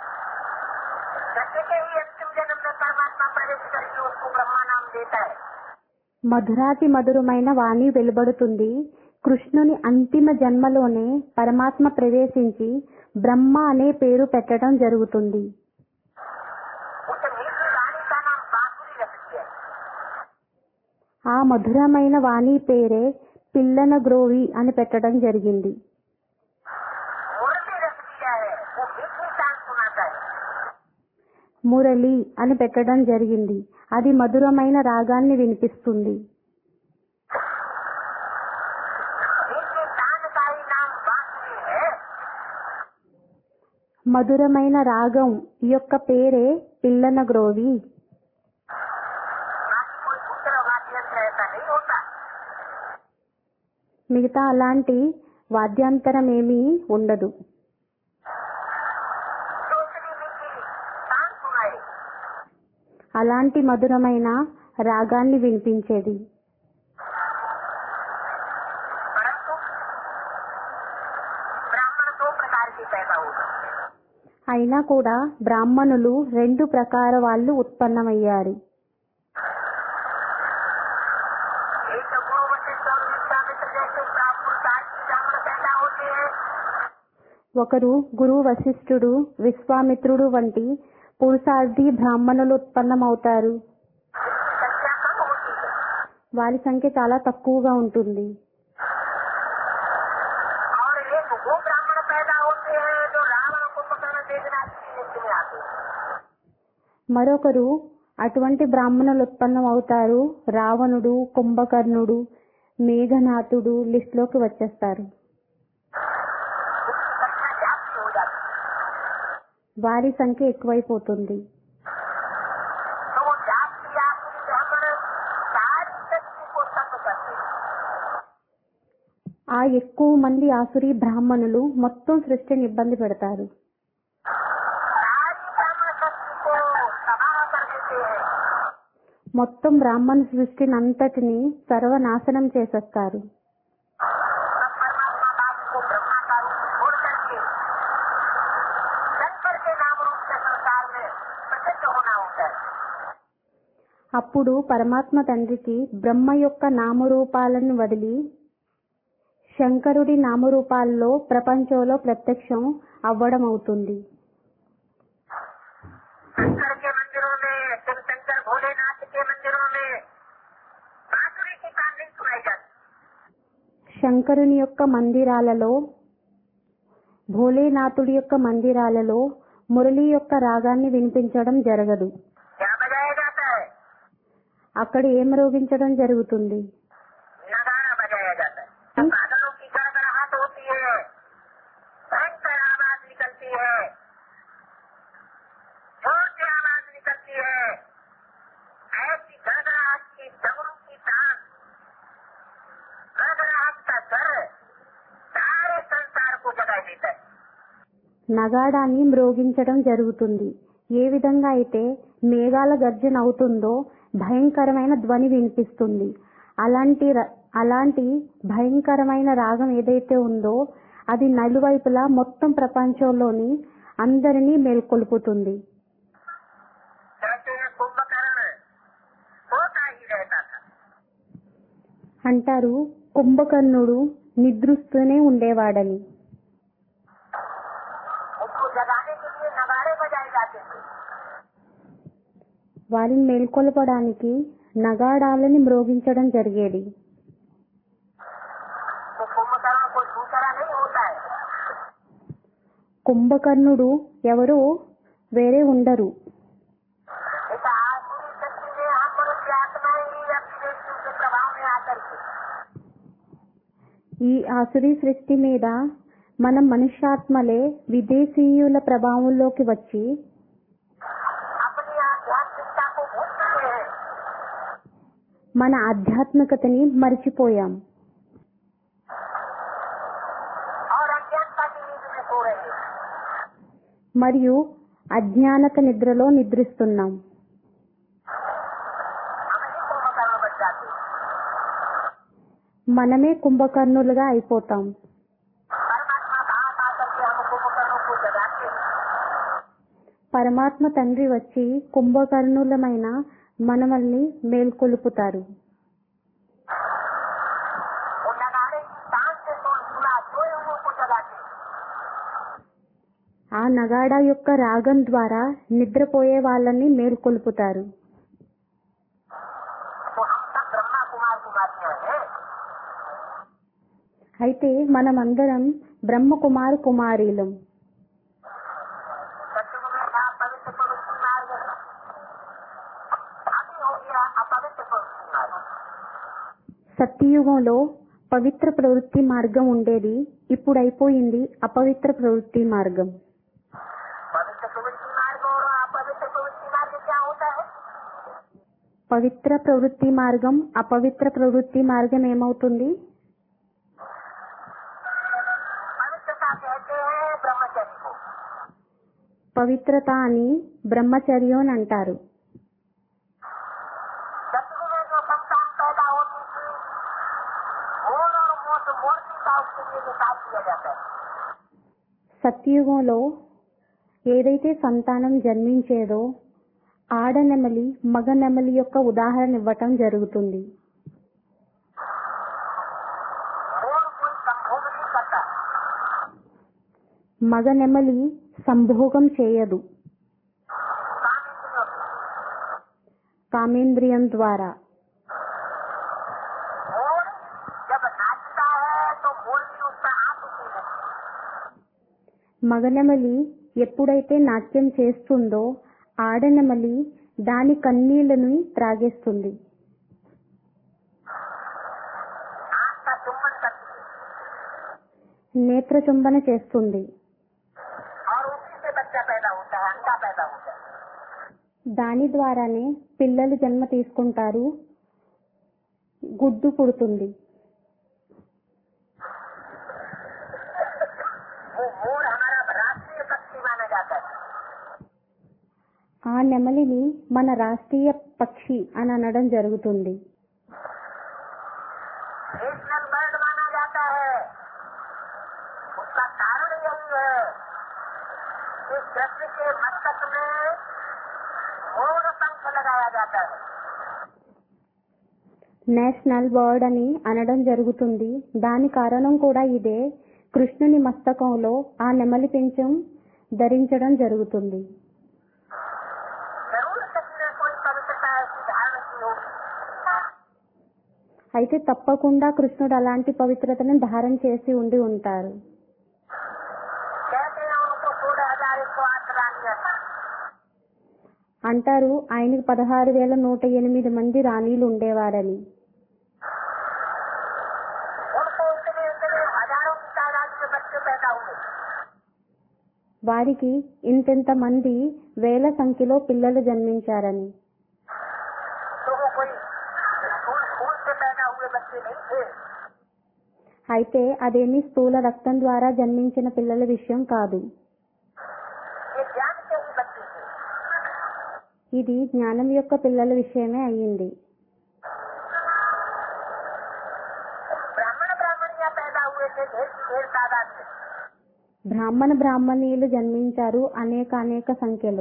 जैसे के ही अंतिम जन्म में परमात्मा प्रवेश करके उसको ब्रह्मा नाम देता है। మధురాతి మధురమైన వాణి వెలువడుతుంది. కృష్ణుని అంతిమ జన్మలోనే పరమాత్మ ప్రవేశించి బ్రహ్మ అనే పేరు పెట్టడం జరుగుతుంది. उस मीठी वाणी का नाम बांसुरी रखती है। ఆ మధురమైన వాణి పేరే పిల్లన గ్రోవి అని పెట్టడం జరిగింది. मुरली रख दिया है, वो मीठी शान सुनाता है। మురళి అని పెట్టడం జరిగింది. అది మధురమైన రాగాన్ని వినిపిస్తుంది. मीठी शान का ही नाम बांसुरी है। మధురమైన రాగం యొక్క పేరే పిల్లన గ్రోవి. बाकी कोई दूसरा वाद्य यंत्र ऐसा नहीं होता। మిగతా అలాంటి వాద్యాంతరం ఏమీ ఉండదు. जो इतनी मीठी शान सुनाए, అలాంటి మధురమైన రాగాన్ని వినిపించేది. परंतु ब्राह्मण दो प्रकार के पैदा होते हैं। అయినా కూడా బ్రాహ్మణులు రెండు ప్రకార వాళ్ళు ఉత్పన్నమయ్యారు. एक गुरु वशिष्ठ और विश्वामित्र जैसे पुरुषार्थ ब्राह्मण पैदा होते हैं। ఒకరు గురు వశిష్ఠుడు విశ్వామిత్రుడు వంటి పురుషార్థి బ్రాహ్మణులు ఉత్పన్నమవుతారు. इसकी संख्या कम होती है। వారి సంఖ్య చాలా తక్కువగా ఉంటుంది. और एक वो ब्राह्मण पैदा होते हैं जो रावण कुंभकर्ण मेघनाथ की लिस्ट में आते हैं। మరొకరు అటువంటి బ్రాహ్మణులు ఉత్పన్నమవుతారు. రావణుడు, కుంభకర్ణుడు, మేఘనాథుడు లిస్టులోకి వచ్చేస్తారు. उसकी संख्या जाती हो जाती है। వారి సంఖ్య ఎక్కువైపోతుంది. तो वो जाति आखिरी ब्राह्मण सारी शक्ति को तंग करते हैं। ఆ ఎక్కువ మంది ఆసురీ బ్రాహ్మణులు మొత్తం సృష్టిని ఇబ్బంది పెడతారు. सारी ब्राह्मण शक्ति को तबाह कर देते हैं। మొత్తం బ్రాహ్మణ సృష్టిని అంతటిని సర్వనాశనం చేసేస్తారు. तब परमात्मा बाप को ब्रह्मा का रूप छोड़ करके शंकर के नाम रूप से संसार में प्रसिद्ध होना होता है। అప్పుడు పరమాత్మ తండ్రికి బ్రహ్మ యొక్క నామరూపాలను వదిలి శంకరుడి నామరూపాల్లో ప్రపంచంలో ప్రత్యక్షం అవ్వడం అవుతుంది. शंकर के मंदिरों में, शिव शंकर भोलेनाथ के मंदिरों में बांसुरी की तान नहीं सुनाई जाती। శంకరుని యొక్క మందిరాలలో, భోలేనాథుడి యొక్క మందిరాలలో మురళి యొక్క రాగాన్ని వినిపించడం జరగదు. क्या बजाया जाता है? అక్కడ ఏం మ్రోగించడం జరుగుతుంది? नगारा बजाया जाता है। बादलों की गड़गड़ाहट होती है, भयंकर आवाज निकलती है, जोर से आवाज निकलती है। ऐसी गड़गड़ाहट की डमरू की तान, गड़गड़ाहट का डर सारे संसार को जगा देता है। నగాడాన్ని మ్రోగించడం జరుగుతుంది. ఏ విధంగా అయితే మేఘాల గర్జన అవుతుందో భయంకరమైన ధ్వని వినిపిస్తుంది. అలాంటి ర- అలాంటి భయంకరమైన రాగం ఏదైతే ఉందో అది నలువైపులా మొత్తం ప్రపంచంలోని అందరినీ మేల్కొల్పుతుంది. कहते हैं कुंभकर्ण सोता ही रहता था। అంటారు కుంభకర్ణుడు నిద్రిస్తూనే ఉండేవాడని. उसको जगाने के लिए नगाड़े बजाए जाते थे। వారిని మేల్కొల్పడానికి నగాడాలని మ్రోగించడం జరిగేది. तो कुंभकर्ण कोई दूसरा नहीं होता है। కుంభకర్ణుడు ఎవరో వేరే ఉండరు. इस आसुरी शक्ति में हम मनुष्य आत्माएं ही अपनी मृत्यु के प्रभाव में आकर के ఈ ఆసురీ సృష్టి మీద మనం మనుష్యాత్మలే విదేశీయుల ప్రభావంలోకి వచ్చి अपनी आध्यात्मिकता को भूल चुके हैं। మన ఆధ్యాత్మికతని మరిచిపోయాం और अज्ञानता की नींद में सो रहे हैं। మరియు అజ్ఞానత నిద్రలో నిద్రిస్తున్నాం. हम ही कुंभकर्ण बन जाते हैं। మనమే కుంభకర్ణులుగా అయిపోతాం. परमात्मा कहाँ आकर के हम कुंभकर्णों को जगाते हैं। పరమాత్మ తండ్రి వచ్చి కుంభకర్ణులమైన మనమల్ని మేల్కొలుపుతారు. वो नगाड़े की तान से तो सुना सोए हुओं को जगाते हैं। ఆ నగాడా యొక్క రాగం ద్వారా నిద్రపోయే వాళ్ళని మేల్కొలుపుతారు. तो हम सब ब्रह्मा कुमार कुमारियां हैं। అయితే మనమందరం బ్రహ్మకుమార్ కుమారీలం. सत्युग में था पवित्र पवित्र मार्ग, अभी हो गया अपवित्र पवित्र मार्ग। సత్యయుగంలో పవిత్ర ప్రవృత్తి మార్గం ఉండేది, ఇప్పుడు అయిపోయింది అపవిత్ర ప్రవృత్తి మార్గం. पवित्र प्रवृत्ति मार्ग और अपवित्र प्रवृत्ति मार्ग क्या होता है? పవిత్ర ప్రవృత్తి మార్గం అపవిత్ర ప్రవృత్తి మార్గం ఏమవుతుంది? पवित्रता कहते हैं ब्रह्मचर्य को। పవిత్రత అని బ్రహ్మచర్యం అని అంటారు. सत्युग में जो संतान पैदा होती थी, घोर और मोट मूर्ति का उसके लिए निकाल दिया जाता है। సత్యయుగంలో ఏదైతే సంతానం జన్మించేదో ఆడనెమలి మగ నెమలి యొక్క ఉదాహరణ ఇవ్వటం జరుగుతుంది. मोर कोई संभोग नहीं करता, మగ నెమలి సంభోగం చేయదు कामेंद्रियों से। కామేంద్రియం ద్వారా. मोर जब नाचता है तो मोर की उसका आंख उठी रहती है। మగనెమలి ఎప్పుడైతే నాట్యం చేస్తుందో ఆడనెమలి దాని కన్నీళ్లను త్రాగేస్తుంది, आंख का चुंबन करती है నేత్రచుంబన చేస్తుంది. और उसी से बच्चा पैदा होता है, अंडा पैदा होता है। దాని ద్వారానే పిల్లలు జన్మ తీసుకుంటారు, గుడ్డు పుడుతుంది. वो मोर हमारा राष्ट्रीय पक्षी माना जाता है। ఆ నెమలిని మన రాష్ట్రీయ పక్షి అని అనడం జరుగుతుంది. नेशनल बर्ड माना जाता है। उसका कारण यही है कि कृष्ण के मस्तक में मोर पंख लगाया जाता है। నేషనల్ బర్డ్ అని అనడం జరుగుతుంది. దాని కారణం కూడా ఇదే, కృష్ణుని మస్తకంలో ఆ నెమలి పింఛం ధరించడం జరుగుతుంది. जरूर कृष्ण ने कोई पवित्रता ऐसी धारण की होगी। అయితే తప్పకుండా కృష్ణుడు అలాంటి పవిత్రతను ధారణ చేసి ఉండి ఉంటారు. कहते हैं उनको सोलह हजार एक सौ आठ रानियां था। అంటారు ఆయనకి పదహారు వేల నూట ఎనిమిది మంది రాణీలు ఉండేవారని. उनको इतने इतने हजारों की तादाद में बच्चे पैदा हुए। వారికి ఇంతెంత మంది వేల సంఖ్యలో పిల్లలు జన్మించారని. तो वो कोई स्थूल खून से पैदा हुए बच्चे नहीं थे। అయితే అదేమీ స్థూల రక్తం ద్వారా జన్మించిన పిల్లల విషయం కాదు, ये ज्ञान के ही बच्चे थे। ఇది జ్ఞానం యొక్క పిల్లల విషయమే అయ్యింది. ब्राह्मण ब्राह्मणियां पैदा हुए थे ढेर की ढेर तादाद में। బ్రాహ్మణ బ్రాహ్మణీయులు జన్మించారు అనేక అనేక సంఖ్యలో.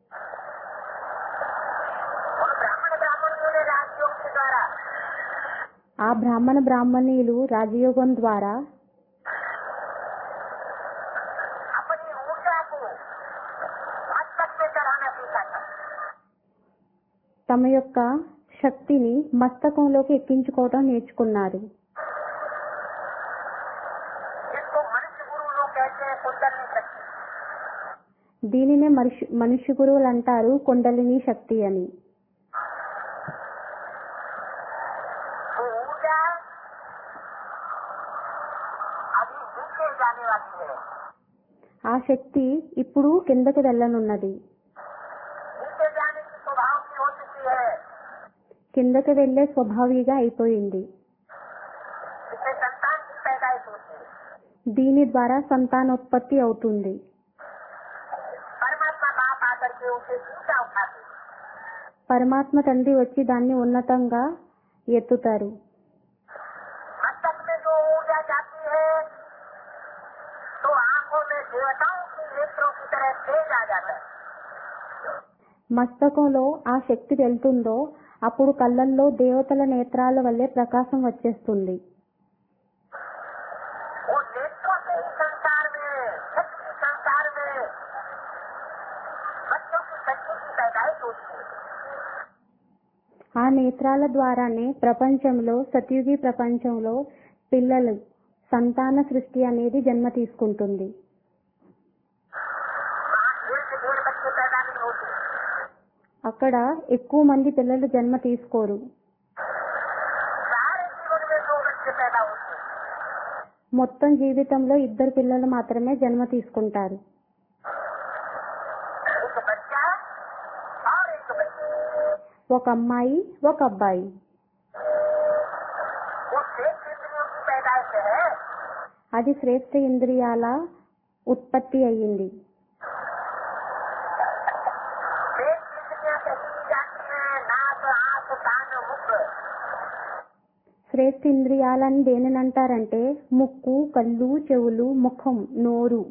उन ब्राह्मण ब्राह्मणियों ने राजयोग के द्वारा ఆ బ్రాహ్మణ బ్రాహ్మణీయులు రాజయోగం ద్వారా अपनी ऊर्जा को मस्तक पे चढ़ाना सीखा था। తమ యొక్క శక్తిని మస్తకంలోకి ఎక్కించుకోవడం నేర్చుకున్నారు. जिसको मनुष्य गुरु लोग कहते हैं कुंडली शक्ति। దీనినే మనుషు మనుష్య గురువులు అంటారు కుండలిని శక్తి అని. वो ऊर्जा अभी नीचे जाने वाली है। ఆ శక్తి ఇప్పుడు కిందకు వెళ్ళనున్నది. नीचे जाने की स्वभाव की हो चुकी है। కిందకు వెళ్లే స్వభావిగా అయిపోయింది. इससे संतान की पैदाइश होती है। దీని ద్వారా సంతానోత్పత్తి అవుతుంది. परमात्मा बाप आकर के उसे ऊंचा उठाते हैं। పరమాత్మ తండ్రి వచ్చి దాన్ని ఉన్నతంగా ఎత్తుతారు. मस्तक में जो ऊर्जा जाती है तो आंखों में देवताओं की नेत्रों की तरह तेज आ जाता है। మస్తకంలో ఆ శక్తి వెళ్తుందో అప్పుడు కళ్ళల్లో దేవతల నేత్రాల వల్లే ప్రకాశం వచ్చేస్తుంది. वो नेत्रों से ही संसार में शक्ति संसार में बच्चों की शक्ति की पैदाइश होती है। ఆ నేత్రాల ద్వారానే ప్రపంచంలో సత్యుగి ప్రపంచంలో పిల్లలు సంతాన సృష్టి అనేది జన్మ తీసుకుంటుంది. वहाँ ढेर से ढेर बच्चे पैदा नहीं होते। అక్కడ ఎక్కువ మంది పిల్లలు జన్మ తీసుకోరు. सारे जीवन में दो बच्चे पैदा होते हैं। మొత్తం జీవితంలో ఇద్దరు పిల్లలు మాత్రమే జన్మ తీసుకుంటారు. एक बच्चा और एक बच्ची। ఒక అమ్మాయి ఒక అబ్బాయి. वो श्रेष्ठ इंद्रियों की पैदाइश है। అది శ్రేష్ఠ ఇంద్రియాల ఉత్పత్తి అయ్యింది. श्रेष्ठ इंद्रियां कही जाती है नाक आंख कान मुख। శ్రేష్ఠ ఇంద్రియాలని దేనినంటారంటే ముక్కు, కళ్ళు, చెవులు, ముఖం, నోరు.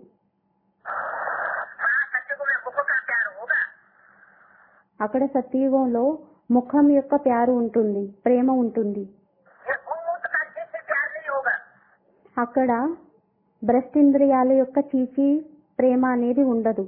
वहाँ सत्युग में मुख का प्यार होगा। అక్కడ సత్యయుగంలో ముఖం యొక్క ప్యారు ఉంటుంది, ప్రేమ ఉంటుంది. ये उन्मूत का जिस प्यार नहीं होगा। అక్కడ భ్రష్టింద్రియాల యొక్క చీచి ప్రేమ అనేది ఉండదు.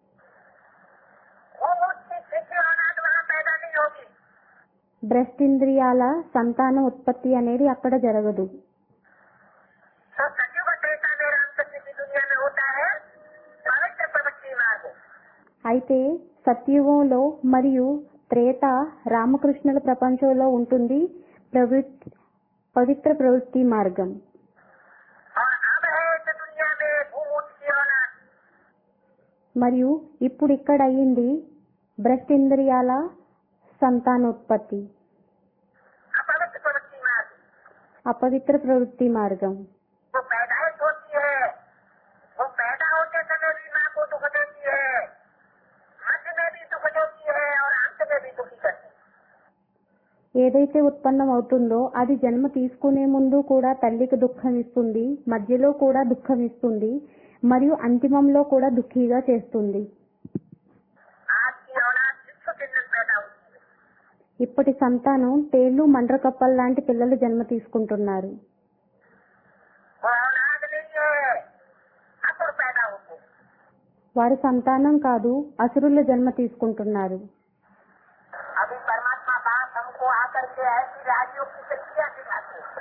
उन्मूत की शिष्य औलाद वहाँ पैदा नहीं होगी। భ్రష్టింద్రియాల సంతాన ఉత్పత్తి అనేది అక్కడ జరగదు. तो सत्युग त्रेता में रामकृष्ण की दुनिया में होता है पवित्र प्रवृत्ति मार्ग। అయితే సత్యయుగంలో మరియు త్రేత రామకృష్ణుల ప్రపంచంలో ఉంటుంది ప్రవృత్తి పవిత్ర ప్రవృత్తి మార్గం. और अब है इस दुनिया में भूमूत की औलाद। మరియు ఇప్పుడు ఇక్కడ అయ్యింది భ్రష్టింద్రియాల సంతానోత్పత్తి, अपवित्र प्रवृत्ति मार्ग। అపవిత్ర ప్రవృత్తి మార్గం. वो पैदाइश होती है। वो पैदा होते समय भी माँ को दुख देती है, मध्य में भी दुख देती है और अंत में भी दुखी करती है। ఏదైతే ఉత్పన్నం అవుతుందో అది జన్మ తీసుకునే ముందు కూడా తల్లికి దుఃఖం ఇస్తుంది, మధ్యలో కూడా దుఃఖం ఇస్తుంది, మరియు అంతిమంలో కూడా దుఃఖీగా చేస్తుంది. आज की औलाद विश्व चिन्हन पैदा होती है। ఇప్పటి సంతానం తేళ్లు మండ్రకప్పల్ లాంటి పిల్లలు జన్మ తీసుకుంటున్నారు. वो औलाद नहीं है, असुर पैदा होते हैं। వారి సంతానం కాదు, అసురుల జన్మ తీసుకుంటున్నారు. अभी परमात्मा बाप हमको आकर के ऐसी राजियों की शक्तियाँ सिखाते हैं।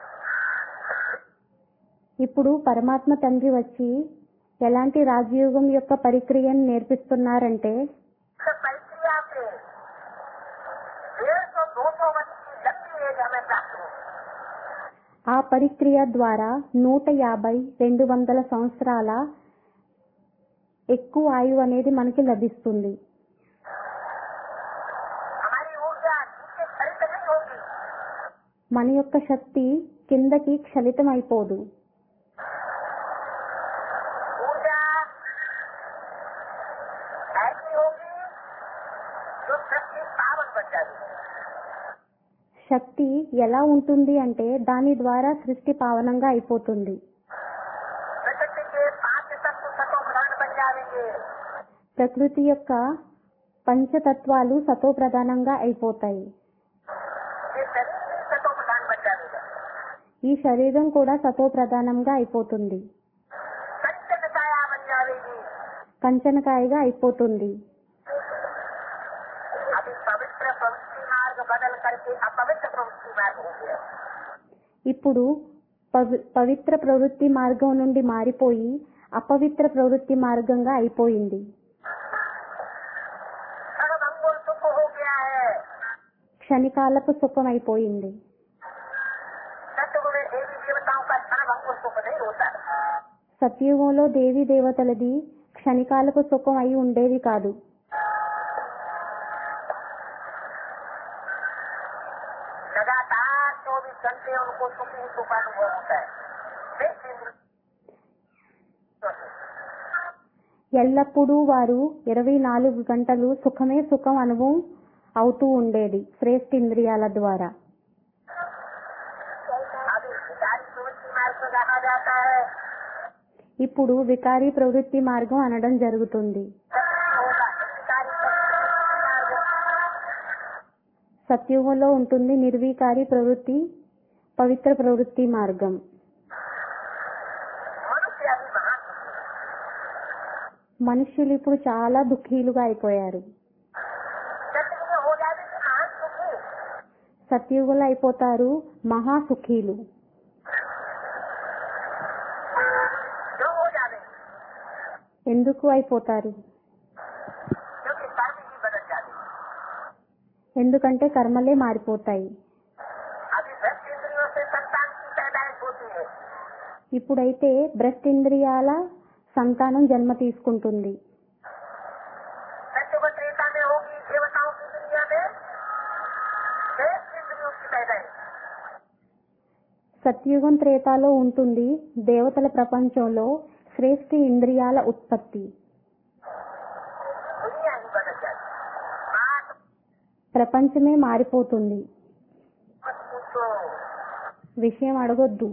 ఇప్పుడు పరమాత్మ తండ్రి వచ్చి ఎలాంటి రాజయోగం యొక్క పరిక్రియను నేర్పిస్తున్నారంటే तो प्रक्रिया से डेढ़ सौ दो सौ वर्ष की लंबी एज हमें प्राप्त हो। ఆ పరిక్రియ ద్వారా నూట యాభై రెండు వందల సంవత్సరాల ఎక్కువ ఆయువు అనేది మనకి లభిస్తుంది. हमारी ऊर्जा नीचे खरित नहीं होगी। మన యొక్క శక్తి కిందకి క్షలితం అయిపోదు. ऊर्जा ऐसी होगी जो सृष्टि पावन बन जाएगी। శక్తి ఎలా ఉంటుంది అంటే దాని ద్వారా సృష్టి పావనంగా అయిపోతుంది. प्रकृति के पांच तत्व सतो प्रधान बन जाएंगे। ప్రకృతి యొక్క పంచతత్వాలు సతో ప్రధానంగా అయిపోతాయి. ये शरीर भी सतो प्रधान बन जाएगा। ఈ శరీరం కూడా సతో ప్రధానంగా అయిపోతుంది, कंचन काया बन जाएगी। కంచనకాయగా అయిపోతుంది. अभी पवित्र प्रवृत्ति मार्ग बदल करके अपवित्र प्रवृत्ति मार्ग हो गया। ఇప్పుడు పవి- పవిత్ర ప్రవృత్తి మార్గం నుండి మారిపోయి అపవిత్ర ప్రవృత్తి మార్గంగా అయిపోయింది. क्षणभंगुर सुख हो गया है। క్షణికాలపు సుఖం అయిపోయింది. सत्युग में देवी देवताओं का क्षणभंगुर सुख नहीं होता। సత్యుగంలో దేవీ దేవతలది క్షణికాలకు సుఖం అయి ఉండేది కాదు. लगातार चौबीस घंटे उनको सुख ही सुख अनुभव होता है। ఎల్లప్పుడూ వారు ఇరవై నాలుగు గంటలు సుఖమే సుఖం అనుభవం అవుతూ ఉండేది శ్రేష్ఠ ఇంద్రియాల ద్వారా. ఇప్పుడు వికారీ ప్రవృత్తి మార్గం అనడం జరుగుతుంది. సత్యుగంలో ఉంటుంది నిర్వికారి ప్రవృత్తి, పవిత్ర ప్రవృత్తి మార్గం. మనుష్యులు ఇప్పుడు చాలా దుఃఖీలుగా అయిపోయారు. సత్యుగులు అయిపోతారు మహా సుఖీలు. ఎందుకు అయిపోతారు? ఎందుకంటే కర్మలే మారిపోతాయి. ఇప్పుడైతే భ్రష్ట ఇంద్రియాల సంతానం జన్మ తీసుకుంటుంది. సత్యుగం త్రేతాలో ఉంటుంది దేవతల ప్రపంచంలో శ్రేష్ఠ ఇంద్రియాల ఉత్పత్తి. ప్రపంచమే మారిపోతుంది. విషయం అడగొద్దు.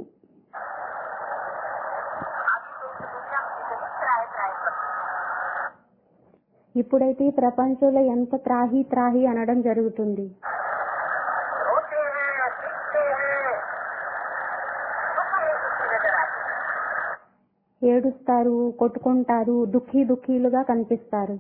ఇప్పుడైతే ఈ ప్రపంచంలో ఎంత త్రాహి త్రాహి అనడం జరుగుతుంది. ఏడుస్తారు, కొట్టుకుంటారు, దుఃఖీ దుఃఖీలుగా కనిపిస్తారు.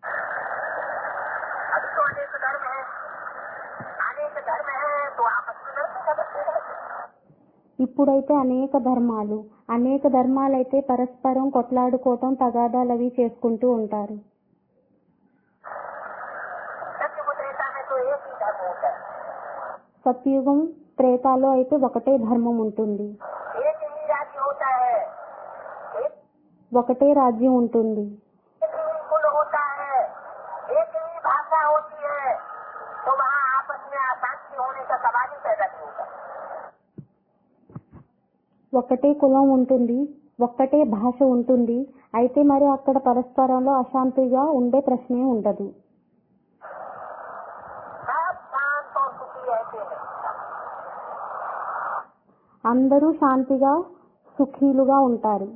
ఇప్పుడైతే అనేక ధర్మాలు అనేక ధర్మాలైతే పరస్పరం కొట్లాడుకోవటం, తగాదాలవి చేసుకుంటూ ఉంటారు. సత్యుగం త్రేతాలో అయితే ఒకటే ధర్మం ఉంటుంది, ఒకటే రాజ్యం ఉంటుంది. ఒక్కటే కులం ఉంటుంది, ఒక్కటే భాష ఉంటుంది. అయితే మరి అక్కడ పరస్పరంలో అశాంతిగా ఉండే ప్రశ్నే ఉండదు. అందరూ శాంతిగా సుఖీలుగా ఉంటారు.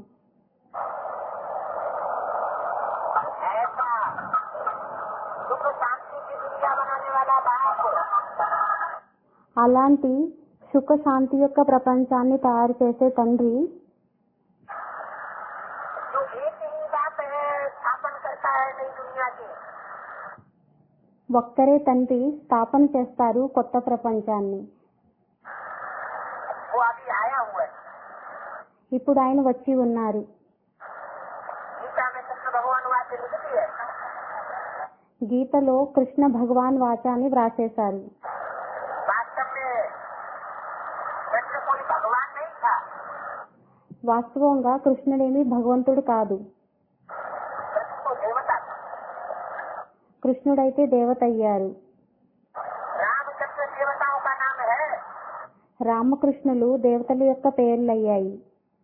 అలాంటి సుఖ శాంతి యొక్క ప్రపంచాన్ని తయారు చేసే తండ్రి ఒక్కరే తండ్రి స్థాపన చేస్తారు కొత్త ప్రపంచాన్ని. ఇప్పుడు ఆయన వచ్చి ఉన్నారు. గీతలో కృష్ణ భగవాన్ వాచాన్ని వ్రాసేశారు. వాస్తవంగా కృష్ణుడేమి భగవంతుడు కాదు. కృష్ణుడైతే దేవత అయ్యారు. రామకృష్ణులు దేవతల యొక్క పేర్లయ్యాయి.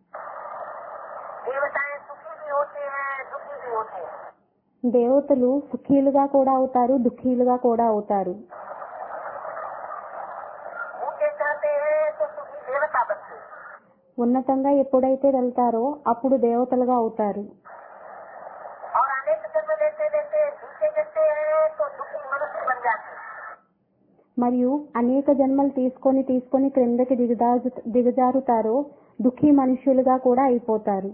దేవతలు సుఖీలుగా కూడా అవుతారు, దుఃఖీలుగా కూడా అవుతారు. ఉన్నతంగా ఎప్పుడైతే వెళ్తారో అప్పుడు దేవతలుగా అవుతారు. మరియు అనేక జన్మలు తీసుకొని తీసుకొని క్రిందకి దిగజారు దిగజారుతారో దుఃఖీ మనుష్యులుగా కూడా అయిపోతారు.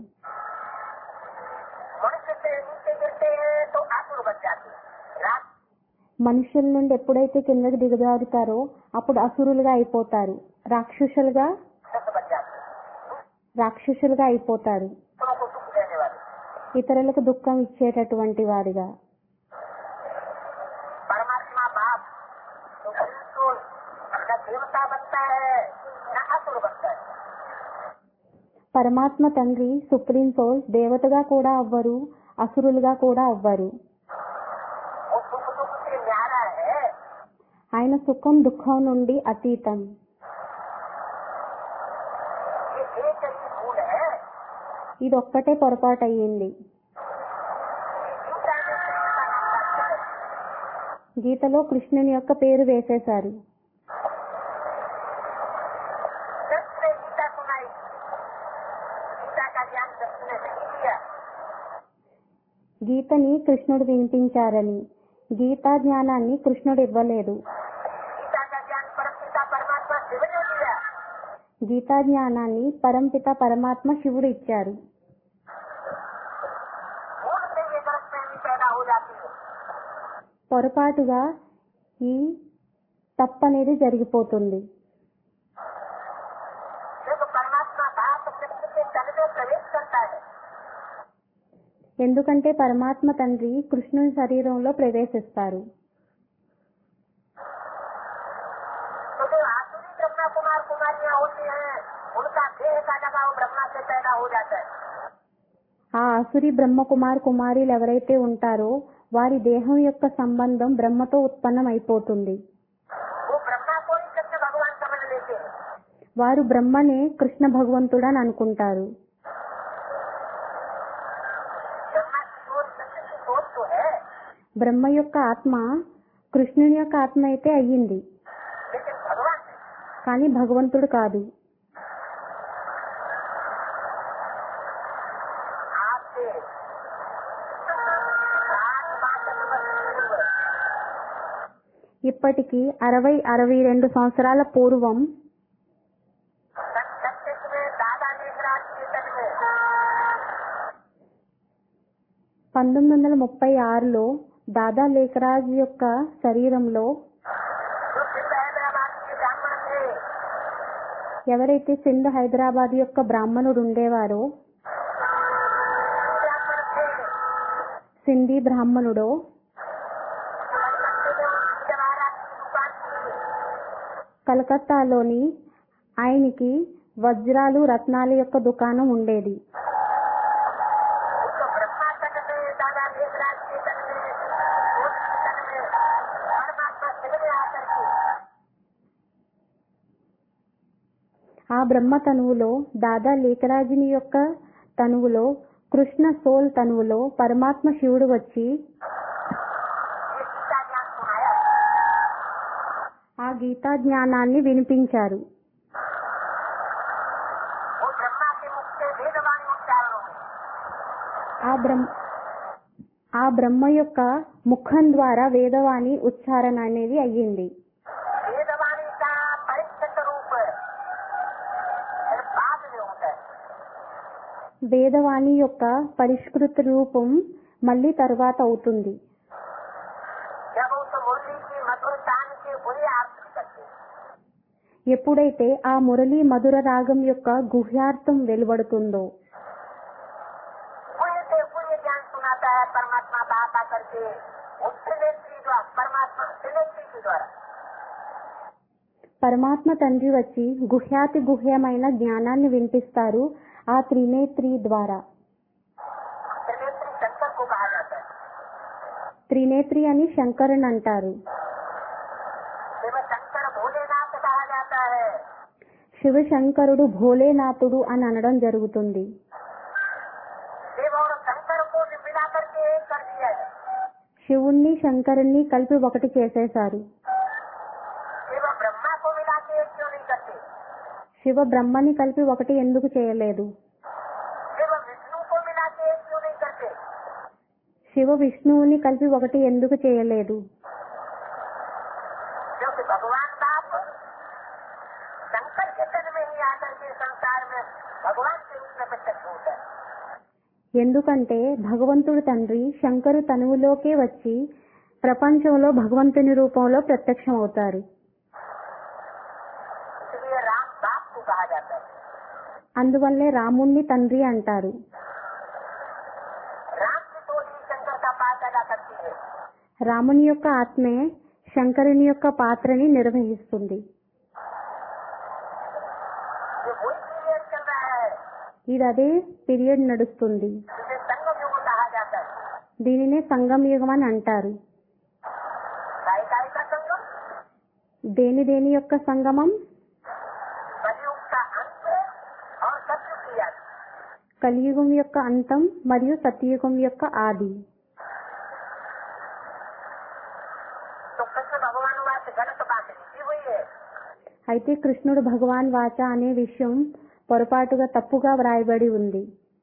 మనుషుల నుండి ఎప్పుడైతే కిందకి దిగజారుతారో అప్పుడు అసురులుగా అయిపోతారు, రాక్షసులుగా రాక్షసులుగా అయిపోతారు, ఇతరులకు దుఃఖం ఇచ్చేటటువంటి వారిగా. పరమాత్మ తండ్రి సుప్రీం సోల్ దేవతగా కూడా అవ్వరు, అసురులుగా కూడా అవ్వరు. वो सुख दुख से न्यारा है। ఆయన సుఖం దుఃఖం నుండి అతీతం. ये एक ही भूल है। ఇదొక్కటే పొరపాటు అయ్యింది. गीता में कृष्ण का नाम रखते हैं। గీతలో కృష్ణుని యొక్క పేరు వేసేశారు. कृष्ण ने गीता सुनाई, गीता का ज्ञान कृष्ण ने नहीं दिया। గీతని కృష్ణుడు వినిపించారని గీతా జ్ఞానాన్ని కృష్ణుడు ఇవ్వలేదు. गीता का ज्ञान परमपिता परमात्मा शिव ने दिया। గీతా జ్ఞానాన్ని పరంపిత పరమాత్మ శివుడు ఇచ్చారు. भूल से ये गलतफहमी पैदा हो जाती है। పొరపాటుగా ఈ తప్పనేది జరిగిపోతుంది. जब परमात्मा बाप कृष्ण के तन में प्रवेश करता है ఎందుకంటే పరమాత్మ తండ్రి కృష్ణుని శరీరంలో ప్రవేశిస్తారు. तो जो आसुरी ब्रह्मा कुमार कुमारियां होती हैं, उनका देह का लगाव ब्रह्मा से पैदा हो जाता है। ఆ అసురి బ్రహ్మ కుమార్ కుమారీలు ఎవరైతే ఉంటారో వారి దేహం యొక్క సంబంధం బ్రహ్మతో ఉత్పన్నం అయిపోతుంది. वो ब्रह्मा को ही कृष्ण भगवान समझ लेते हैं। వారు బ్రహ్మనే కృష్ణ భగవంతుడు అని అనుకుంటారు. ब्रह्मा की सोच कृष्ण की सोच तो है, బ్రహ్మ యొక్క ఆత్మ కృష్ణుని యొక్క ఆత్మ అయితే అయ్యింది, लेकिन भगवान नहीं। కానీ భగవంతుడు కాదు. आज से सात बासठ वर्ष पूर्व ఇప్పటికి అరవై అరవై రెండు సంవత్సరాల పూర్వం सन छत्तीस में दादा लेखराज चेतन में పంతొమ్మిది వందల ముప్పై ఆరులో దాదా లేఖరాజ్ యొక్క శరీరంలో जो सिंध हैदराबाद के ब्राह्मण थे, ఎవరైతే సింధ్ హైదరాబాద్ యొక్క బ్రాహ్మణుడు ఉండేవారో, ब्राह्मण थे, సింధీ బ్రాహ్మణుడో, कलकत्ते में उनकी जवाहरात की दुकान थी। కలకత్తాలోని ఆయనకి వజ్రాలు రత్నాల యొక్క దుకాణం ఉండేది. उसको ब्रह्मा तन में दादा लेखराज चेतन में उनकी तन में परमात्मा शिव ने आकर के ఆ బ్రహ్మ తనువులో దాదా లేఖరాజుని యొక్క తనువులో కృష్ణ సోల్ తనువులో పరమాత్మ శివుడు వచ్చి ये गीता ज्ञान सुनाया। ఆ గీతా జ్ఞానాన్ని వినిపించారు. वो ब्रह्मा के मुख से वेदवाणी उच्चारण हुई। ఆ బ్రహ్మ ఆ బ్రహ్మ యొక్క ముఖం ద్వారా వేదవాణి ఉచ్చారణ అనేది అయ్యింది. वेदवाणी का परिष्कृत रूप फिर बाद में होता है। వేదవాణి యొక్క పరిష్కృత రూపం మళ్ళీ తర్వాత అవుతుంది. जब उस मुरली की मधुर तान के बुरे आरती करते हैं। ఎప్పుడైతే ఆ మురళీ మధుర రాగం యొక్క గుహ్యార్థం వెలువడుతుందో, पुण्य से पुण्य ज्ञान सुनाता है परमात्मा बाप आकर के उस त्रिनेत्री द्वारा, परमात्मा त्रिनेत्री के द्वारा। పరమాత్మ తండ్రి వచ్చి గుహ్యాతి గుహ్యమైన జ్ఞానాన్ని వినిపిస్తారు ఆ త్రినేత్రి ద్వారా. त्रिनेत्री शंकर को कहा जाता है। త్రినేత్రి అని శంకరుని అంటారు. शिव शंकर भोलेनाथ कहा जाता है। శివశంకరుడు భోలేనాథుడు అని అనడం జరుగుతుంది. शिव और शंकर को भी मिला करके एक कर दिया है। శివుణ్ణి శంకరుణ్ణి కలిపి ఒకటి చేసేశారు. शिव ब्रह्मा को मिला के एक क्यों नहीं करते? శివ బ్రహ్మని కలిపి ఒకటి ఎందుకు చేయలేదు? शिव विष्णु को मिला के एक क्यों नहीं करते? శివ విష్ణువుని కలిపి ఒకటి ఎందుకు చేయలేదు? क्योंकि भगवान बाप शंकर के तन में ही आकर के संसार में भगवान के रूप में प्रत्यक्ष होता है। ఎందుకంటే భగవంతుడు తండ్రి శంకరు తనువులోకే వచ్చి ప్రపంచంలో భగవంతుని రూపంలో ప్రత్యక్షం అవుతారు. इसलिए राम बाप को कहा जाता है। అందువల్లే రాముణ్ణి తండ్రి అంటారు. राम की टोली शंकर का पाठ अदा करती है। రాముని యొక్క ఆత్మే శంకరుని యొక్క పాత్రని నిర్వహిస్తుంది. ये वही पीरियड चल रहा है ఇది అదే పీరియడ్ నడుస్తుంది. जिसे संगम युग कहा जाता है. దీనినే సంగమ యుగం అని అంటారు. काय काय का संगम? దేని దేని యొక్క సంగమం? कलयुग का अंत और सत्युग की आदि. కలియుగం యొక్క అంతం మరియు సత్యయుగం యొక్క ఆది. तो कृष्ण भगवान वाच गलत बात लिखी हुई है. అయితే కృష్ణుడు భగవాన్ వాచ అనే విషయం పొరపాటుగా తప్పుగా వ్రాయబడి ఉంది.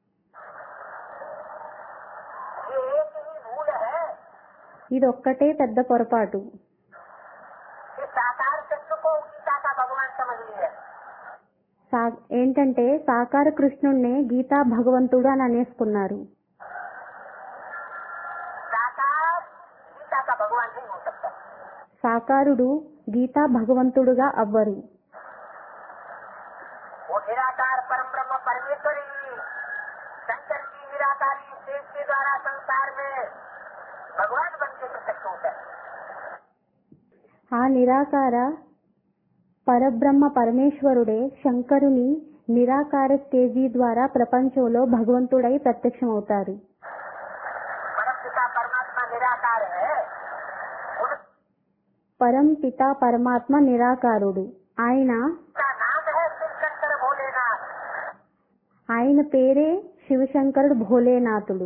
ये एक ही भूल है ఇది ఒక్కటే పెద్ద పొరపాటు. कि साकार कृष्ण को गीता का भगवान समझ लिया. సా- ఏంటంటే సాకార కృష్ణుణ్ణే గీతా భగవంతుడు అని అనేసుకున్నారు. साकार गीता का भगवान नहीं हो सकता. సాకారుడు గీతా భగవంతుడుగా అవ్వరు. वो निराकार परम ब्रह्म परमेश्वर ही शंकर की निराकारी शेष के द्वारा संसार में भगवान बन के प्रत्यक्ष होता है. ఆ నిరాకార పరబ్రహ్మ పరమేశ్వరుడే శంకరుని నిరాకార స్టేజీ ద్వారా ప్రపంచంలో భగవంతుడై ప్రత్యక్షమవుతారు. परम पिता परमात्मा निराकार है. उनका పరం పిత పరమాత్మ నిరాకారుడు. ఆయన नाम है शिव शंकर भोलेनाथ. ఆయన పేరే శివశంకరుడు భోలేనాథుడు.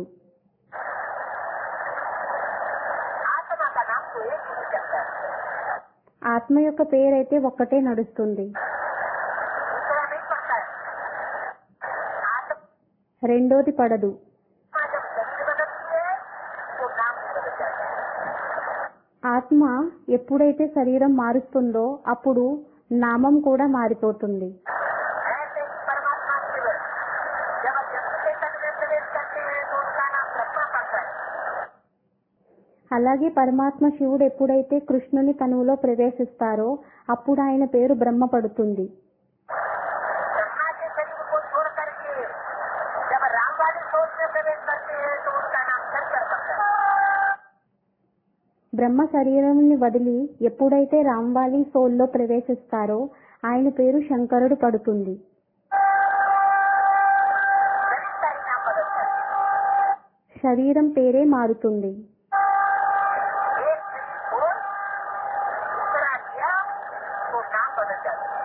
आत्मा का नाम तो एक ही चलता है. ఆత్మ యొక్క పేరైతే ఒక్కటే నడుస్తుంది. दूसरा नहीं पड़ता है. आत्मा రెండోది పడదు. जब शरीर बदलती है तो नाम भी बदल जाता है. ఆత్మ ఎప్పుడైతే శరీరం మారుస్తుందో అప్పుడు నామం కూడా మారిపోతుంది. ऐसे ही परमात्मा शिव जब जन्म के तन में प्रवेश करते हैं तो उनका नाम ब्रह्मा पड़ता है. అలాగే పరమాత్మ శివుడు ఎప్పుడైతే కృష్ణుని తనువులో ప్రవేశిస్తారో అప్పుడు ఆయన పేరు బ్రహ్మ పడుతుంది. ब्रह्मा के शरीर को छोड़ करके जब राम वाली सोच में प्रवेश करते हैं तो उनका नाम शंकर पड़ता है. బ్రహ్మ శరీరాన్ని వదిలి ఎప్పుడైతే రామ్వాలి సోల్లో ప్రవేశిస్తారో ఆయన పేరు శంకరుడు పడుతుంది. शरीर का ही नाम बदलता है. శరీరం పేరే మారుతుంది. एक शरीर छोड़ दूसरा लिया तो नाम बदल जाता है.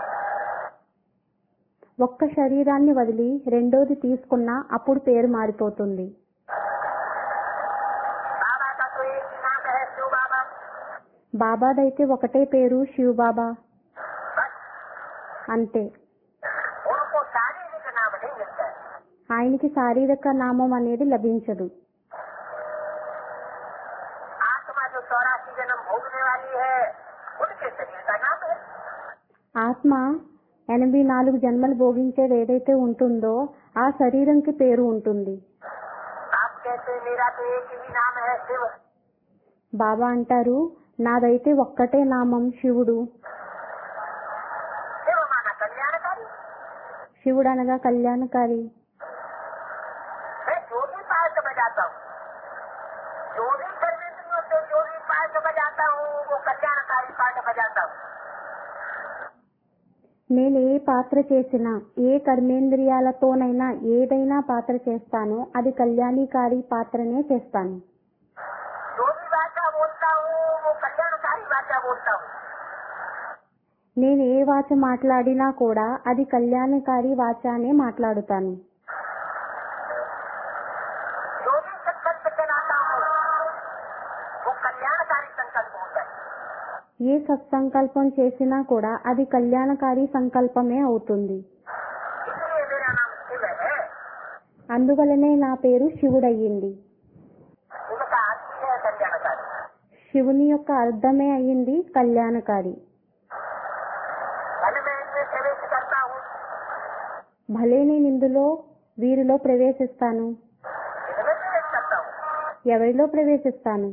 ఒక్క శరీరాన్ని వదిలి రెండోది తీసుకున్నా అప్పుడు పేరు మారిపోతుంది. बाबा का तो एक ही नाम है शिव बाबा. బాబాదైతే ఒకటే పేరు శివబాబా. बस అంతే. उनको शारीरिक नाम नहीं मिलता है. ఆయనకి శారీరక నామం అనేది లభించదు. आत्मा जो चौरासी जन्म भोगने वाली है उनके शरीर का नाम है. ఆత్మ ఎనభై నాలుగు జన్మలు భోగించేది ఏదైతే ఉంటుందో ఆ శరీరంకి పేరు ఉంటుంది. आप कहते मेरा तो एक ही नाम है शिव. బాబా అంటారు నాదైతే ఒక్కటే నామం శివుడు. शिव माना कल्याणकारी. శివుడు అనగా కళ్యాణకారి. मैं जो भी पार्ट बजाता हूँ जो भी सर्विसियों से जो भी पार्ट बजाता हूँ वो कल्याणकारी पार्ट बजाता हूँ. నేను ఏ పాత్ర చేసినా ఏ కర్మేంద్రియాలతోనైనా ఏదైనా పాత్ర చేస్తానో అది కళ్యాణికారి పాత్రనే చేస్తాను. जो भी भाषा बोलता हूँ वो कल्याणकारी भाषा बोलता हूँ. నేను ఏ వాచ మాట్లాడినా కూడా అది కళ్యాణకారి వాచానే మాట్లాడుతాను. जो भी संकल्प चलाता हूँ वो कल्याणकारी संकल्प होता है. ఏ సత్సంకల్పం చేసినా కూడా అది కళ్యాణకారి సంకల్పమే అవుతుంది. इसलिए मेरा नाम शिव है. అందువలనే నా పేరు శివుడయ్యింది. उनका अर्थ है कल्याणकारी. శివుని యొక్క అర్థమే అయ్యింది కళ్యాణకారి. भले मैं इनमें प्रवेश करता हूँ భలే నేను ఇందులో వీరిలో ప్రవేశిస్తాను. इनमें प्रवेश करता हूँ. ఎవరిలో ప్రవేశిస్తాను?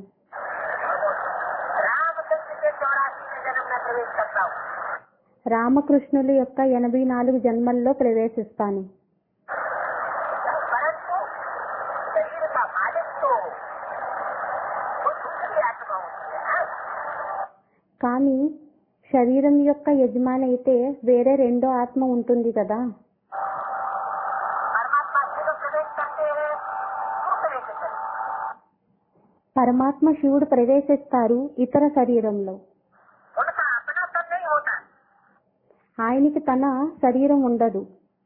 रामकृष्ण के चौरासी में जन्म में प्रवेश करता हूँ. రామకృష్ణుల యొక్క ఎనభై నాలుగు జన్మల్లో ప్రవేశిస్తాను. परंतु शरीर का मालिक तो वो दूसरी आत्मा होती है. हाँ? కానీ శరీరం యొక్క యజమాని అయితే వేరే రెండో ఆత్మ ఉంటుంది కదా. పరమాత్మ శివుడు ప్రవేశిస్తారు ఇతర శరీరంలో. उनका अपना तन नहीं होता, ఆయనకి తన శరీరం ఉండదు.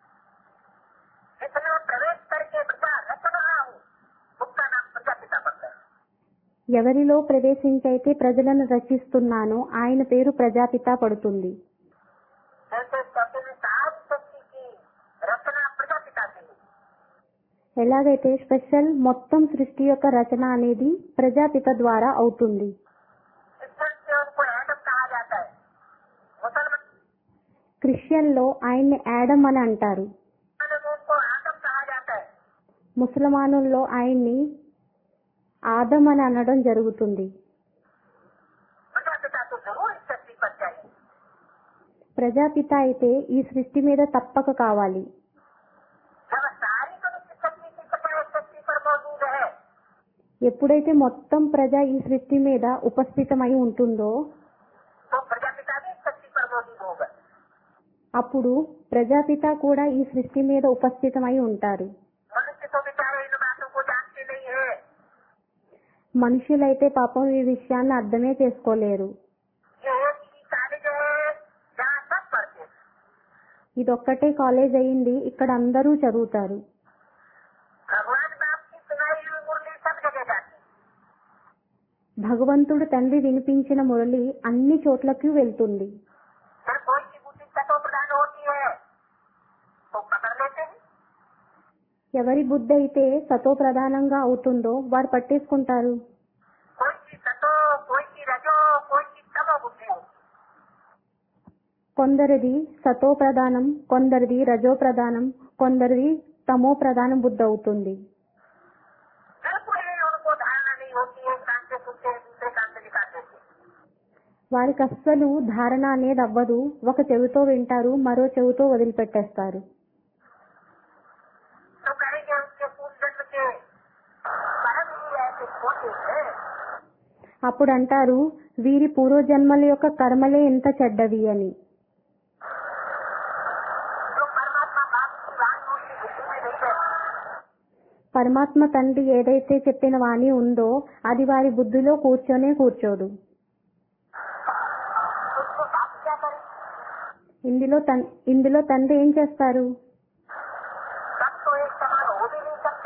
जितना प्रवेश करके प्रजा रच रहा हूँ उसका नाम प्रजापिता पड़ता है. ఎవరిలో ప్రవేశించైతే ప్రజలను రచిస్తున్నానో ఆయన పేరు ప్రజాపిత పడుతుంది. जैसे कहते हैं सात शक्ति की रचना प्रजापिता की, ఎలాగైతే స్పెషల్ మొత్తం సృష్టి యొక్క రచన అనేది ప్రజాపిత ద్వారా అవుతుంది. क्रिश्चियन से उनको एडम कहा जाता है, मुसलमान క్రిస్టియన్ లో ఆయన్ని యాడమ్ అని అంటారు, में उनको आदम कहा जाता है. ముసల్మానుల్లో ఆయన్ని ఆదం అని అనడం జరుగుతుంది. प्रजापिता तो जरूर इस शक्ति पर चाहिए. ప్రజాపిత అయితే ఈ సృష్టి మీద తప్పక కావాలి. जब सारी मनुष्य शक्ति की कटाई शक्ति पर मौजूद है ఎప్పుడైతే మొత్తం ప్రజ ఈ సృష్టి మీద ఉపస్థితమై ఉంటుందో तो प्रजापिता भी इस शक्ति पर मौजूद होगा. అప్పుడు ప్రజాపిత కూడా ఈ సృష్టి మీద ఉపస్థితమై ఉంటారు. मनुष्य तो बेचारे इन बातों को जानते नहीं है. మనుషులైతే పాపం ఈ విషయాన్ని అర్థమే చేసుకోలేరు. ये एक ही कॉलेज है जहाँ सब पढ़ते हैं. ఇదొక్కటే కాలేజ్ అయింది, ఇక్కడ అందరూ చదువుతారు. भगवान बाप की सुनाई हुई मुरली सब जगह जाती है. భగవంతుడు తండ్రి వినిపించిన మురళి అన్ని చోట్లకి వెళ్తుంది. फिर कोई की बुद्धि तत्व प्रदान होती है तो पकड़ लेते हैं. ఎవరి బుద్ధి అయితే సతో ప్రధానంగా అవుతుందో వారు పట్టేసుకుంటారు. कोई की तत्व, कोई की रजो, कोई की तमो बुद्धि होती है. కొందరిది సతో ప్రధానం, కొందరిది రజో ప్రధానం, కొందరిది తమో ప్రధానం బుద్ధి అవుతుంది. बिल्कुल ही उनको धारणा नहीं होती है. कान से सुनते हैं, दूसरे कान से निकाल देते हैं. వారికి అస్సలు ధారణ అనేది అవ్వదు. ఒక చెవితో వింటారు, మరో చెవితో వదిలిపెట్టేస్తారు. तो कहेंगे उसके पूर्व जन्म के कर्म ही ऐसे होते हैं. అప్పుడు అంటారు వీరి పూర్వజన్మల యొక్క కర్మలే ఎంత చెడ్డవి అని. जो परमात्मा बाप की वाणी उनकी बुद्धि में नहीं बैठती. పరమాత్మ తండ్రి ఏదైతే చెప్పిన వాణి ఉందో అది వారి బుద్ధిలో కూర్చొనే కూర్చోదు. उसको बाप क्या करे? ఇందులో తన్- ఇందులో తండ్రి ఏం చేస్తారు? सब तो एक समान हो भी नहीं सकते.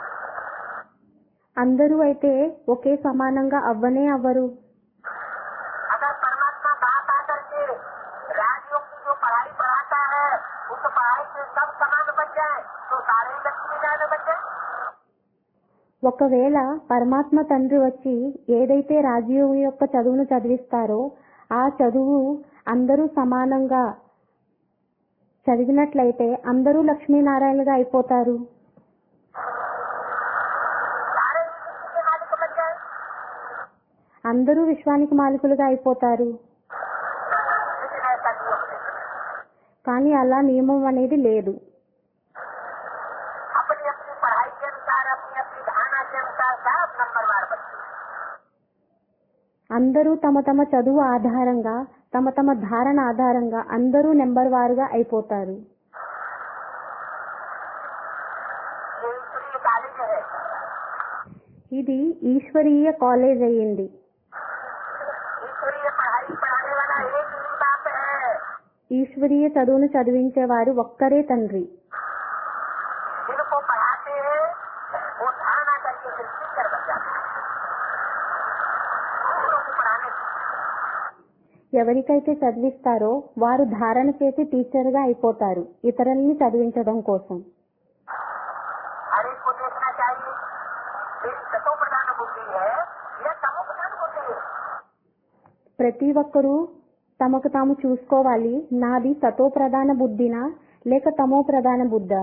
అందరూ అయితే ఒకే సమానంగా అవ్వనే అవ్వరు. अगर परमात्मा बाप आकर के राजयोग की जो पढ़ाई पढ़ाता है उस पढ़ाई से सब समान बन जाए तो सारे लक्ष्मी नारायण बन जाए. ఒకవేళ పరమాత్మ తండ్రి వచ్చి ఏదైతే రాజయోగం యొక్క చదువును చదివిస్తారో ఆ చదువు అందరూ సమానంగా చదివినట్లయితే అందరూ లక్ష్మీనారాయణగా అయిపోతారు. सारे विश्व के मालिक बन जाए. అందరూ విశ్వానికి మాలికులుగా అయిపోతారు. लेकिन ऐसा नियम नहीं. కానీ అలా నియమం అనేది లేదు. अपनी अपनी पढ़ाई के अनुसार, अपनी अपनी धारणा के अनुसार सब नंबरवार बनते हैं. అందరూ తమ తమ చదువు ఆధారంగా తమ తమ ధారణ ఆధారంగా అందరూ నెంబర్ వారుగా అయిపోతారు. ये ईश्वरीय कॉलेज है. ఇది ఈశ్వరీయ కాలేజ్ అయ్యింది. ईश्वरीय पढ़ाई पढ़ाने वाला एक ही बाप है. ఈశ్వరీయ చదువును చదివించేవారు ఒక్కరే తండ్రి. जिनको पढ़ाते हैं वो धारणा करके फिर टीचर बन जाते हैं. दूसरों को पढ़ाने से ఎవరికైతే చదివిస్తారో వారు ధారణ చేసి టీచర్గా అయిపోతారు ఇతరుల్ని చదివించడం కోసం. हर एक को देखना चाहिए मेरी सतो प्रधान बुद्धि है या तमो प्रधान बुद्धि है. ప్రతి ఒక్కరూ తమకు తాము చూసుకోవాలి, నాది సతో ప్రధాన బుద్ధినా లేక తమో ప్రధాన బుద్ధా.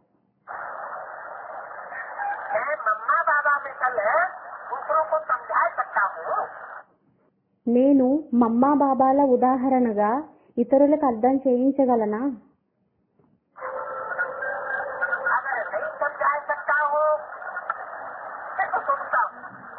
मैं मम्मा बाबा में कल दूसरों को समझा सकता हूँ. నేను మమ్మా బాబాల ఉదాహరణగా ఇతరులకు అర్థం చేయించగలనా? अगर नहीं समझा सकता हूँ तो सुनता हूँ.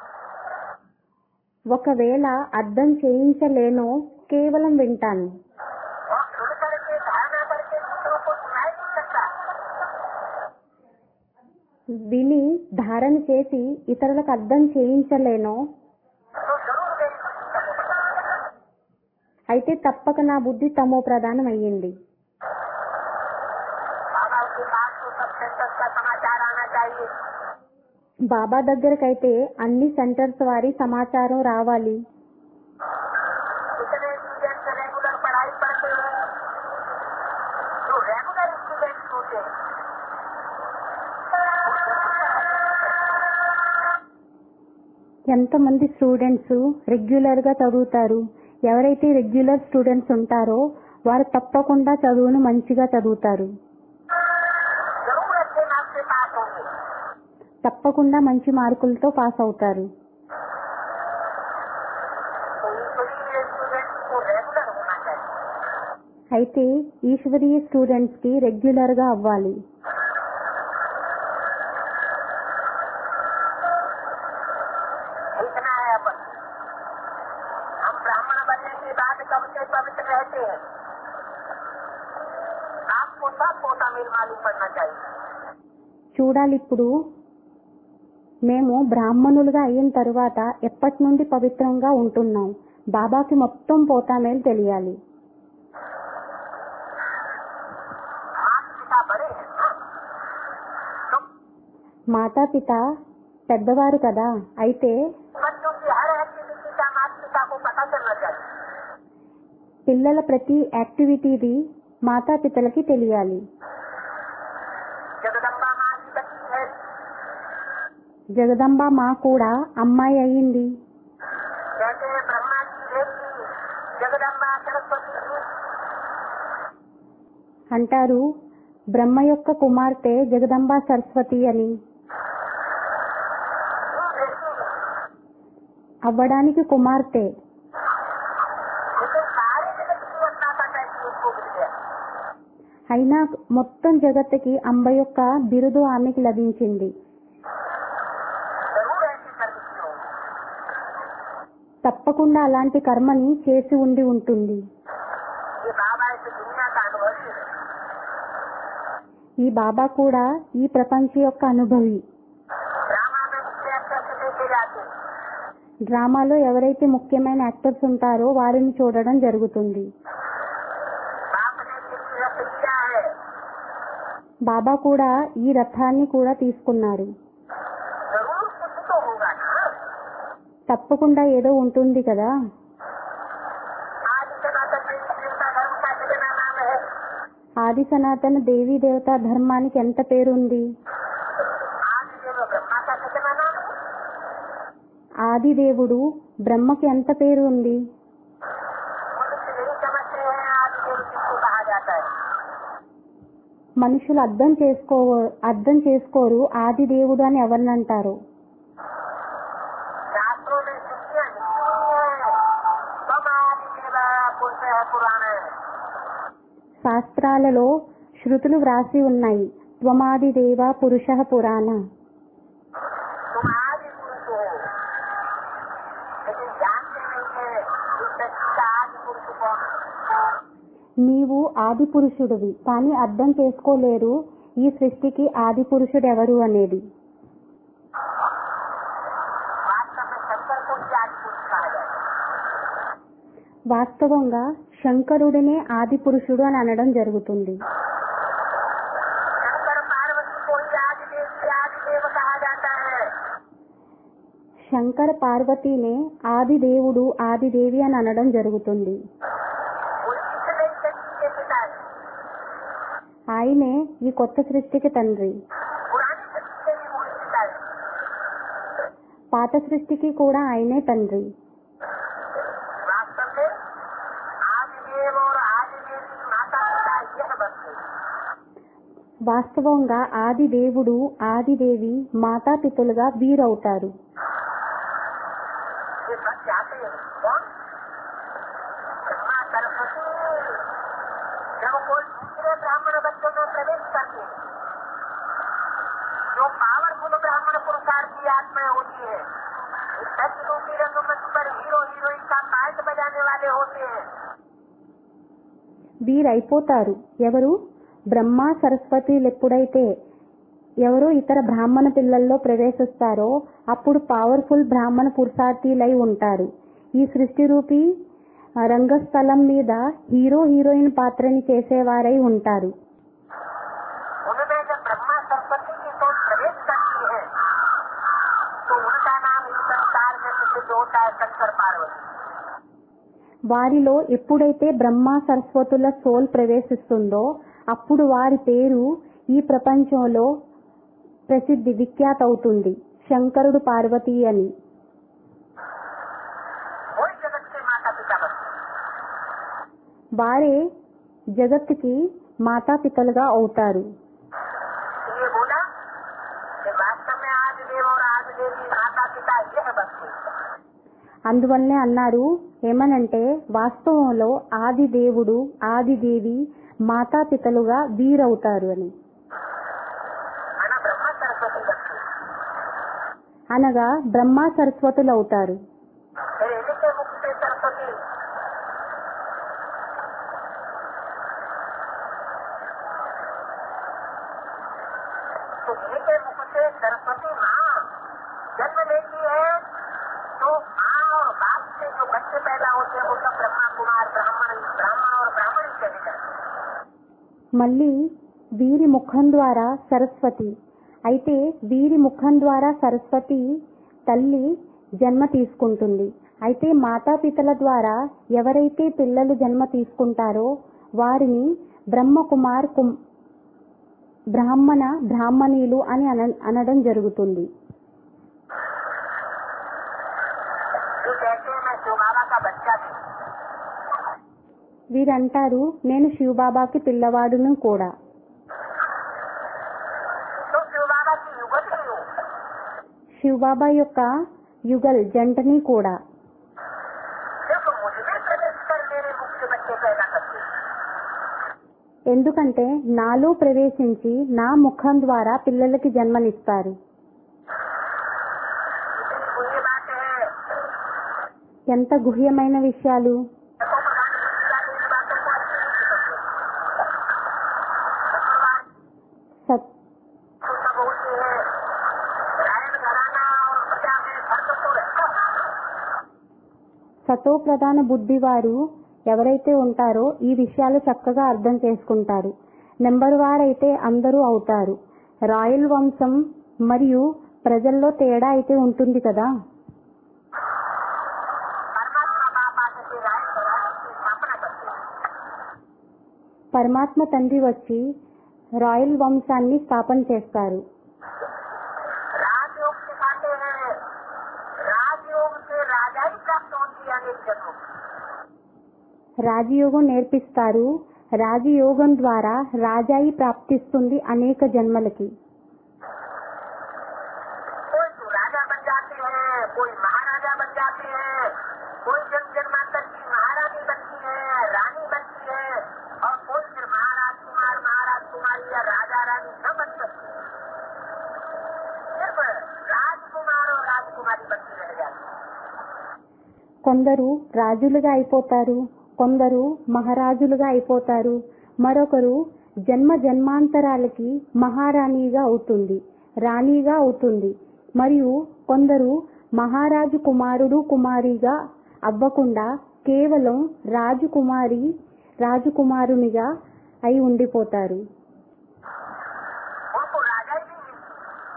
ఒకవేళ అర్థం చేయించలేనో కేవలం వింటాను. और सुन करके धारणा करके दूसरों को सुनाई नहीं सकता. విని ధారణ చేసి ఇతరులకు అర్థం చేయించలేనో तो जरूर मेरी बुद्धि तमो प्रधान। అయితే తప్పక నా బుద్ధి తమో ప్రధానం అయ్యింది. बाबा के पास तो सब सेंटर्स का समाचार आना चाहिए। బాబా దగ్గరకైతే అన్ని సెంటర్స్ వారి సమాచారం రావాలి. कितने स्टूडेंट्स रेगुलर पढ़ाई पढ़ते हैं, जो रेगुलर स्टूडेंट्स होते हैं ఎంతమంది స్టూడెంట్స్ రెగ్యులర్ గా చదువుతారు. ఎవరైతే రెగ్యులర్ స్టూడెంట్స్ ఉంటారో వారు తప్పకుండా చదువును మంచిగా చదువుతారు. जरूर अच्छे मार्क्स से पास होंगे। తప్పకుండా మంచి మార్కులతో పాస్ అవుతారు. तो ईश्वरीय स्टूडेंट्स को रेगुलर होना चाहिए। అయితే ఈశ్వరీయ స్టూడెంట్స్ కి రెగ్యులర్ గా అవ్వాలి. इतना है अपन। हम ब्राह्मण बनने के बाद कब से पवित्र रहते हैं, आपको सब पोता मेल मालूम पड़ना चाहिए। చూడాలి, ఇప్పుడు మేము బ్రాహ్మణులుగా అయిన తరువాత ఎప్పటి నుండి పవిత్రంగా ఉంటున్నాం. బాబాకి మొత్తం పోతామేలు తెలియాలి. माता पिता बड़े हैं ना, तो మాతాపిత పెద్దవారు కదా, అయితే बच्चों की हर एक्टिविटी का माता पिता को पता चलना चाहिए। పిల్లల ప్రతి యాక్టివిటీది మాతాపితలకి తెలియాలి. जगदम्बा माँ की बच्ची है, జగదంబ మా కూడా అమ్మాయి అయ్యింది. कहते हैं ब्रह्मा की बेटी जगदम्बा सरस्वती जी। అంటారు బ్రహ్మ యొక్క కుమార్తె జగదంబ సరస్వతి అని. वो बेटी है, అవ్వడానికి కుమార్తె. लेकिन सारी जगत की अन्नदाता कैसी उसको मिल गया। అయినా మొత్తం జగత్తుకి అంబ యొక్క బిరుదు ఆమెకి లభించింది. जरूर ऐसी सर्विस होगी। తప్పకుండా అలాంటి కర్మని చేసి ఉండి ఉంటుంది. ये बाबा इस दुनिया का अनुभवी है। ఈ బాబా కూడా ఈ ప్రపంచ యొక్క అనుభవి. ड्रामा में मुख्य एक्टर से देखे जाते हैं, డ్రామాలో ఎవరైతే ముఖ్యమైన యాక్టర్స్ ఉంటారో వారిని చూడడం జరుగుతుంది. बाप ने ये रथ लिया है, బాబా కూడా ఈ రథాన్ని కూడా తీసుకున్నారు. जरूर कुछ तो होगा ना। తప్పకుండా ఏదో ఉంటుంది కదా. आज सनातन देवी देवता धर्म का कितना नाम है। ఆది సనాతన దేవీ దేవతా ధర్మానికి ఎంత పేరుంది. आज देव ब्रह्मा का कितना नाम है। ఆది దేవుడు బ్రహ్మకి ఎంత పేరు ఉంది. मनुष्य नहीं समझते हैं आज देव किसको कहा जाता है। మనుషులు అర్థం చేసుకో అర్థం చేసుకోరు ఆది దేవుడు అని ఎవరినంటారు. शास्त्रों में श्रुतियां लिखी हुई है, तुम आदि देव पुरुष है पुराण है। శాస్త్రాలలో శృతులు వ్రాసి ఉన్నాయి. త్వమాది దేవ పురుష పురాణ. तुम आदि पुरुष हो, लेकिन जानते नहीं है इस सृष्टि का आदि पुरुष कौन है। నీవు ఆది పురుషుడివి, కానీ అర్థం చేసుకోలేరు ఈ సృష్టికి ఆది పురుషుడు ఎవరు అనేది. वास्तव में शंकर को ही आदि पुरुष कहा जाता है। వాస్తవంగా శంకరుడినే ఆది పురుషుడు అని అనడం జరుగుతుంది. शंकर पार्वती को ही आदि देव से आदि देव कहा जाता है। శంకర పార్వతీనే ఆది దేవుడు ఆది దేవి అని అనడం జరుగుతుంది. वही इस नई सृष्टि के पिता है, ఆయనే ఈ కొత్త సృష్టికి తండ్రి. पुरानी सृष्टि के भी वही पिता है। పాత సృష్టికి కూడా ఆయనే తండ్రి. वास्तव में आदि देव और आदि देवी माता पिता यह बनते हैं। వాస్తవంగా ఆది దేవుడు ఆది దేవి మాతాపితులుగా వీరవుతారు. ये सब चाहते हैं कौन? ब्रह्मा सरस्वती। जब कोई दूसरे ब्राह्मण बच्चों में प्रवेश करते हैं, जो पावरफुल ब्राह्मण पुरुषार्थ की आत्माएं होती है, इस सत्य रूपी रंगमंच पर हीरो हीरोइन का पार्ट बजाने वाले होते हैं। వీరైపోతారు ఎవరు? బ్రహ్మ సరస్వతులు ఎప్పుడైతే ఎవరో ఇతర బ్రాహ్మణ పిల్లల్లో ప్రవేశిస్తారో అప్పుడు పవర్ఫుల్ బ్రాహ్మణ పురుషార్థులై ఉంటారు. ఈ సృష్టి రూపీ రంగస్థలం మీద హీరో హీరోయిన్ పాత్రని చేసేవారై ఉంటారు. उनमें जब ब्रह्मा सरस्वती की सोच प्रवेश करती है तो उनका नाम इस संसार में प्रसिद्ध होता है शंकर पार्वती. వారిలో ఎప్పుడైతే బ్రహ్మ సరస్వతుల సోల్ ప్రవేశిస్తుందో అప్పుడు వారి పేరు ఈ ప్రపంచంలో ప్రసిద్ధి విఖ్యాత అవుతుంది, శంకరుడు పార్వతి అని. वही जगत के माता पिता बनते. వారే జగత్తుకి మాతాపితలుగా అవుతారు. ये बोला कि वास्तव में आज देव और आज देवी माता पिता यह बनते. అందువల్లనే అన్నారు ఏమనంటే వాస్తవంలో ఆది దేవుడు ఆది దేవి మాతాపితలుగా వీరవుతారు అని. माना ब्रह्मा सरस्वती बनते. అనగా బ్రహ్మ సరస్వతులు అవుతారు. फिर इनके मुख से सरस्वती तो इनके मुख से सरस्वती माँ जन्म लेती है तो माँ और बाप से जो बच्चे पैदा होते हैं वो सब ब्रह्मा कुमार ब्राह्मण ब्राह्मण और ब्राह्मणी चले जाते हैं. మళ్ళీ వీరి ముఖం ద్వారా సరస్వతి అయితే వీరి ముఖం ద్వారా సరస్వతి తల్లి జన్మ తీసుకుంటుంది. అయితే మాతాపితల ద్వారా ఎవరైతే పిల్లలు జన్మ తీసుకుంటారో వారిని బ్రహ్మకుమార్ కుమ్ బ్రాహ్మణ బ్రాహ్మణీలు అని అన అనడం జరుగుతుంది. जो कहते हैं मैं शिव बाबा का बच्चा थी. వీరంటారు నేను శివబాబాకి పిల్లవాడును కూడా. तो शिव बाबा की युगत ही हूँ. శివబాబా యొక్క యుగల్ జంటని కూడా. सिर्फ मुझमें प्रवेश कर मेरे मुख से बच्चे पैदा करते हैं. ఎందుకంటే నాలో ప్రవేశించి నా ముఖం ద్వారా పిల్లలకి జన్మనిస్తారు. इतनी बुरी बात है. ఎంత గుహ్యమైన విషయాలు. देखो प्रधानमंत्री इन बातों को अच्छी नहीं समझते. సత్ तो सब होती है रायन घराना और प्रजा में फर्क तो रहता है. సతో ప్రధాన బుద్ధి వారు ఎవరైతే ఉంటారో ఈ విషయాలు చక్కగా అర్థం చేసుకుంటారు. నెంబర్ వారైతే అందరూ అవుతారు. రాయల్ వంశం మరియు ప్రజల్లో తేడా అయితే ఉంటుంది కదా. परमात्मा बाप आके से रायन घराने की स्थापना करते हैं. పరమాత్మ తండ్రి వచ్చి రాయల్ వంశాన్ని స్థాపన చేస్తారు. राजयोग सिखाते हैं. राजयोग से राजा ही प्राप्त होती है अनेक जन्मों में. రాజయోగం నేర్పిస్తారు. రాజయోగం ద్వారా రాజాయి ప్రాప్తిస్తుంది అనేక జన్మలకి. कोई तो राजा बन जाते हैं, कोई महाराजा बन जाते हैं, कोई जन्म जन्मांतर की महारानी बनती है, रानी बनती है, और कोई फिर महाराज कुमार महाराज कुमारी या राजा रानी न बन सकती. सिर्फ राजकुमार और राजकुमारी बनती रह जाती. కొందరు రాజులుగా అయిపోతారు, కొందరు మహారాజులుగా అయిపోతారు, మరొకరు జన్మ జన్మాంతరాలకి మహారాణిగా అవుతుంది, రాణిగా అవుతుంది. మరియు కొందరు మహారాజు కుమారుడు కుమారిగా అవ్వకుండా కేవలం రాజకుమారి రాజకుమారునిగా అయి ఉండిపోతారు. उनको राजा ही नहीं मिलती.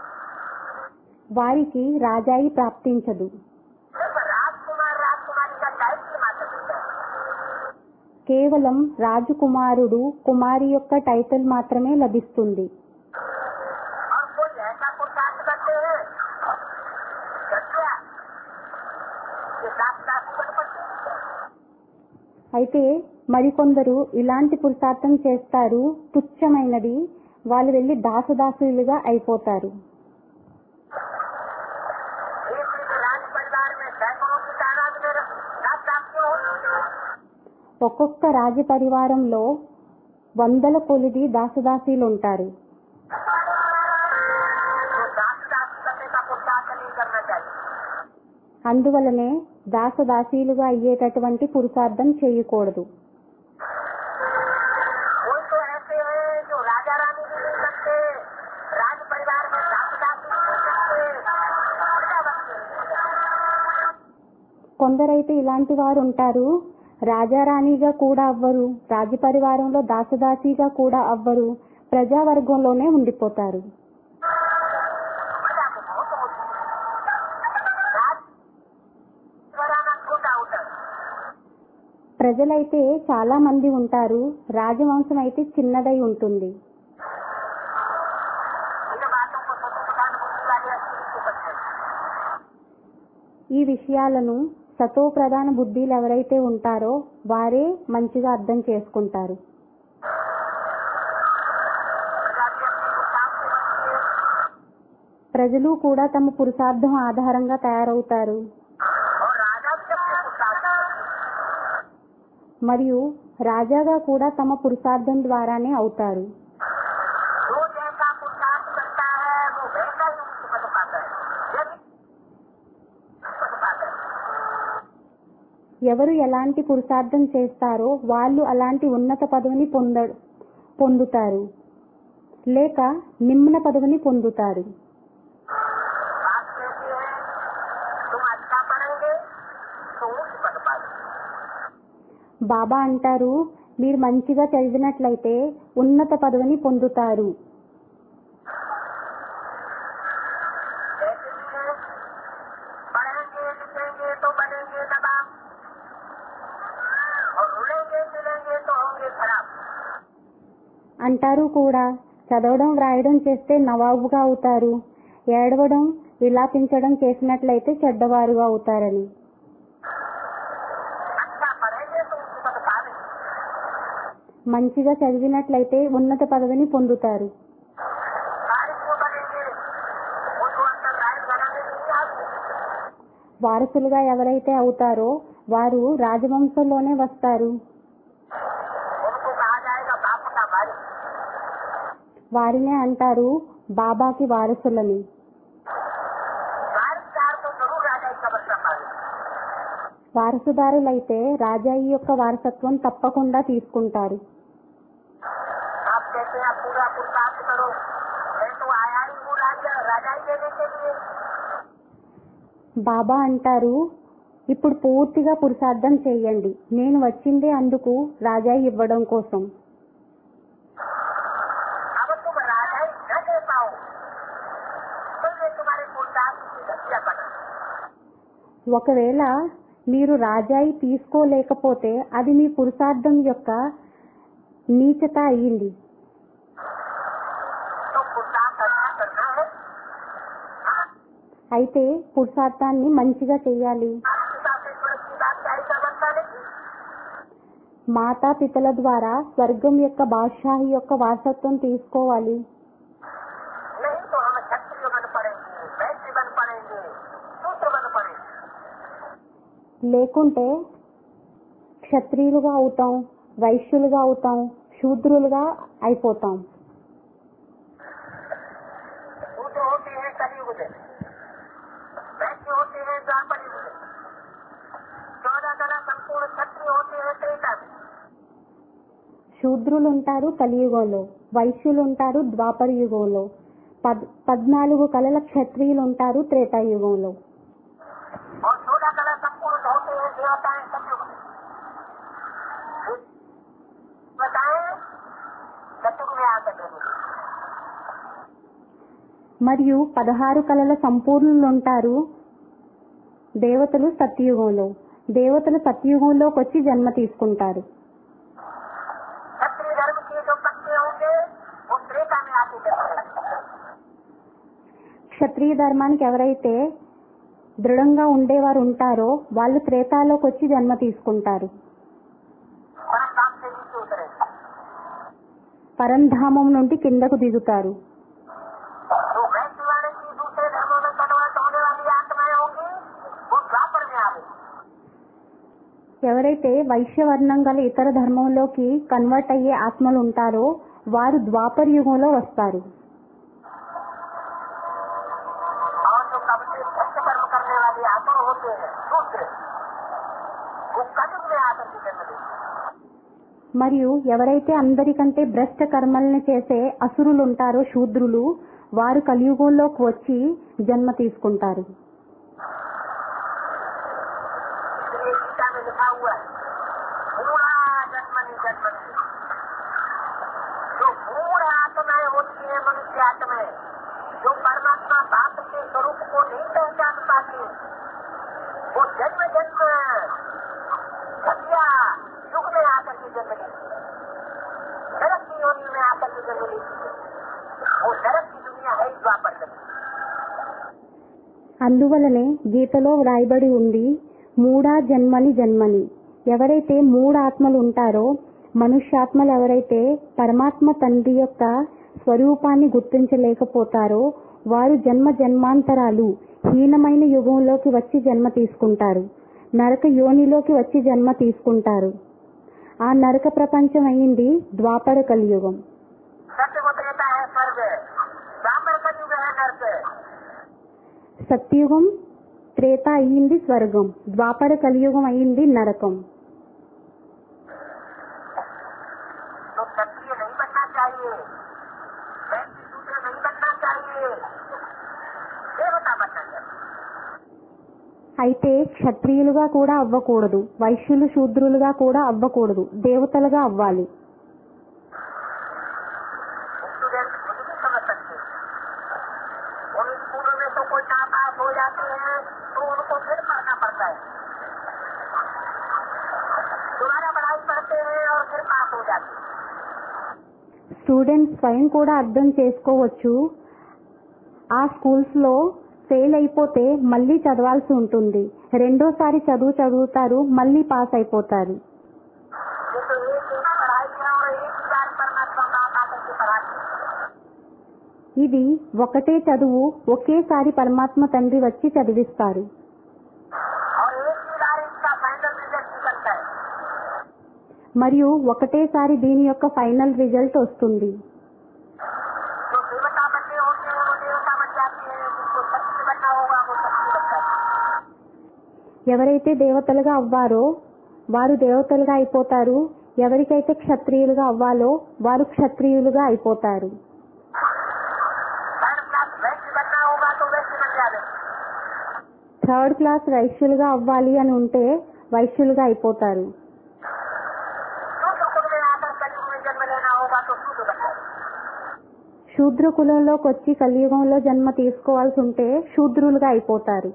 వారికి రాజాయి ప్రాప్తించదు. सिर्फ राजकुमार राजकुमारी का टाइटल मात्र मिलता है. కేవలం రాజకుమారుడు కుమారి యొక్క టైటిల్ మాత్రమే లభిస్తుంది. और कोई ऐसा पुरुषार्थ करते हैं कृपया ये दास दासी बन पड़ते हैं. అయితే మరికొందరు ఇలాంటి పురుషార్థం చేస్తారు, తుచ్చమైనది, వాళ్ళు వెళ్లి దాసదాసులుగా అయిపోతారు. एक एक राज परिवार में सैकड़ों की तादाद में दास दासियां होती हैं. ఒక్కొక్క రాజ పరివారంలో వందల కొలిది దాసదాసీలు ఉంటారు. तो दास दासी करने का पुरुषार्थ नहीं करना चाहिए. అందువలనే దాసదాసీలుగా అయ్యేటటువంటి పురుషార్థం చేయకూడదు. कोई तो ऐसे हैं जो राजा रानी भी नहीं बनते, राज परिवार में दास-दासी से प्रजा बनते हैं। కొందరైతే ఇలాంటి వారు ఉంటారు, రాజారాణిగా కూడా అవ్వరు, రాజపరివారంలో దాసదాసిగా కూడా అవ్వరు, ప్రజావర్గంలోనే ఉండిపోతారు. प्रजा को बहुत होती है। राज घराना छोटा होता है। ప్రజలైతే చాలా మంది ఉంటారు, రాజవంశం అయితే చిన్నదై ఉంటుంది. इन बातों को सतो प्रधान बुद्धि वाले अच्छी से समझे। ఈ విషయాలను సతో ప్రధాన బుద్ధిలు ఎవరైతే ఉంటారో వారే మంచిగా అర్థం చేసుకుంటారు. प्रजा भी अपनी पुरुषार्थ से बनती है ప్రజలు కూడా తమ పురుషార్థం ఆధారంగా తయారవుతారు और राजा भी अपने पुरुषार्थ से बनती है। మరియు రాజాగా కూడా తమ పురుషార్థం ద్వారానే అవుతారు. जो जैसा पुरुषार्थ करता है वो वैसा ही उच्च पद पाता है। यदि पद पाता है ఎవరు ఎలాంటి పురుషార్థం చేస్తారో వాళ్ళు అలాంటి ఉన్నత పదవిని పొంద పొందుతారు లేక నిమ్న పదవిని పొందుతారు. बात कैसी है, तुम अच्छा पढ़ेंगे तो उच्च पद पाओगे। బాబా అంటారు, మీరు మంచిగా చదివినట్లయితే ఉన్నత పదవిని పొందుతారు. ऐसे भी है, पढ़ेंगे लिखेंगे तो बनेंगे नवाब और रुलेंगे मिलेंगे तो होंगे खराब। అంటారు కూడా, చదవడం వ్రాయడం చేస్తే నవాబుగా అవుతారు, ఏడవడం విలాపించడం చేసినట్లయితే చెడ్డవారుగా అవుతారని. अच्छा पढ़ेंगे तो उच्च पद पाओगे। మంచిగా చదివినట్లయితే ఉన్నత పదవిని పొందుతారు. बारिश को बनेंगे उनको अंतर राइट बनाने नहीं आते। వారసులుగా ఎవరైతే అవుతారో వారు రాజవంశంలోనే వస్తారు. उनको कहा जाएगा बाप का वारिस। వారినే అంటారు బాబాకి వారసులని. वारिसदार तो जरूर राजा का बच्चा पाए। వారసుదారులైతే రాజాయి యొక్క వారసత్వం తప్పకుండా తీసుకుంటారు. आप कहते हैं आप पूरा पुरुषार्थ करो, मैं तो आया ही हूँ राजा राजा ही देने के लिए। బాబా అంటారు, ఇప్పుడు పూర్తిగా పురుషార్థం చేయండి, నేను వచ్చిందే అందుకు రాజాయి ఇవ్వడం కోసం. अब तुम राजा ही न दे पाओ तो ये तुम्हारे पुरुषार्थ की हत्या बना। ఒకవేళ మీరు రాజాయి తీసుకోలేకపోతే అది మీ పురుషార్థం యొక్క నీచత అయ్యింది. तो पुरुषार्थ अच्छा करना है। हाँ, అయితే పురుషార్థాన్ని మంచిగా చేయాలి. पिता से पड़ोसी बात का ऐसा बनता नहीं। మాతా పితల ద్వారా స్వర్గం యొక్క బాద్షాహి యొక్క వారసత్వం తీసుకోవాలి. नहीं तो हम क्षत्रिय बन पड़ेंगे, वैश्य बन पड़ेंगे, शूद्र बन पड़ेंगे। లేకుంటే క్షత్రియులుగా అవుతాం, వైశ్యులుగా అవుతాం, శూద్రులుగా అయిపోతాం. शूद्र होते हैं कलयुग में, वैश्य होते हैं द्वापर युग में, चौदह कला संपूर्ण क्षत्रिय होते हैं त्रेता में। శూద్రులు ఉంటారు కలియుగంలో, వైశ్యులు ఉంటారు ద్వాపర యుగంలో, పద్ పద్నాలుగు కళల క్షత్రియులు ఉంటారు త్రేతాయుగంలో. और चौदह कला संपूर्ण होते हैं देवताएं सतयुग में। बताएं सतयुग में आकर देंगे। మరియు పదహారు కళల సంపూర్ణులు ఉంటారు దేవతలు సత్యయుగంలో. దేవతలు సత్యయుగంలోకి వచ్చి జన్మ తీసుకుంటారు. क्षत्रिय धर्म के जो पक्के होंगे वो त्रेता में आके जन्म लेंगे। క్షత్రియ ధర్మానికి ఎవరైతే దృఢంగా ఉండేవారు ఉంటారో వాళ్ళు త్రేతాలోకి వచ్చి జన్మ తీసుకుంటారు. परम धाम से नीचे उतरेंगे। పరంధామం నుండి కిందకు దిగుతారు. जो वैश्यवाणी की दूसरे धर्मों में कन्वर्ट होने वाली आत्माएं होंगी वो द्वापर में आवेगी। ఎవరైతే వైశ్యవర్ణం గల ఇతర ధర్మంలోకి కన్వర్ట్ అయ్యే ఆత్మలు ఉంటారో వారు ద్వాపర యుగంలో వస్తారు. और जो कब से भ्रष्ट कर्म करने वाले आत्मा होते हैं दूसरे वो कलयुग में आकर के जन्म लेंगे। మరియు ఎవరైతే అందరికంటే భ్రష్ట కర్మల్ని చేసే అసురులు ఉంటారో శూద్రులు వారు కలియుగంలోకి వచ్చి జన్మ తీసుకుంటారు. इसलिए गीता में लिखा हुआ है मूढ़ा जन्मनि जन्मनि, जो मूढ़ आत्माएं होती है मनुष्य आत्माएं, जो परमात्मा बाप के स्वरूप को नहीं पहचान पाती, वो जन्म जन्म घटिया युग में आकर के जन्म लेती है, नरक की योनि में आकर के जन्म लेती है. वो नरक की दुनिया है द्वापर कली. అందువలనే గీతలో వ్రాయబడి ఉంది మూడా జన్మని జన్మని. ఎవరైతే మూడు ఆత్మలు ఉంటారో, మనుష్యాత్మలు ఎవరైతే పరమాత్మ తండ్రి యొక్క స్వరూపాన్ని గుర్తించలేకపోతారో వారు జన్మ జన్మాంతరాలు హీనమైన యుగంలోకి వచ్చి జన్మ తీసుకుంటారు, నరక యోనిలోకి వచ్చి జన్మ తీసుకుంటారు. ఆ నరక ప్రపంచం అయింది ద్వాపర కలియుగం. సత్యుగం త్రేత అయ్యింది స్వర్గం, ద్వాపర కలియుగం అయింది నరకం. అయితే క్షత్రియులుగా కూడా అవ్వకూడదు, వైశ్యులు శూద్రులుగా కూడా అవ్వకూడదు, దేవతలుగా అవ్వాలి. స్టూడెంట్స్ స్వయం కూడా అర్థం చేసుకోవచ్చు. ఆ స్కూల్స్ లో ఫెయిల్ అయిపోతే మళ్ళీ చదవాల్సి ఉంటుంది, రెండోసారి చదువు చదువుతారు, మళ్ళీ పాస్ అయిపోతారు. ఇది ఒకటే చదువు, ఒకేసారి పరమాత్మ తండ్రి వచ్చి చదివిస్తారు. మరియు ఒకటేసారి దీని యొక్క ఫైనల్ రిజల్ట్ వస్తుంది. ఎవరైతే దేవతలుగా అవ్వారో వారు దేవతలుగా అయిపోతారు, ఎవరికైతే క్షత్రియులుగా అవ్వాలో వారు క్షత్రియులుగా అయిపోతారు. థర్డ్ క్లాస్ వైశ్యులుగా అవ్వాలి అని ఉంటే వైశ్యులుగా అయిపోతారు. శూద్ర కులంలోకి వచ్చి కలియుగంలో జన్మ తీసుకోవాల్సి ఉంటే శూద్రులుగా అయిపోతారు.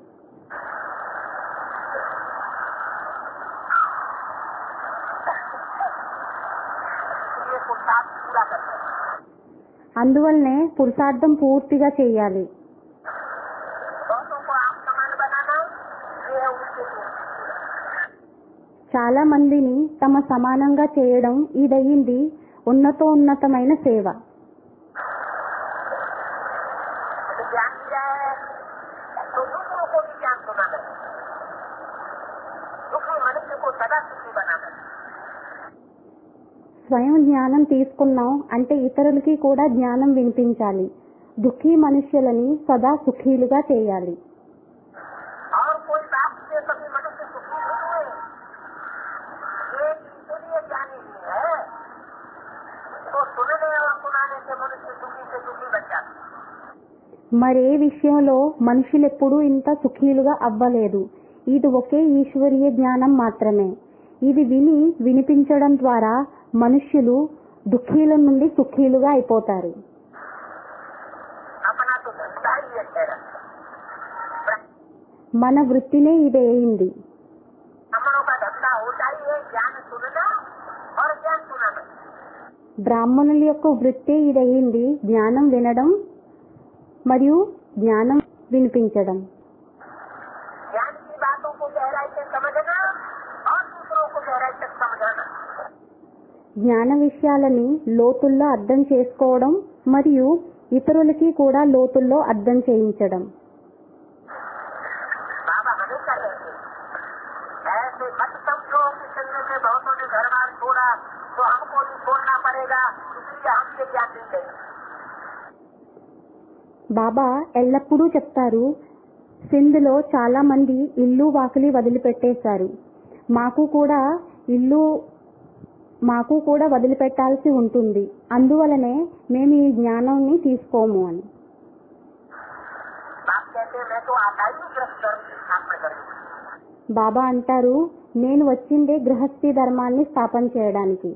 అందువల్లనే పురుషార్థం పూర్తిగా చేయాలి. చాలా మందిని తమ సమానంగా చేయడం ఇదయింది ఉన్నతోన్నతమైన సేవ. స్వయం జ్ఞానం తీసుకున్నాం అంటే ఇతరులకి కూడా జ్ఞానం వినిపించాలి. దుఃఖీ మనుష్యులని సదా సుఖీలుగా చేయాలి. మరే విషయంలో మనుషులెప్పుడూ ఇంత సుఖీలుగా అవ్వలేదు. ఇది ఒకే ఈశ్వరీయ జ్ఞానం మాత్రమే. ఇది విని వినిపించడం ద్వారా మనుష్యులు దుఃఖీల నుండి సుఖీలుగా అయిపోతారు. మన వృత్తినే ఇదే అయింది. బ్రాహ్మణుల యొక్క వృత్తి ఇదయింది జ్ఞానం వినడం మరియు జ్ఞానం వినిపించడం. జ్ఞాన విషయాలని లోతుల్లో అర్థం చేసుకోవడం మరియు ఇతరులకి కూడా లోతుల్లో అర్థం చేయించడం. బాబా ఎల్లప్పుడూ చెప్తారు, సింధులో చాలా మంది ఇల్లు వాకిలి వదిలిపెట్టేశారు, మాకు కూడా ఇల్లు మాకు కూడా వదిలిపెట్టాల్సి ఉంటుంది, అందువలనే మేము ఈ జ్ఞానాన్ని తీసుకోము అని. करके मैं तो आता ही गृहस्थ धर्म की स्थापना करूँ। బాబా అంటారు, నేను వచ్చిందే గృహస్థీ ధర్మాన్ని స్థాపన చేయడానికి.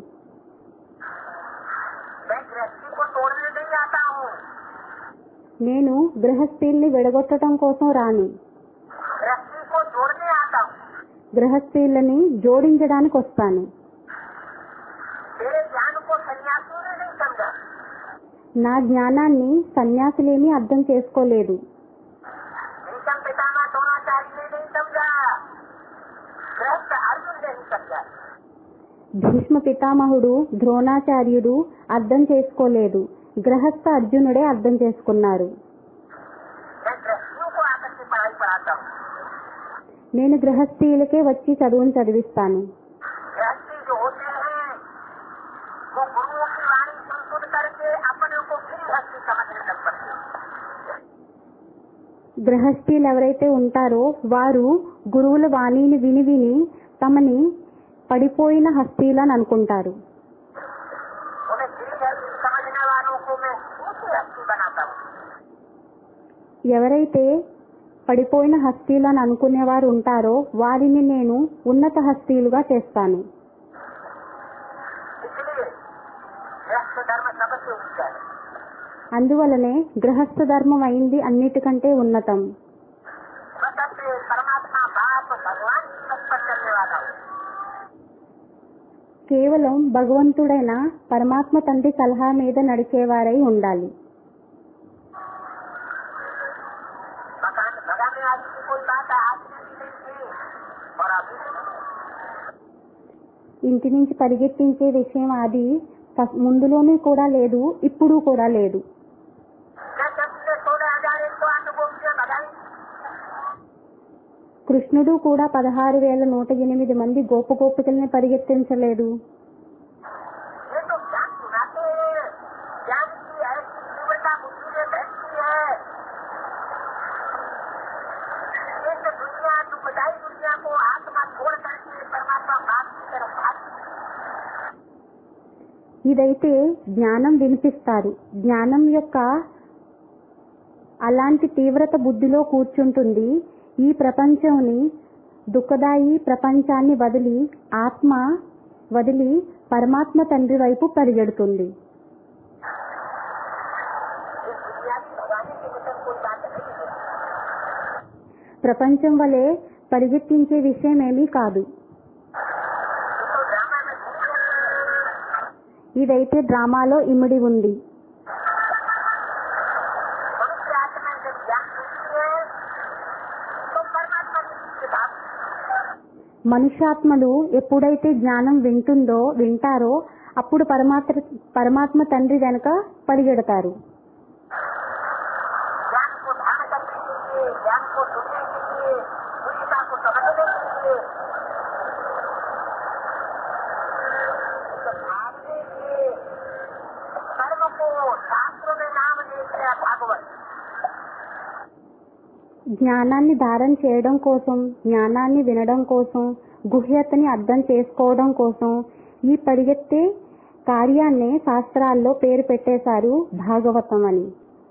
मैं गृहस्थी को तोड़ने नहीं आता हूँ, నేను గృహస్థీల్ని విడగొట్టడం కోసం రాను, गृहस्थी को जोड़ने आता हूँ। గృహస్థీలని జోడించడానికి వస్తాను. मेरे ज्ञान को सन्यासी ने नहीं समझा, నా జ్ఞానాన్ని సన్యాసులేమీ అర్థం చేసుకోలేదు. भीषम पितामह द्रोणाचार्य ने नहीं समझा, गृहस्थ अर्जुन ने नहीं समझा। భీష్మ పితామహుడు ద్రోణాచార్యుడు అర్థం చేసుకోలేదు, గృహస్థ అర్జునుడే అర్థం చేసుకున్నారు. मैं गृहस्थियों को आकर के पढ़ाई पढ़ाता हूँ। నేను గృహస్థీలకే వచ్చి చదువును చదివిస్తాను. गृहस्थी जो होते हैं वो गुरुओं की वाणी सुन सुन करके अपने को फिर गृहस्थी समझने लग पड़ते हैं। గృహస్థీలు ఎవరైతే ఉంటారో వారు గురువుల వాణిని విని విని తమని పడిపోయిన హస్తీలని అనుకుంటారు. उन्हें फिर गृहस्थी समझने वालों को मैं ऊंची हस्ती बनाता हूँ। ఎవరైతే పడిపోయిన హస్తీలని అనుకునేవారు ఉంటారో వారిని నేను ఉన్నత హస్తీలుగా చేస్తాను. इसलिए गृहस्थ धर्म सबसे ऊंचा है। అందువలనే గృహస్థ ధర్మం అయింది అన్నిటికంటే ఉన్నతం. मतलब परमात्मा बाप भगवान की पथ पर चलने वाला हूँ। కేవలం భగవంతుడైన పరమాత్మ తండ్రి సలహా మీద నడిచేవారై ఉండాలి. मकान भगाने आदि की कोई बात आज में भी नहीं थी और अभी भी नहीं। ఇంటి నుంచి పరిగెత్తించే విషయం అది ఫ- ముందులోనే కూడా లేదు, ఇప్పుడు కూడా లేదు. मैं सबसे सोलह हजार एक सौ आठ गोपियां भगाई, కృష్ణుడు కూడా పదహారు వేల నూట ఎనిమిది మంది గోప గోపికల్ని పరిగెత్తించలేదు. ये तो ज्ञान सुनाते हैं, ज्ञान की ऐसी तीव्रता बुद्धि में बैठती है, इस दुनिया दुखदायी दुनिया को आत्मा छोड़ करके परमात्मा बाप की तरफ भागती है। ఇదైతే జ్ఞానం వినిపిస్తారు. జ్ఞానం యొక్క అలాంటి తీవ్రత బుద్ధిలో కూర్చుంటుంది. ఈ ప్రపంచంని దుఃఖదాయి ప్రపంచాన్ని వదిలి ఆత్మ వదిలి పరమాత్మ తండ్రి వైపు పరిగెడుతుంది. इस दुनिया की भगाने की मतलब कोई बात नहीं है। ప్రపంచం వలె పరిగెత్తించే విషయం ఏమీ కాదు. ये तो ड्रामा में घूम रहे हैं। ఇదైతే డ్రామాలో ఇమిడి ఉంది. मनुष्य आत्मा जब ज्ञान सुनती है तो परमात्मा के पीछे भागती है। మనుష్యాత్మలు ఎప్పుడైతే జ్ఞానం వింటుందో వింటారో అప్పుడు పరమాత్మ పరమాత్మ తండ్రి వెనుక పరిగెడతారు. ज्ञान को धारण करने के लिए, ज्ञान को सुनने के लिए, दुनिया को समझने के लिए, तो भागने के लिए कर्म को शास्त्रों में नाम देते हैं भागवत। జ్ఞానాన్ని ధారణ చేయడం కోసం, జ్ఞానాన్ని వినడం కోసం, గుహ్యతని అర్థం చేసుకోవడం కోసం ఈ పరిగెత్తే కార్యాన్నే శాస్త్రాల్లో పేరు పెట్టేశారు భాగవతం అని.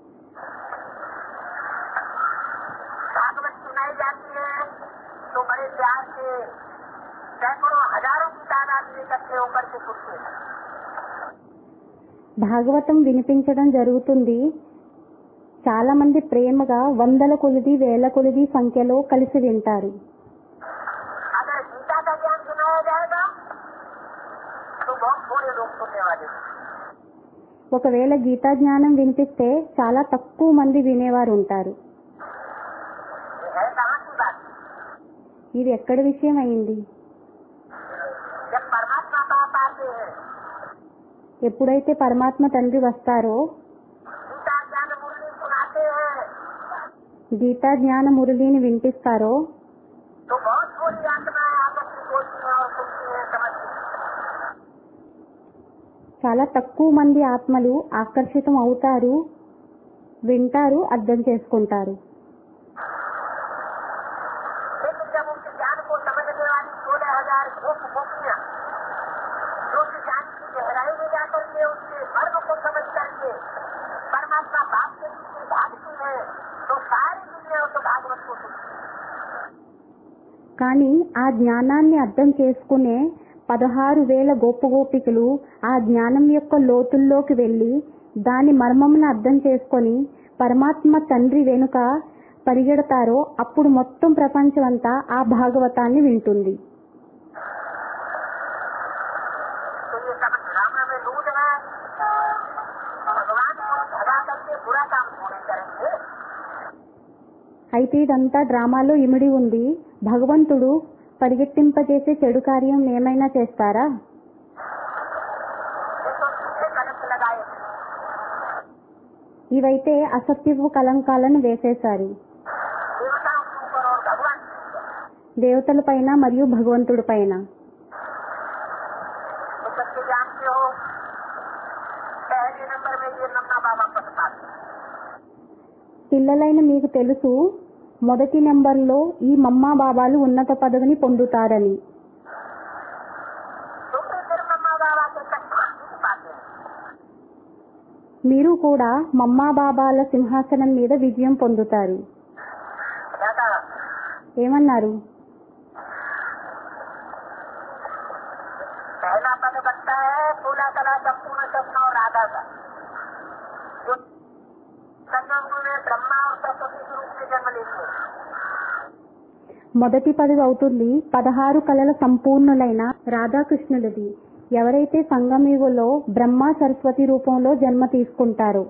भागवत सुनाई जाती है तो बड़े प्यार से सैकड़ों हजारों की तादाद में इकट्ठे होकर के सुनते हैं। భాగవతం వినిపించడం జరుగుతుంది. చాలా మంది ప్రేమగా వందల కొలిది వేల కొలిది సంఖ్యలో కలిసి వింటారు. अगर गीता का ज्ञान सुनाया जाएगा तो बहुत थोड़े लोग सुनने वाले हैं। ఒకవేళ గీతా జ్ఞానం వినిపిస్తే చాలా తక్కువ మంది వినేవారు ఉంటారు. ये है कहाँ की बात? ఇది ఎక్కడి విషయం అయింది? जब परमात्मा बाप आते हैं, ఎప్పుడైతే పరమాత్మ తండ్రి వస్తారో, गीता ज्ञान मुरली सुनाते हैं, గీతా జ్ఞాన మురళిని వినిపిస్తారో तो बहुत थोड़ी आत्माएं आपस में बोलती हैं और सुनती हैं, समझती हैं। చాలా తక్కువ మంది ఆత్మలు ఆకర్షితం అవుతారు, వింటారు, అర్థం చేసుకుంటారు. लेकिन जब उनके ज्ञान को समझने वाली सोलह हजार गोप गोपियां जो कि ज्ञान की गहराई में जाकर के उसके मर्म को समझ करके परमात्मा बाप के पीछे भागती है तो सारी दुनिया उस కానీ ఆ జ్ఞానాన్ని అర్థం చేసుకునే పదహారు వేల గోప గోపికలు ఆ జ్ఞానం యొక్క లోతుల్లోకి వెళ్ళి దాని మర్మమును అర్థం చేసుకొని పరమాత్మ తండ్రి వెనుక పరిగెడతారో అప్పుడు మొత్తం ప్రపంచమంతా ఆ భాగవతాన్ని వింటుంది. तो ये सब ड्रामा में डूब रहा है। भगवान को भगा करके बुरा काम पूरे करेंगे। అయితే ఇదంతా డ్రామాలో ఇమిడి ఉంది. భగవంతుడు పరిగెత్తింపజేసే చెడు కార్యం ఏమైనా చేస్తారా? ये तो सीधे कलंक लगाए ఇవైతే అసత్యపు కలంకాలను వేసేశారు देवताओं के ऊपर और भगवान के ऊपर। దేవతల పైన మరియు భగవంతుడి పైన. तो बच्चे जानते हो पहले नंबर में ये नन्ना बाबा पटता పిల్లలైన మీకు తెలుసు మొదటి నెంబర్లో ఈ మమ్మా బాబాలు ఉన్నత పదవిని పొందుతారని. तो फिर नन्ना बाबा के कष्ट पाते हैं। మీరు కూడా మమ్మా బాబాల సింహాసనం మీద విజయం పొందుతారు. क्या कहा? ఏమన్నారు? पहला पद बनता है फूला कला संपूर्ण स्वप्न और राधा का, जो संगम में ब्रह्मा और सरस्वती के रूप में जन्म लेंगे। మొదటి పదవి అవుతుంది పదహారు కళల సంపూర్ణులైన రాధాకృష్ణులది. ఎవరైతే సంగమయుగంలో బ్రహ్మ సరస్వతి రూపంలో జన్మ తీసుకుంటారో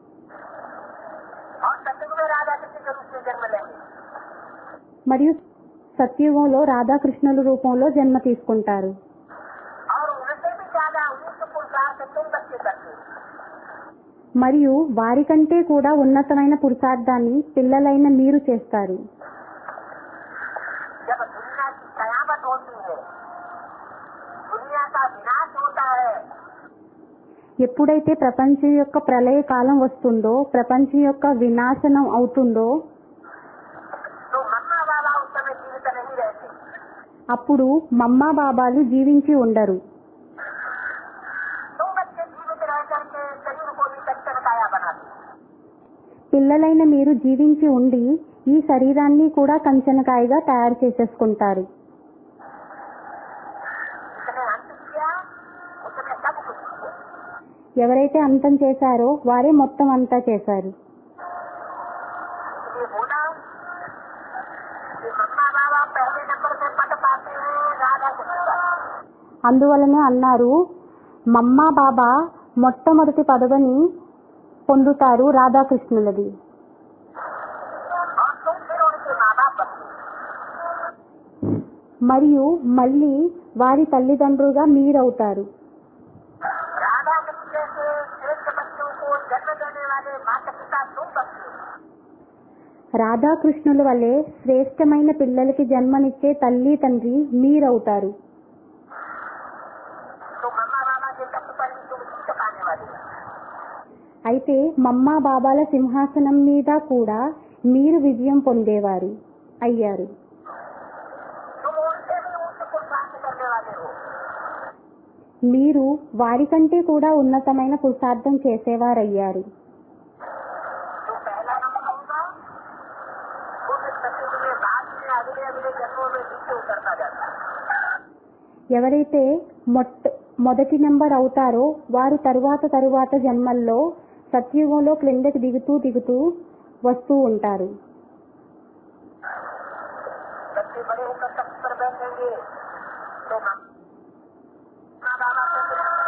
और सतयुग में राधा कृष्ण के रूप में जन्म लेंगे। మరియు సత్యుగంలో రాధాకృష్ణుల రూపంలో జన్మ తీసుకుంటారు. और उनसे भी ज्यादा उन्नीस पुरुषार्थ कई बच्चे करते हैं। మరియు వారికంటే కూడా ఉన్నతమైన పురుషార్థాన్ని పిల్లలైన మీరు చేస్తారు. जब दुनिया की कयामत होती है, दुनिया का विनाश होता है, ఎప్పుడైతే ప్రపంచం యొక్క ప్రళయ కాలం వస్తుందో, ప్రపంచం యొక్క వినాశనం అవుతుందో तो मम्मा बाबा उस समय जीवित नहीं रहते। అప్పుడు మమ్మా బాబాలు జీవించి ఉండరు. तो बच्चे जीवित रह करके शरीर को भी कंचन काया बनाते हैं। పిల్లలైన మీరు జీవించి ఉండి ఈ శరీరాన్ని కూడా కంచనకాయగా తయారు చేసేసుకుంటారు. जिसने अंत किया उसने सब कुछ किया। ఎవరైతే అంతం చేశారో వారే మొత్తం అంతా చేశారు. ये बोला कि मम्मा बाबा पहले नंबर पे पट पाते हैं राधा कृष्ण का। అందువలనే అన్నారు మమ్మా బాబా మొట్టమొదటి పదవిని పొందుతారు రాధాకృష్ణులది. और तुम फिर उनके माँ बाप बनते। మరియు మళ్ళీ వారి తల్లిదండ్రులుగా మీరవుతారు. राधा कृष्ण जैसे श्रेष्ठ बच्चों को जन्म देने वाले माता पिता तुम बनते हो। రాధాకృష్ణుల వలె శ్రేష్టమైన పిల్లలకి జన్మనిచ్చే తల్లి తండ్రి మీరవుతారు. तो मम्मा बाबा के तख्त पर भी तुम जीत पाने वाले हो। అయితే మమ్మా బాబాల సింహాసనం మీద కూడా మీరు విజయం పొందేవారు అయ్యారు. तुम उनसे भी उच्च पुरुषार्थ करने वाले हो। మీరు వారికంటే కూడా ఉన్నతమైన పురుషార్థం చేసేవారయ్యారు. जो पहला नंबर होगा वो फिर सतयुग में बाद में अगले अगले जन्मों में नीचे उतरता जाता है। ఎవరైతే మొట్ట మొదటి నెంబర్ అవుతారో వారు తరువాత తరువాత జన్మల్లో సత్యుగంలో క్రిందకి దిగుతూ దిగుతూ వస్తూ ఉంటారు. बच्चे बड़े होकर तख्त पर बैठेंगे तो मम्मा बाबा को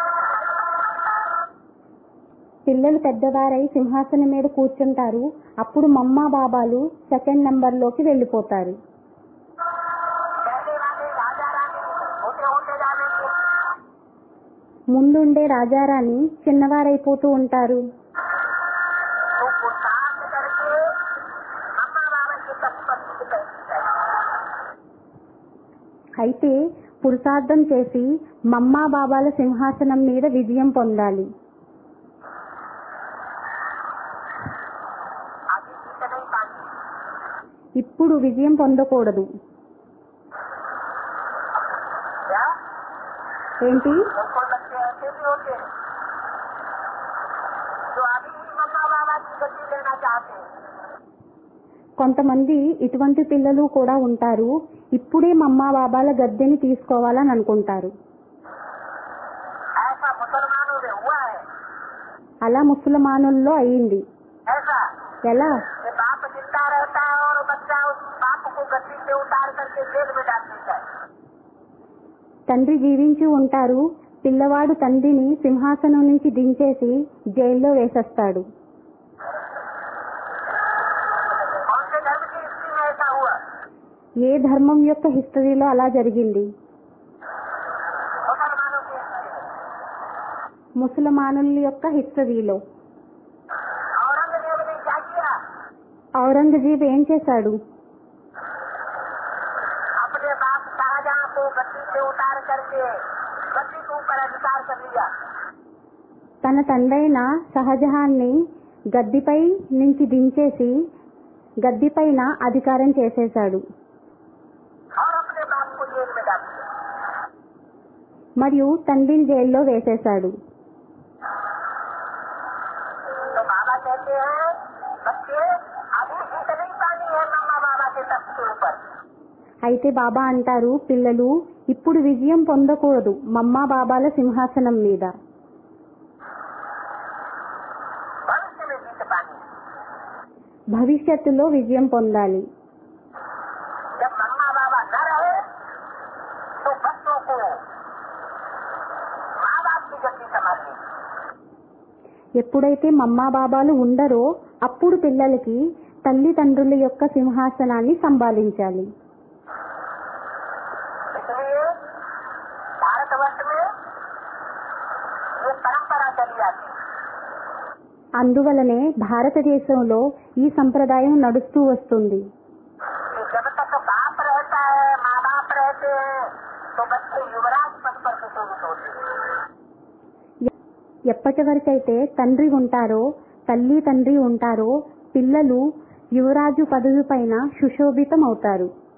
పిల్లలు పెద్దవారై సింహాసనం మీద కూర్చుంటారు. అప్పుడు మమ్మా బాబాలు సెకండ్ నెంబర్లోకి వెళ్ళిపోతారు. पहले वाले राजा रानी होते होते जाएंगे। ముందుండే రాజారాణి చిన్నవారైపోతూ ఉంటారు. तो पुरुषार्थ करके मम्मा बाबा के तख्त पर सीधे बैठते हैं। అయితే పురుషార్థం చేసి మమ్మా బాబాల సింహాసనం మీద విజయం పొందాలి. आगे जीत नहीं पाएंगे। ఇప్పుడు విజయం పొందకూడదు. क्या ఏంటి? तो कोई बच्चे ऐसे भी होते हैं जो अभी ही मम्मा बाबा की गति लेना चाहते हैं। కొంతమంది ఇటువంటి పిల్లలు కూడా ఉంటారు. ఇప్పుడే మమ్మా బాబాల గద్దెని తీసుకోవాలని అనుకుంటారు. ऐसा मुसलमानों में हुआ है। అలా ముసల్మానుల్లో అయింది. ऐसा ఎలా? कि बाप जिंदा रहता है और बच्चा उस बाप को गद्दी से उतार करके जेल में डाल देता है। తండ్రి జీవించి ఉంటారు, పిల్లవాడు తండ్రిని సింహాసనం నుంచి దించేసి జైల్లో వేసేస్తాడు. कौन से धर्म की हिस्ट्री में ऐसा हुआ? ఏ ధర్మం యొక్క హిస్టరీలో అలా జరిగింది? मुसलमानों की हिस्ट्री में। ముసల్మానుల యొక్క హిస్టరీలో. औरंगजेब ने क्या किया? ఔరంగజేబ్ ఏం చేశాడు? अपने बाप शाहजहां को गद्दी से उतार करके गद्दी के ऊपर अधिकार कर लिया। తన తండ్రైన షాజహాన్ని గద్దిపై నుంచి దించేసి గద్దిపైన అధికారం చేసేశాడు. और अपने बाप को जेल में डाल दिया। మరియు తండ్రిని జైల్లో వేసేశాడు. तो बाबा कहते हैं बच्चे अभी जीत नहीं पानी है मम्मा बाबा के तख्त के ऊपर। అయితే బాబా అంటారు, పిల్లలు ఇప్పుడు విజయం పొందకూడదు మమ్మా బాబాల సింహాసనం మీద, भविष्य में जीत पानी। భవిష్యత్తులో విజయం పొందాలి. जब मम्मा बाबा न रहे तो बच्चों को माँ बाप की गद्दी संभालनी। ఎప్పుడైతే మమ్మా బాబాలు ఉండరో అప్పుడు పిల్లలకి తల్లిదండ్రుల యొక్క సింహాసనాన్ని సంభాళించాలి. इसलिए भारतवर्ष में ये परंपरा चली आती है। అందువలనే భారతదేశంలో ఈ సంప్రదాయం నడుస్తూ వస్తుంది. कि जब तक बाप रहता है माँ बाप रहते हैं तो बच्चे युवराज पद पर सुशोभित होते हैं। ఎప్పటి వరకైతే తండ్రి ఉంటారో తల్లి తండ్రి ఉంటారో పిల్లలు యువరాజు పదవి పైన సుశోభితం అవుతారు.